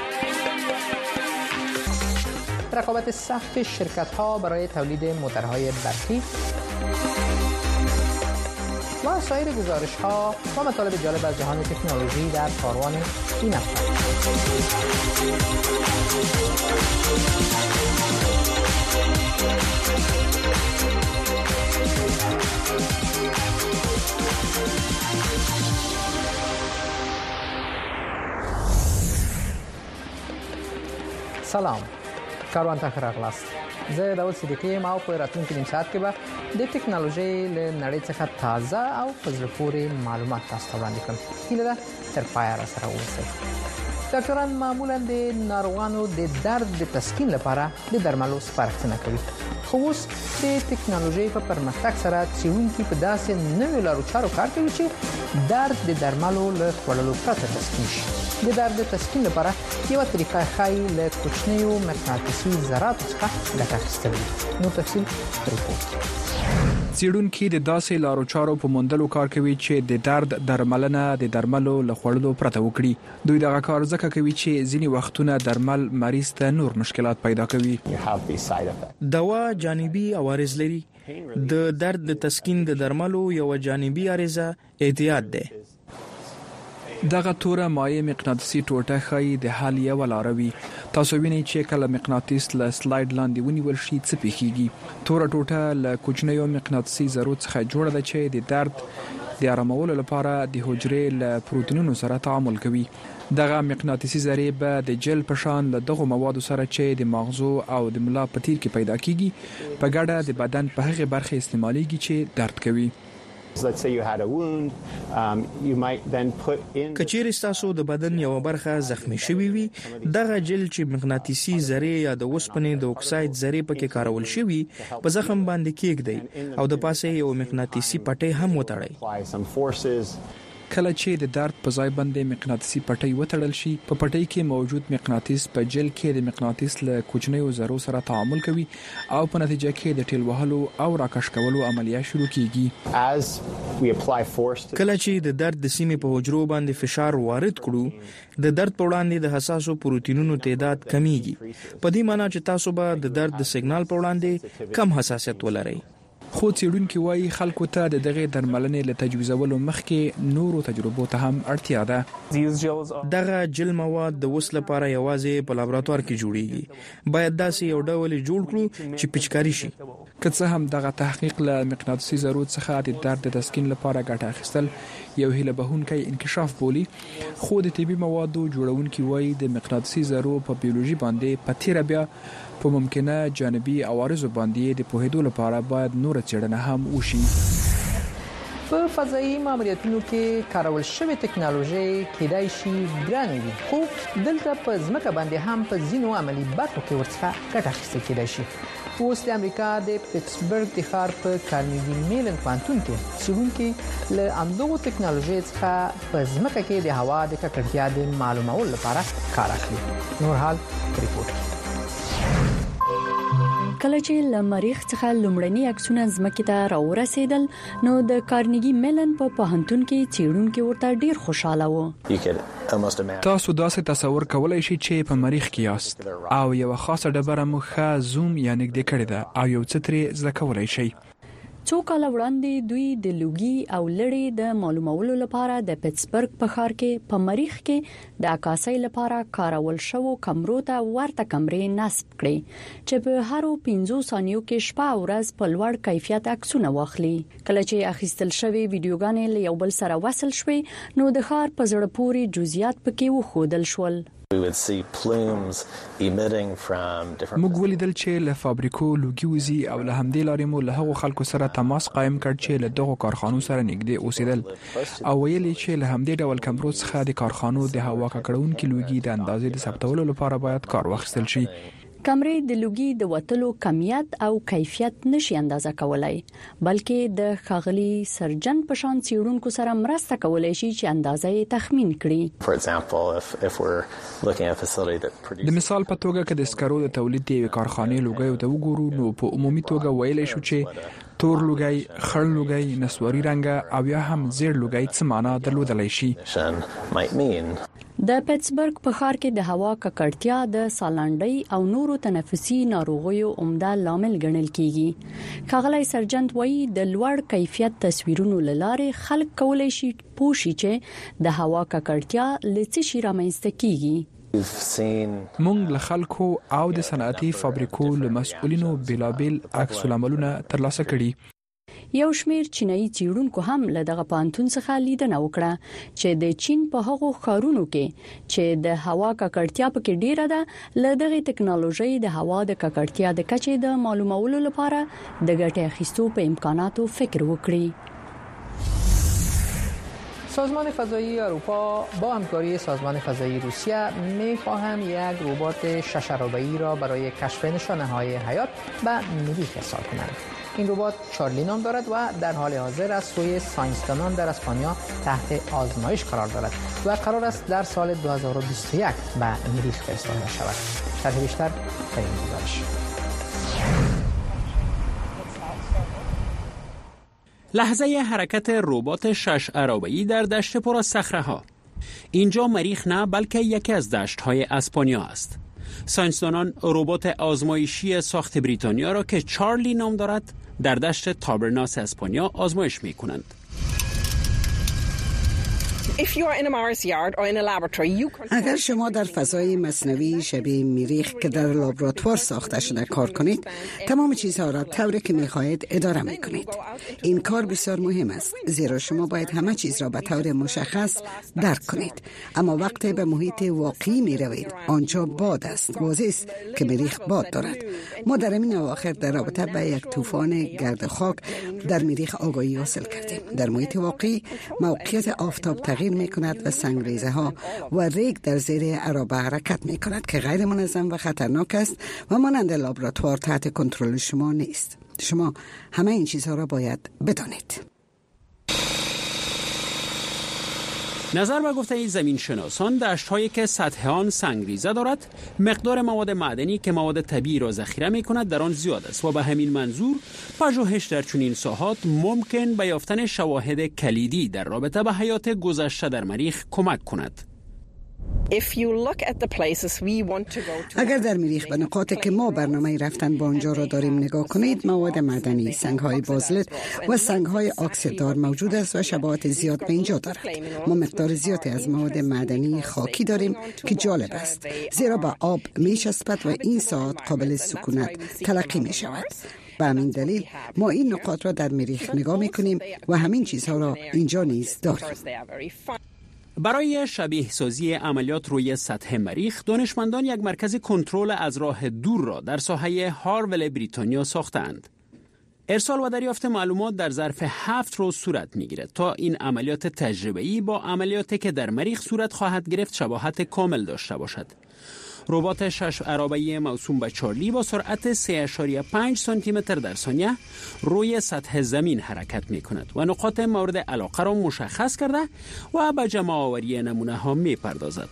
رقابت سخت شرکت‌ها برای تولید موتورهای برقی و سایر گزارش‌ها و مطالب جالب از جهان تکنولوژی در کاروان این هفته. سلام، کاروان ته راغلاست. زه داود صدیقی یم او په راتلونکي نیم ساعت کې به د ټکنالوژي له نړۍ څخه تازه او په زړه پورې معلومات تاسو ته وړاندې کړم. هیله ده تر پایه راسره اوسئ. ډاکټران معمولا د ناروغانو د درد د تسکین لپاره د درملو سپارښتنه کوي. خو اوس د ټکنالوژي په پرمختګ سره څېړونکي په داسې نویو لارو چارو کار کوي چې درد د درملو له خوړلو پرته تسکین شي. د درد د تسکین لپاره یو طریقه ښایي له کوچنیو مغناطیسي ذراتو څخه ګټه اخیستل وي. نو تفصیل ریپورت. څېړونکي د داسې لارو چارو په موندلو کار کوي چې د درد درملنه د درملو له خوړلو پرته وکړي. دوی دغه کار ځکه کوي چې ځینې وختونه درمل مریض ته نور مشکلات پیدا کوي. دوا جانبي عوارض لري. د درد د تسکین د درملو یو جانبي عارضه اعتیاد ده. دغه توره مایع مغناطیسي ټوټه ښایي د حل یوه لاره وي. تاسو وینئ چې کله مغناطیس له سلایډ لاندې ونیول شي څه پیښیږي. توره ټوټه له کوچنیو مغناطیسي ذرو څخه جوړه ده چې د درد د آرامولو لپاره د حجرې له پروتینونو سره تعامل کوي. دغه مغناطیسي ذرې به د جل په شان له دغو موادو سره چې د مغزو او د ملا په تیر کې پیدا کیږي په ګډه د بدن په هغه برخه استعماليږي چې درد کوي. کچېرې تاسو د بدن یو برخه زخمی شوی وي، دغه جل چې مغناطیسي ذرې یا د اوسپنې د اکساید ذرې پکې کارول شوی په زخم باندې کېږدي او د پاسه یو مغناطیسي پټۍ هم وتړي. کله چې د درد په ځای باندې مغناطیسي پټۍ وتړل شي، په پټۍ کې موجود مغناطیس په جل کې د مغناطیس له کوچنیو ذرو سره تعامل کوي او په نتیجه کې د ټیل وهلو او راکش کولو عملیه شروع کیږي. کله چې د درد د سیمې په حجرو باندې فشار وارد کړو، د درد په وړاندې د حساسو پروتینونو تعداد کمیږي. په دې معنی چې تاسو به د درد د سیګنال په وړاندې کم حساسیت ولرئ. خو څېړونکو وايي خلکو ته د دغه درملنې له تجویزولو مخکې نورو تجربو ته هم اړتیا ده. دغه جل مواد د وس لپاره یوازې په لابراتوار کې جوړیږي. باید داسې یو ډول جوړ کړو چې پچکاری شي. که څه هم دغه تحقیق له مقناطیسي ذرو څخه د درد د تسکین لپاره ګټه اخیستل یو هیله بهونکی انکشاف بولی، خو د طبي موادو جوړونکي وايي د مقناطیسي ذرو په بیولوژي باندې په تیر بیا په ممکنه جانبي عوارضو باندې د پوهېدو لپاره باید نور څېړنه هم وشي. په فضایي ماموریتونو کې کارول شوی ټکنالوژي کېدای شي ګرانه وي، خو دلته په ځمکه باندې هم په ځینو عملی برخو کې ورڅخه ګټه اخیستل کېدای شي. اوس د امریکا د پیټسبرګ د ښار په کارنیګي میلن پوهنتون کې څېړونکي له همدغو ټکنالوژۍ څخه په ځمکه کې د هوا د ککړتیا د معلومولو لپاره کار اخلي. نور حال ریپورت. کله چې له مریخ څخه لومړني عکسونه ځمکې ته راورسېدل نو د کارنیګي میلن په پوهنتون کې څېړونکي ورته ډیر خوشاله وو. تاسو داسې تصور کولای شئ چې په مریخ کې یاست او یو خاصه ډبره مو ښه زوم یا نږدې کړې ده او یو څه ترې زده کولای شئ. څو کاله وړاندې دوی د لوګي او لړۍ د معلومولو لپاره د پیټسبرګ په ښار کې په مریخ کې د عکاسۍ لپاره کارول شوو کمرو ته ورته کمرې نصب کړې چې په هرو 15 ثانیو کې شپه او ورځ په لوړ کیفیت عکسونه واخلي. کله چې اخیستل شوی ویډیوګانې له یو بل سره وصل شوې نو د ښار په زړه پورې جزئیات پکې وښودل شول. موږ ولیدل چې له فابریکو لوګي وزي او له همدې لارې مو له هغو خلکو سره تماس قائم کړ چې له دغو کارخانو سره نږدې اوسېدل او ویلي چې له همدې ډول کمرو څخه د کارخانو د هوا ککړونکو لوګي د اندازې د ثبتولو لپاره باید کار واخیستل شي. کمرې د لوګي د وټلو کمیت او کیفیت نشي اندازه کولای، بلکې د خاغلی سرجن په شان څېړونکو سره مرسته کولای شي چې اندازه یې تخمین کړي. د مثال په توګه که د سکرو د تولید د کارخانې لوګي ته وګورو نو په عمومي توګه ویلای شو چې تور لوګي، خړ لوګي، نسواري رنګ او یا هم زیړ لوګي څه معنا درلودلی شي. د پیټسبرګ په ښار کې د هوا ککړتیا د سالانډۍ او نورو تنفسي ناروغیو عمده لامل ګڼل کیږي. ښاغلی سرجنت وایي د لوړ کیفیت تصویرونو لاره خلک کولای شي پوه شي چې د هوا ککړتیا لڅ شي رامنځته کیږي. مونږ له خلکو او د صنعتي فابریکو له مسؤلینو بلابل عکس العملونه ترلاسه کړي. یو شمیر چینایي څېړونکو هم له دغه پوهنتون څخه لیدنه وکړه چې د چین په هغو ښارونو کې چې د هوا ککړتیا پکې ډیره ده له دغه ټکنالوژي د هوا د ککړتیا د کچې د معلومولو لپاره د ګټې اخیستو په امکاناتو فکر وکړي. سازمان فضایی اروپا با همکاری سازمان فضایی روسیه می‌خواهند یک ربات ششرابه‌ای را برای کشف نشانه‌های حیات به مریخ ارسال کنند. این ربات چارلی نام دارد و در حال حاضر از سوی ساینسدانان در اسپانیا تحت آزمایش قرار دارد و قرار است در سال 2021 به مریخ فرستاده شود. شرح بیشتر در این گزارش. لحظه حرکت ربات ششعرابه‌ای در دشت پر از صخره‌ها. اینجا مریخ نه بلکه یکی از دشت‌های اسپانیا است. ساینسدانان ربات آزمایشی ساخت بریتانیا را که چارلی نام دارد در دشت تابرناس اسپانیا آزمایش می‌کنند. اگر شما در فضای مصنوعی شبیه مریخ که در لابراتوار ساخته شده کار کنید، تمام چیزها را طوری که می‌خواهید اداره می‌کنید. این کار بسیار مهم است، زیرا شما باید همه چیز را به طور مشخص درک کنید. اما وقتی به محیط واقعی می‌روید، آنجا باد است. واضح است که مریخ باد دارد. ما در این اواخر در رابطه با یک طوفان گرد خاک در مریخ آگاهی حاصل کردیم. در محیط واقعی موقعیت آفتاب تغییر می‌کند و سنگریزه ها و ریگ در زیر عرابه حرکت می‌کند که غیر منظم و خطرناک است و مانند لابراتوار تحت کنترل شما نیست. شما همه این چیزها را باید بدانید. نظر به گفته زمین شناسان، دشت‌هایی که سطح آن سنگریزه دارد، مقدار مواد معدنی که مواد طبیعی را ذخیره می‌کند در آن زیاد است و به همین منظور پژوهش در چنین ساحات ممکن به یافتن شواهد کلیدی در رابطه با حیات گذشته در مریخ کمک کند. اگر در مریخ به نقاطی که ما برنامه رفتن با آنجا را داریم نگاه کنید، مواد معدنی، سنگ‌های بازلت و سنگ‌های اکسیددار موجود است و شباهت زیاد به اینجا دارد. ما مقدار زیادی از مواد معدنی خاکی داریم که جالب است، زیرا به آب می‌چسبد و این ساعت قابل سکونت تلقی می‌شود. به همین دلیل ما این نقاط را در مریخ نگاه می‌کنیم و همین چیزها را اینجا نیز داریم. برای شبیه سازی عملیات روی سطح مریخ، دانشمندان یک مرکز کنترل از راه دور را در ساحه هارول بریتانیا ساختند. ارسال و دریافت معلومات در ظرف 7 روز صورت می‌گیرد تا این عملیات تجربه‌ای با عملیاتی که در مریخ صورت خواهد گرفت شباهت کامل داشته باشد. ربات 6 عرابه‌ای موسوم به چارلی با سرعت 3.5 سانتی متر در ثانیه روی سطح زمین حرکت می‌کند و نقاط مورد علاقه را مشخص کرده و به جمع آوری نمونه‌ها می‌پردازد.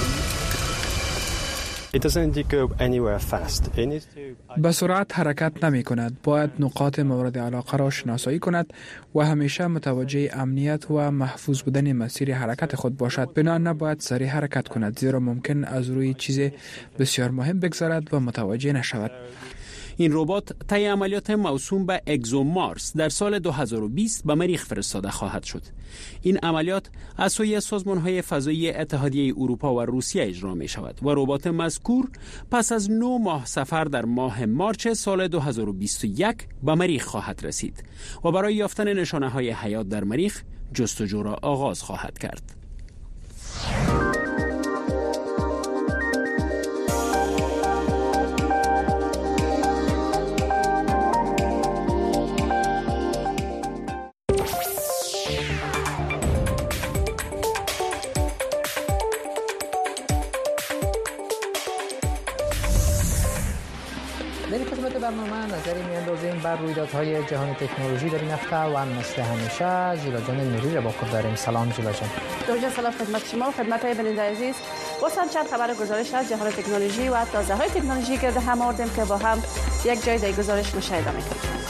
به سرعت حرکت نمی کند. باید نقاط مورد علاقه را شناسایی کند و همیشه متوجه امنیت و محفوظ بودن مسیر حرکت خود باشد. بنا نباید سریع حرکت کند، زیرا ممکن از روی چیز بسیار مهم بگذرد و متوجه نشود. این ربات طی عملیات موسوم به اگزومارس در سال 2020 به مریخ فرستاده خواهد شد. این عملیات از سوی سازمان‌های فضایی اتحادیه اروپا و روسیه اجرا می شود و ربات مذکور پس از 9 ماه سفر در ماه مارچ سال 2021 به مریخ خواهد رسید و برای یافتن نشانه‌های حیات در مریخ جستجو را آغاز خواهد کرد. در این قسمت برنامه نظری میاندازیم بر رویدادهای جهان تکنولوژی در این هفته و مثل همیشه ژیلا جان نوری را با خود داریم. سلام ژیلا جان. درود سلام خدمت شما و خدمت های بیننده عزیز. واسم چند خبر گزارش از جهان تکنولوژی و تازه های تکنولوژی گرد هم آوردیم که با هم یک جای در گزارش مشاهده می‌کنیم.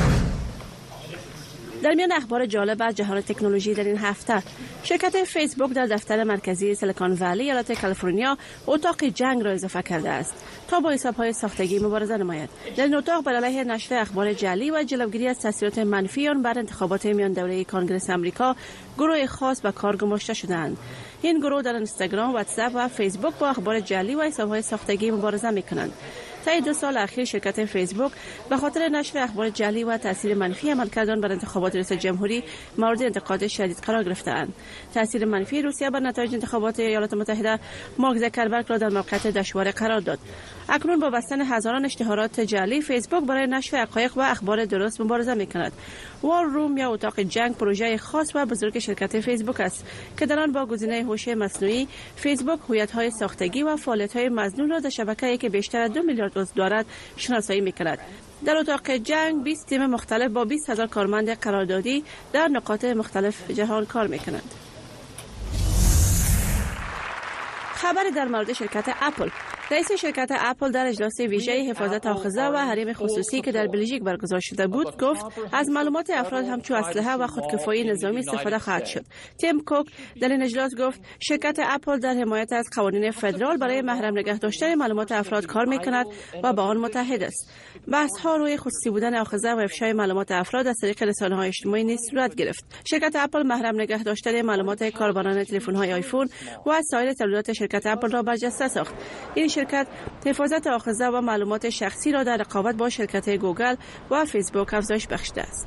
در میان اخبار جالب از جهان تکنولوژی در این هفته، شرکت فیسبوک در دفتر مرکزی سیلیکون ولی ایالت کالیفرنیا اتاق جنگ را اضافه کرده است تا با حساب‌های ساختگی مبارزه نماید. در این اتاق بر علیه نشر اخبار جعلی و جلوگیری از تاثیرات منفی آن بر انتخابات میان دوره کنگره آمریکا گروه خاص به کار گماشته شدند. این گروه در اینستاگرام، واتساپ و فیسبوک با اخبار جعلی و حساب‌های ساختگی مبارزه می‌کنند. طی 2 سال اخیر شرکت فیسبوک به خاطر نشر اخبار جعلی و تاثیر منفی عملکرد آن بر انتخابات ریاست جمهوری مورد انتقاد شدید قرار گرفته‌اند. تاثیر منفی روسیه بر نتایج انتخابات ایالات متحده مارک زاکربرگ را در موقعیت دشوار قرار داد. اکنون با بستن هزاران اشتهارات جعلی، فیسبوک برای نشر حقایق و اخبار درست مبارزه می‌کند. وار روم یا اتاق جنگ پروژه خاص و بزرگ شرکت فیسبوک است که در آن با گزینه هوش مصنوعی فیسبوک هویت‌های ساختگی و فعالیت‌های مظنون را در شبکه‌ای که بیشتر از 2 میلیارد عضو دارد شناسایی می‌کند. در اتاق جنگ 20 تیم مختلف با 20,000 کارمند قراردادی در نقاط مختلف جهان کار می‌کنند. خبری در مورد شرکت اپل. رئیس شرکت اپل در اجلاس ویژه حفاظت آخذه و حریم خصوصی که در بلژیک برگزار شده بود گفت از معلومات افراد همچون اسلحه و خودکفایی نظامی استفاده خواهد شد. تیم کوک در این اجلاس گفت شرکت اپل در حمایت از قوانین فدرال برای محرم نگه داشتن معلومات افراد کار می‌کند و با آن متحد است. بحث‌ها روی خصوصی بودن آخذه و افشای معلومات افراد از طریق رسانه‌های اجتماعی نیز صورت گرفت. شرکت اپل محرم نگه داشتن معلومات کاربران تلفن‌های آیفون و سایر تولیدات شرکت اپل را برجسته ساخت. این شرکت حفاظت آخذه و معلومات شخصی را در رقابت با شرکت گوگل و فیسبوک افزایش بخشیده است.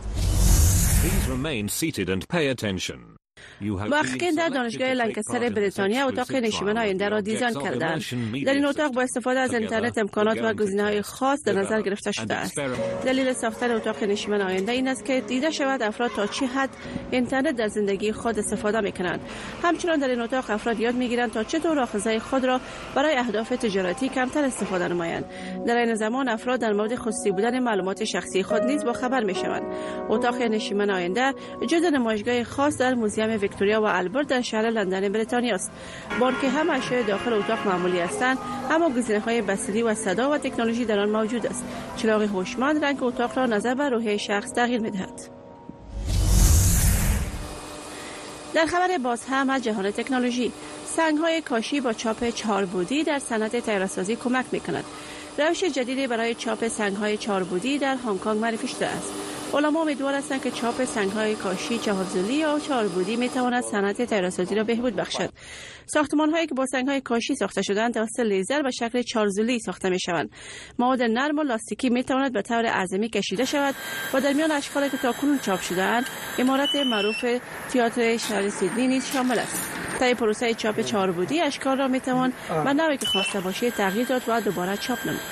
محققین در دانشگاه لنکستر بریتانیا اتاق نشیمن آینده را دیزاین کردند. در این اتاق با استفاده از اینترنت امکانات و گزینه‌های خاص در نظر گرفته شده است. دلیل ساختن اتاق نشیمن آینده این است که دیده شود افراد تا چه حد اینترنت در زندگی خود استفاده می‌کنند. همچنین در این اتاق افراد یاد می‌گیرند تا چطور آخذه خود را برای اهداف تجارتی کمتر استفاده نمایند. در این زمان افراد در مورد خصوصی بودن معلومات شخصی خود نیز با خبر می‌شوند. اتاق نشیمن آینده جزء نمایشگاه خاص در موزیم ویکتوریا و آلبرت در شهر لندن بریتانیا است. با آنکه هم اشیاء داخل اتاق معمولی هستند، اما گزینه‌های بصری و صدا و تکنولوژی در آن موجود است. چراغ هوشمند رنگ اتاق را نظر بر روحیه شخص تغییر می‌دهد. در خبر باز هم از جهان تکنولوژی، سنگ‌های کاشی با چاپ 4 بعدی در صنعت طیاره‌سازی کمک می‌کند. روش جدیدی برای چاپ سنگ‌های 4 بعدی در هنگ کنگ معرفی شده است. علما امیدوار هستند که چاپ سنگ‌های کاشی 4 ضلعی یا 4 بعدی می‌تواند صنعت طیاره‌سازی را بهبود بخشد. ساختمان‌هایی که با سنگ‌های کاشی ساخته شده‌اند توسط لیزر به شکل 4 ضلعی ساخته می‌شوند. مواد نرم و لاستیکی می‌تواند به طور اعظمی کشیده شود و در میان اشکالی که تاکنون چاپ شده‌اند عمارت معروف تئاتر شهر سیدنی نیز شامل است. طی پروسه چاپ 4 بعدی اشکال را می‌توان به نوعی که خواسته باشید تغییر داد و دوباره چاپ نمود.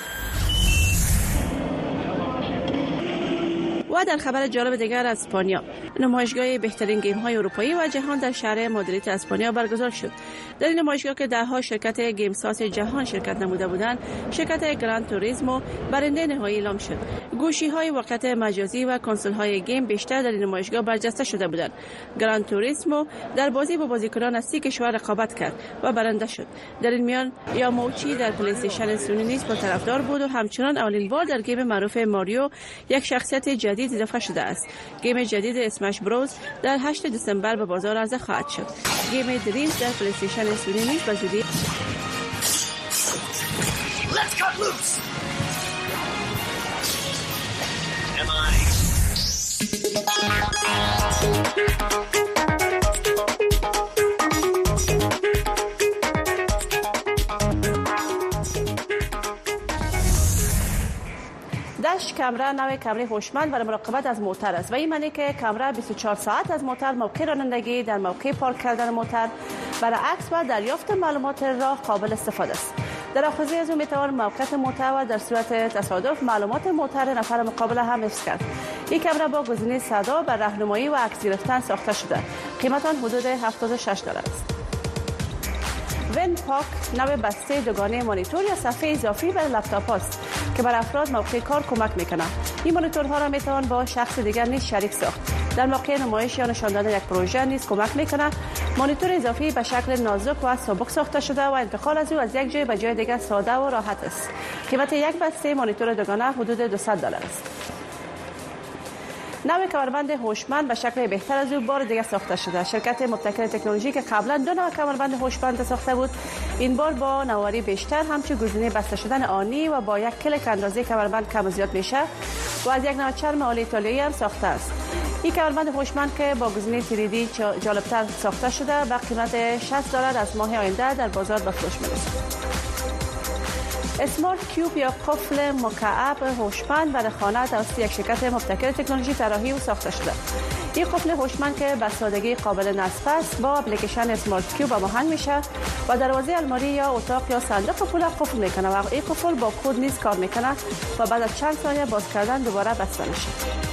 و در خبر جالب دیگر از اسپانیا، نمایشگاه بهترین گیم های اروپایی و جهان در شهر مادرید اسپانیا برگزار شد. در این نمایشگاه که دهها شرکت گیم ساز جهان شرکت نموده بودند، شرکت گراند توریسمو برنده نهایی اعلام شد. گوشی های واقعیت مجازی و کنسول های گیم بیشتر در این نمایشگاه برجسته شده بودند. گراند توریسمو در بازی با بازیکنان از 30 کشور رقابت کرد و برنده شد. در این میان یاموچی در پلی استیشن سونی نیز با طرفدار بود و همچنان اولین بار در گیم معروف ماریو یک شخصیت جدید اضافه شده است. گیم جدید اسمش بروز در 8 دسامبر به بازار عرضه خواهد شد. گیم دریمز در پلی استیشن سونی نیز به زودی داش کامرا نوع کامرای هوشمند برای مراقبت از موتور است و این معنی که کامرا 24 ساعت از موتور، موقع رانندگی، در موقع پارک کردن موتور، برای عکس و دریافت معلومات راه قابل استفاده است. در آخذی از اون میتوان موقعیت موتور و در صورت تصادف معلومات موتور نفر مقابل هم حفظ کرد. این کامرا با گزینه صدا بر راهنمایی و عکس گرفتن ساخته شده. قیمت آن حدود $76 است. ون پاک نوع بسته دوگانه مانیتور یا صفحه اضافی برای لپتاپ است که بر افراد موقع کار کمک میکنه. این مانیتورها را میتوان با شخص دیگر نیز شریک ساخت. در موقع نمایش یا نشان دادن یک پروژه نیز کمک میکنه. مانیتور اضافی به شکل نازک و سبک ساخته شده و انتقال از او از یک جای به جای دیگر ساده و راحت است. قیمت یک بسته مانیتور دوگانه حدود $200 است. نوع کمربند هوشمند به شکل بهتر از او بار دیگر ساخته شده. شرکت مبتکر تکنولوژی که قبلا 2 نوع کمربند هوشمند ساخته بود، این بار با نواری بیشتر، همچنین گزینه بسته شدن آنی و با یک کلیک اندازه کمربند کم و زیاد میشه و از یک نوع چرم آلی ایتالیایی هم ساخته است. این کمربند هوشمند که با گزینه 3D جالبتر ساخته شده با قیمت $60 از ماه آینده در بازار به فروش میرسد. اسمارت کیوب یا قفل مکعب هوشمند برای خانه توسط یک شرکت مبتکر تکنولوژی طراحی و ساخته شده. این قفل هوشمند که به سادگی قابل نصب است با اپلیکیشن اسمارت کیوب هماهنگ میشه و دروازه الماری یا اتاق یا صندوق پول قفل میکنه و این قفل با کد نیز کار میکنه و بعد از چند ثانیه باز کردن دوباره بسته میشه.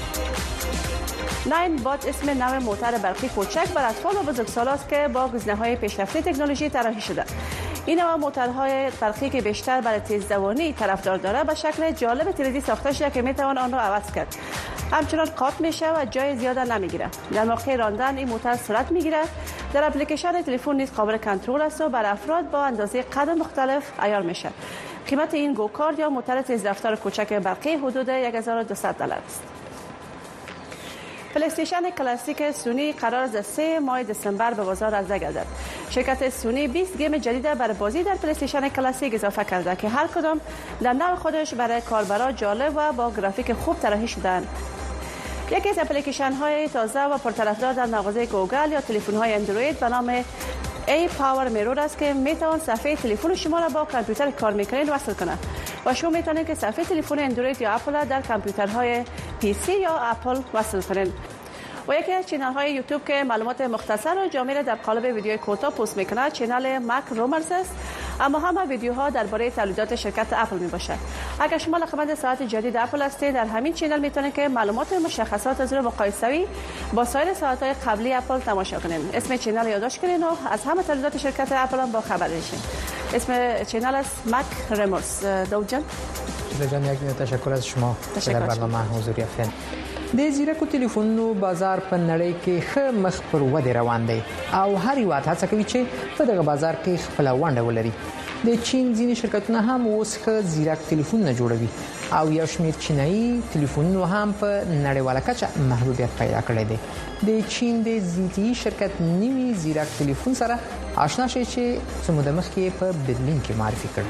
9 بات اسم نوع موتور برقی کوچک برای اطفال و بزرگسالان است که با گزینه‌های پیشرفته تکنولوژی طراحی شده. این نوع موتورهای برقی که بیشتر برای تیزدوانی طرفدار داره به شکل جالب 3D ساخته شده که میتوان آن را عوض کرد. همچنان قاط میشه و جای زیاد نمیگیره. در موقع راندن این موتور سرعت میگیره. در اپلیکیشن تلفن نیز قابل کنترل است و بر افراد با اندازه قد مختلف عیار میشه. قیمت این گوکارت یا موتور تیزرفتار کوچک برقی حدود $1200 است. پلی استیشن کلاسیک سونی قرار است 3 ماه دسامبر به بازار عرضه گردد. شرکت سونی 20 گیم جدید برای بازی در پلی استیشن کلاسیک اضافه کرده که هر کدام در نوع خودش برای کاربران جالب و با گرافیک خوب طراحی شده‌اند. یکی از اپلیکیشن های تازه و پرطرفدار در مغازه گوگل یا تلفن های اندروید به نام ای پاور میرور است که میتوان صفحه تلفن شما را با کامپیوتر کار میکنید وصل کنه و شما میتونید که صفحه تلفن اندروید یا اپل در کامپیوترهای پی سی یا اپل وصل کنید. و یکی از چینل های یوتیوب که معلومات مختصر و جامع در قالب ویدیوی کوتاه پست میکنه چینل مک رومرز است، اما همه ویدیوها درباره تولیدات شرکت اپل میباشه. اگر شما علاقه‌مند ساعت جدید اپل هستید در همین چینل میتونید که معلومات مشخصات از رو مقایسه‌ای با سایر ساعت‌های قبلی اپل تماشا کنید. اسم چینل یادداشت کنید و از همه تولیدات شرکت اپل هم با خبر بشید. اسم چینل است مک رومرز. داود جان یک تشکر از شما در برنامه حضور یافتین. د زیرکو تلیفونونو بازار په نړۍ کې ښه مخ پر ودې روان دی او هر یو هڅه کوي چې په دغه بازار کې خپل ونډه ولري. د چین ځینې شرکتونه هم اوس ښه زیرک تلیفونونه جوړوي او یو شمېر چینایي تلیفونونو هم په نړیواله کچه محبوبیت پیدا کړی دی. د چین د ZTE شرکت نیمي زیرک تلیفون سره آشنا شئ چې څه موده مخکې په برلین کې معرفي کړ.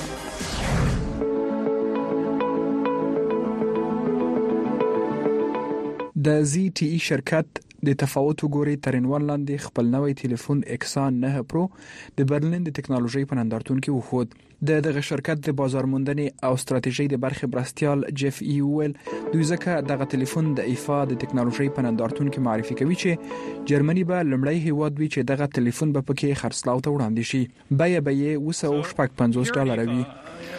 د ZTE شرکت د تفاوت وګوري ترنوان لاندې خپل نوې ټلیفون اکسان 9 پرو د برلین د ټکنالوژي په نندارتون کې وخود. دغه شرکت د بازار موندنې او ستراتیژي د برخې برستیال جف ایول دوی ځکه دغه ټلیفون د ایفا د ټکنالوژي په نندارتون کې معرفي کوي چې جرمني به لمړی هیواد وي چې دغه ټلیفون به پکې خرڅلاو ته وړاندې شي. بیه $250 وي.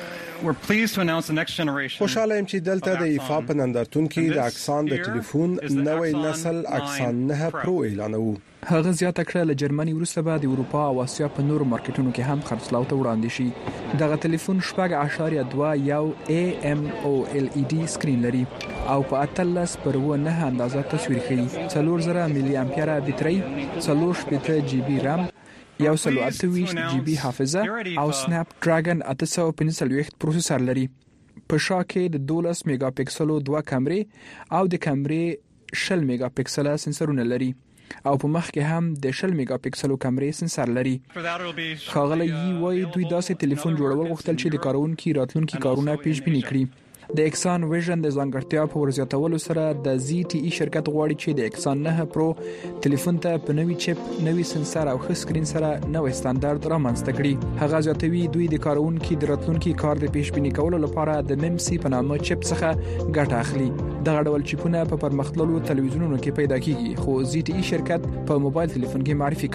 خوشاله يم چې دلته د ایفا په نندارتون کې د اکسان د ټلیفون نوې نسل اکسان 9 پرو اعلانوو. هغه زیاته کړه له جرمني وروسته به د اروپا او اسیا په نورو مارکیټونو کې هم خرڅلاو ته وړاندې شي. دغه ټلیفون 4.2 AMOLED سکرین لري او په 13.9 اندازه تصویر ښیي. 4000 ملي امپیر بیټرۍ، 4 GB رام، 128 GB حافظه او سناپ ډراګن 845 پروسیسور لري. په شا کې د 12 میگا پکسلو 2 کیمرې او د کیمرې 60 میگا پکسل سنسرونه لري او په مخ کې هم د 60 میگا پکسلو کیمرې سنسر لري. خاغلی وای دوی داسې ټلیفون جوړول غوښتل چې د کارونکو راتلونکي کارونه پیش بینی کړي. د اکسان ویژن د ځانګړتیا په ورزیاتولو سره د ZTE شرکت غواړي چې د اکسان 9 پرو ټلیفون ته په نوې چپ، نوې سنسر او ښه سکرین سره نوې ستاندرد رامنځته کړي. هغه ځاتوي دوی د کارونکو د راتلونکي کار د پیش بینی کولو لپاره د MMC په نامه چپ څخه ګټه اخلي. دغه ډول چپونه په پرمختللو تلویزیونونو کې پیدا کیږي خو ZTE شرکت په موبایل ټلیفون کې معرفي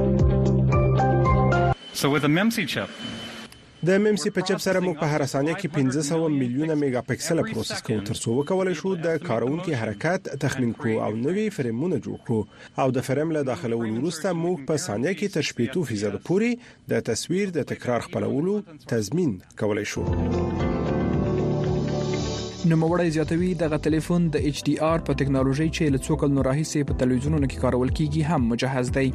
کړ. So with the MMC chip د MMC په چپ سره موږ په هر ثانیه کې 500 میلیونه میگا پکسل پروسس کوو ترڅو وکولای شو د کارونکو حرکت تخمین کړو او نوې فریمونه جوړ کړو او د فریم له داخلولو وروسته موږ په ثانیه کې تر 80% پورې د تصویر د تکرار خپلولو تضمین کولای شو. نوموړی زیاتوي دغه ټلیفون د HDR په ټکنالوژي چې له څو کلونو راهیسې په تلویزیونونو کې کارول کیږي هم مجهز دی.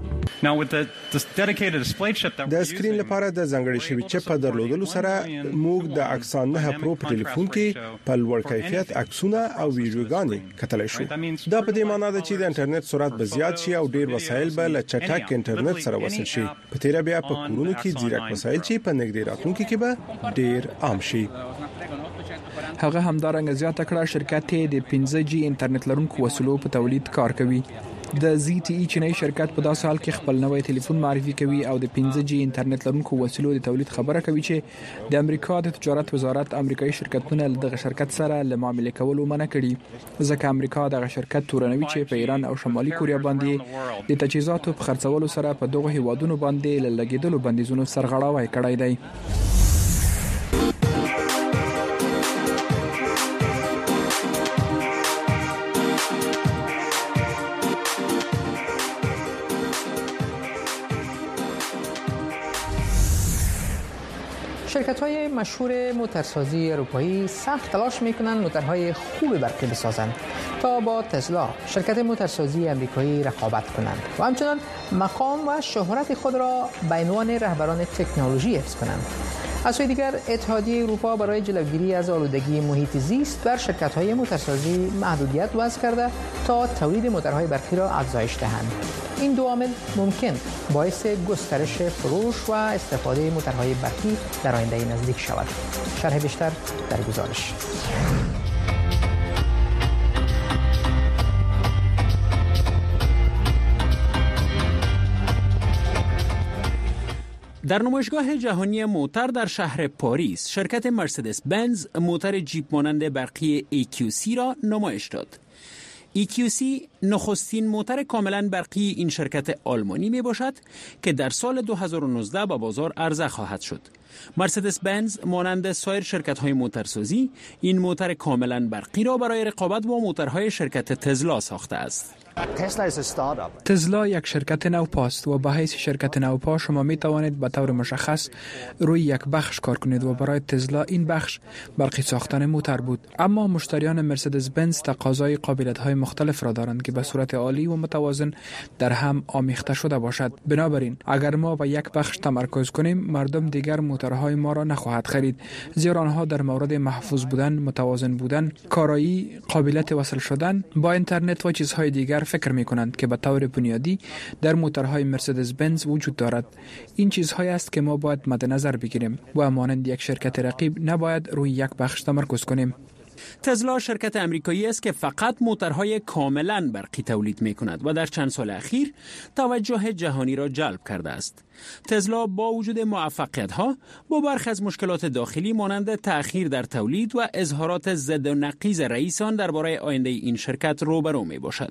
د سکرین لپاره د ځانګړي شوی چپ په درلودلو سره موږ د اکسان 9 پرو په ټلیفون کې په لوړ کیفیت عکسونه او ویډیوګانې کتلای شو. دا په دې معنی ده چې د انټرنیټ سرعت به زیات شي او ډیر وسایل به له چټک انټرنیټ سره وصل شي. په تیر بیا په کورونو کې ځیرک وسایل چې په نږدې راتلونکي کې به ډیر عام شي. هغه همدارنګه زیاته کړه شرکت د 5G انټرنیټ لرونکو وسیلو په تولید کار کوي. د ZTE چینایي شرکت په داسې حال کې خپل نوې ټلیفون معرفي کوي او د 5G انټرنیټ لرونکو وسیلو د تولید خبره کوي چې د امریکا د تجارت وزارت امریکایي شرکتونه دغه شرکت سره له معاملې کولو منع کړي ځکه امریکا دغه شرکت تورنوي چې په ایران او شمالي کوریا باندې د تجهیزاتو په خرڅولو سره په دغه هیوادونو باندې لګیدلو بندیزونو سرغړاوی کړی دی. شرکت‌های مشهور موتورسازی اروپایی سخت تلاش می‌کنند موتورهای خوب برقی بسازند تا با تسلا شرکت موتورسازی آمریکایی رقابت کنند و همچنین مقام و شهرت خود را به عنوان رهبران تکنولوژی حفظ کنند. از سوی دیگر اتحادیه اروپا برای جلوگیری از آلودگی محیط زیست بر شرکت‌های موتورسازی محدودیت وضع کرده تا تولید موتورهای برقی را افزایش دهند. این دو عامل ممکن باعث گسترش فروش و استفاده موتورهای برقی در آینده نزدیک شود. شرح بیشتر در گزارش. در نمایشگاه جهانی موتور در شهر پاریس شرکت مرسدس بنز موتور جیپ مانند برقی EQC را نمایش داد. EQC نخستین موتور کاملا برقی این شرکت آلمانی می باشد که در سال 2019 به بازار عرضه خواهد شد. مرسدس بنز مانند سایر شرکت‌های موتورسازی این موتور کاملا برقی را برای رقابت با موتورهای شرکت تسلا ساخته است. تسلا یک شرکت نوپاست و به حیث شرکت نوپا شما می توانید به طور مشخص روی یک بخش کار کنید و برای تسلا این بخش برقی ساختن موتور بود. اما مشتریان مرسدس بنز تقاضای قابلیت‌های مختلف را دارند که به صورت عالی و متوازن در هم آمیخته شده باشد. بنابراین اگر ما به یک بخش تمرکز کنیم مردم دیگر موتورهای ما را نخواهد خرید، زیرا آنها در مورد محفوظ بودن، متوازن بودن، کارایی، قابلیت وصل شدن با اینترنت و چیزهای دیگر فکر می کنند که به طور بنیادی در موتورهای مرسدس بنز وجود دارد. این چیزهایی است که ما باید مد نظر بگیریم و مانند یک شرکت رقیب نباید روی یک بخش تمرکز کنیم. تسلا شرکت امریکایی است که فقط موتورهای کاملا برقی تولید می کند و در چند سال اخیر توجه جهانی را جلب کرده است. تسلا با وجود موفقیت‌ها با برخی از مشکلات داخلی مانند تأخیر در تولید و اظهارات ضد و نقیض رئیس آن درباره آینده این شرکت روبرو می باشد.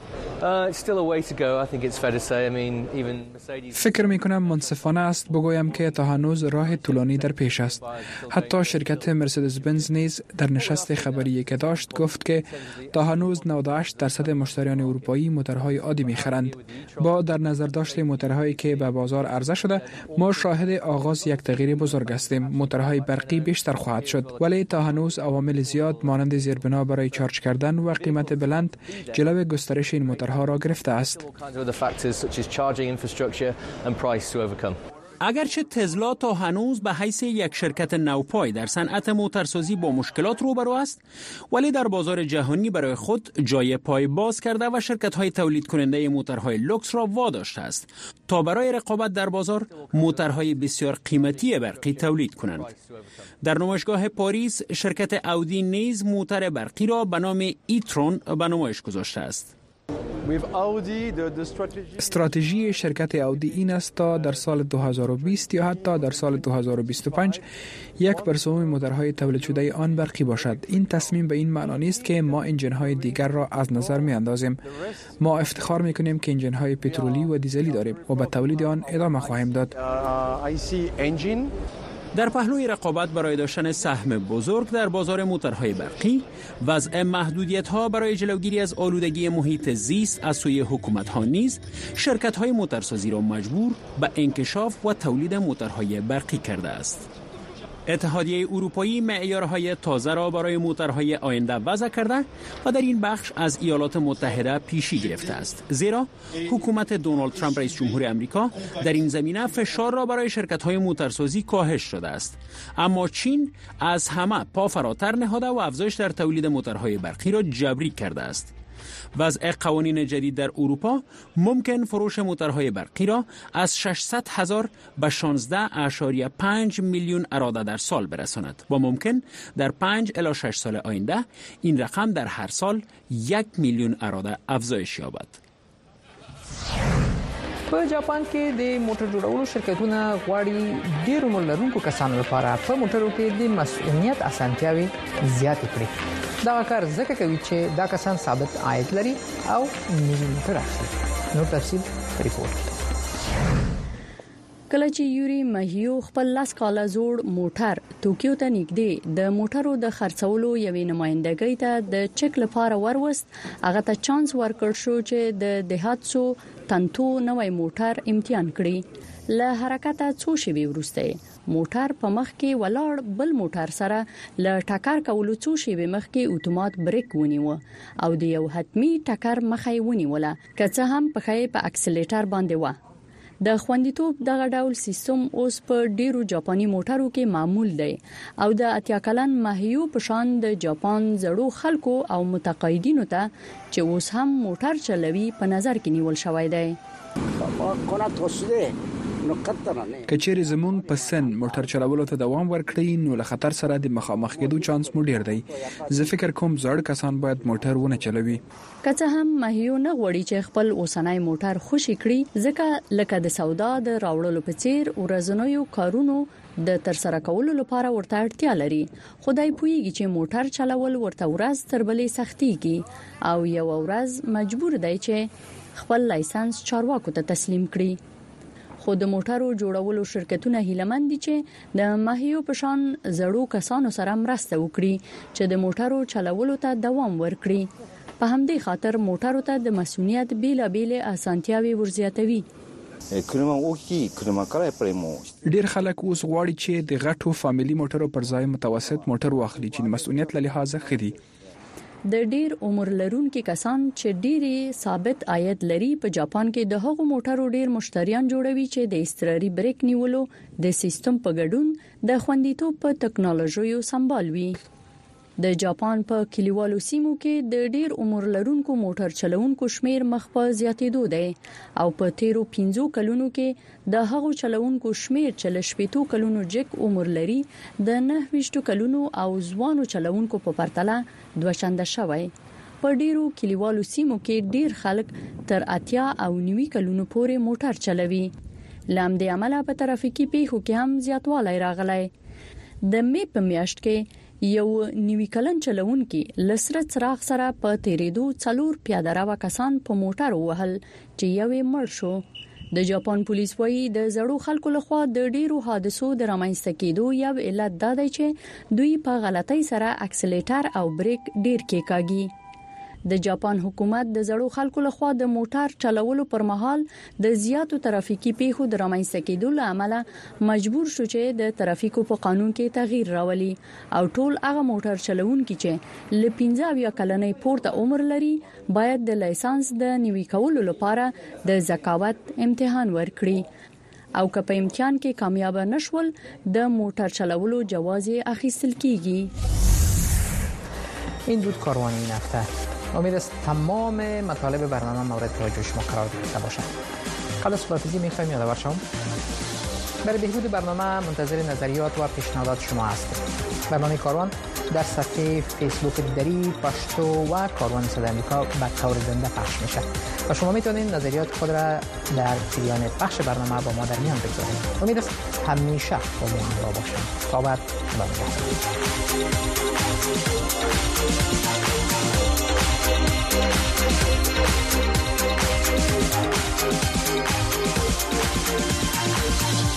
فکر می کنم منصفانه است بگویم که تا هنوز راه طولانی در پیش است. حتی شرکت مرسدس بنز نیز در نشست خبری که داشت گفت که تا هنوز 98% مشتریان اروپایی موتورهای عادی می خرند. با در نظر داشت موتورهایی که به بازار عرضه شده، ما شاهد آغاز یک تغییر بزرگ هستیم. موتورهای برقی بیشتر خواهد شد، ولی تا هنوز عوامل زیاد مانند زیربنا برای چارج کردن و قیمت بلند جلوی گسترش این موتورها را گرفته است. اگرچه تسلا تا هنوز به حیث یک شرکت نوپای در صنعت موتورسازی با مشکلات روبرو است، ولی در بازار جهانی برای خود جای پای باز کرده و شرکت‌های تولید کننده موتورهای لوکس را واداشته است تا برای رقابت در بازار موتورهای بسیار قیمتی برقی تولید کنند. در نمایشگاه پاریس شرکت اودی نیز موتور برقی را به نام ایترون به نمایش گذاشته است. استراتژی شرکت اودی این است تا در سال 2020 یا حتی در سال 2025 1/3 موتورهای تولید شده آن برقی باشد. این تصمیم به این معنا نیست که ما انجین‌های دیگر را از نظر می‌اندازیم. ما افتخار می‌کنیم که انجین‌های پترولی و دیزلی داریم و به تولید آن ادامه خواهیم داد. در پهلوی رقابت برای داشتن سهم بزرگ در بازار موتورهای برقی، وضع محدودیت‌ها برای جلوگیری از آلودگی محیط زیست از سوی حکومت‌ها نیز شرکت‌های موتورسازی را مجبور به انکشاف و تولید موتورهای برقی کرده است. اتحادیه اروپایی معیارهای تازه را برای موتورهای آینده وضع کرده و در این بخش از ایالات متحده پیشی گرفته است، زیرا حکومت دونالد ترامپ رئیس جمهور آمریکا در این زمینه فشار را برای شرکت‌های موتورسازی کاهش داده است. اما چین از همه پا فراتر نهاده و افزایش در تولید موتورهای برقی را جبری کرده است. وضع قوانین جدید در اروپا ممکن فروش موتورهای برقی را از 600,000 به 16.5 میلیون اراده در سال برساند و ممکن در 5 الی 6 سال آینده این رقم در هر سال 1 میلیون اراده افزایش یابد. په جاپان کې د موټر جوړولو شرکتونه غواړي ډېر عمر لرونکو کسانو لپاره په موټرو کې د مسؤلیت اسانتیاوي زیاتې کړي. دا کار ځکه کوي چې دا کسان ثابت عاید لري او نوي موټر اخلي. نو تفصیل ریپورت. کله چې یوري ماهیو خپل لاس کاله زوړ موټر توکیو ته نږدې د موټرو د خرڅولو یوې نمائندګۍ ته د چک لپاره وروست، هغه ته چانس ورکړ شو چې د دهاتسو تنتو نوې موټر امتحان کړي. له حرکته څو شېبې وروسته موټر په مخ کې ولاړ بل موټر سره له ټکر کولو څو شېبې مخکې اتومات بریک ونیو او د یو حتمی ټکر مخې ونیوله، که څه هم پخې په اکسلیټر باندې و. د خوندیتوب دغه ډول سیستم اوس په ډیرو جاپاني موټرو کې معمول دی او د اتیا کلن ماهیو په شان د جاپان زړو خلکو او متقاعدینو ته چې اوس هم موټر چلوي په نظر کې نیول شوی دی. کچېری زمون په سن موټر چلولو ته دوام ورکړي نو له خطر سره د مخامخ کېدو چانس مو ډیر دی. زه فکر کوم زړ کسان باید موټر ونه چلوي. که څه هم ماهیو نه غوړي چې خپل اوسنۍ موټر خوشي کړي، ځکه لکه د سودا د راوړلو په څیر ورځنیو کارونو د ترسره کولو لپاره ورته اړتیا لري. خدای پوهیږي چې موټر چلول ورته ورځ تر بلې سختيږي او یو ورځ مجبور دی چې خپل لایسنس چارواکو ته تسلیم کړي. خو د موټرو جوړولو شرکتونه هیله‌مند دي چې د ماهیو په شان زړو کسانو سره مرسته وکړي چې د موټرو چلولو ته دوام ورکړي. په همدې خاطر موټرو ته د مسؤلیت بیلابېل اسانتیاوي ورزیاتوي. ډیر خلک اوس غواړي چې د غټو فامیلی موټرو پر ځای متوسط موټر واخلي چې د مسؤلیت له لحاظه خدي. د ډیر عمر لرونکو کسان چې ډیری ثابت عاید لري په جاپان کې د هغو موټرو ډیر مشتریان جوړوي چې د اضطراري بریک نیولو د سیستم په ګډون د خوندیتوب په ټکنالوژیو سمبالوي. د جاپان په کلیوالو سیمو کې د ډیر عمر لرونکو موټر چلوونکو شمیر مخ په زیاتېدو دی او په 13-15 کلونو کې د هغو چلوونکو شمیر چې له 80 کلونو جګ عمر لري د 29 کلونو او ځوانو چلوونکو په پرتله دوه چنده شوی. په ډیرو کلیوالو سیمو کې ډیر خلک تر 80 او 90 کلونو پورې موټر چلوي. لامد عمله په ترافیکي پیښو کې هم زیاتوالی راغلی. د می په میاشت کې یو 90 کلن چلوونکي لسره څراغ سره په تیریدو 4 پیاده رو کسان په موټر وهل چې یوې مړ شو. د جاپان پولیس وايي د زړو خلکو لخوا د ډیرو حادثو د رامنځته کېدو یو علت دا دی چې دوی په غلطۍ سره اکسلیټر او بریک ډیر کېکاږي. د جاپان حکومت د زړو خلکو لخوا د موټر چلولو پر مهال د زیاتو ترافیکي پیښو د رامنځته کېدو لامل مجبور شو چې د ترافیکو په قانون کې تغییر راولي او ټول هغه موټر چلوونکي چې ل 15 کلنې پورته عمر لري باید د لایسنس د نوي کولو لپاره د ذکاوت امتحان ورکړي او که په امتحان کې کامیاب نشول د موټر چلولو جواز اخیستل کیږي. این بود کاروان این هفته. امید است تمام مطالب برنامه مورد توجه شما قرار گرفته باشد. قبل از خداحافظی می‌خوایم یادآور شوم برای بهبود برنامه منتظر نظریات و پیشنهادات شما هستیم. برنامه کاروان در صفحه فیسبوک دری، پشتو و کاروان صدای آمریکا به طور زنده پخش میشه و شما میتونید نظریات خود را در جریان پخش برنامه با ما در میان بگذارید. امید است همیشه با ما همراه باشید. تا بعد، خدا نگهدار. Thank you.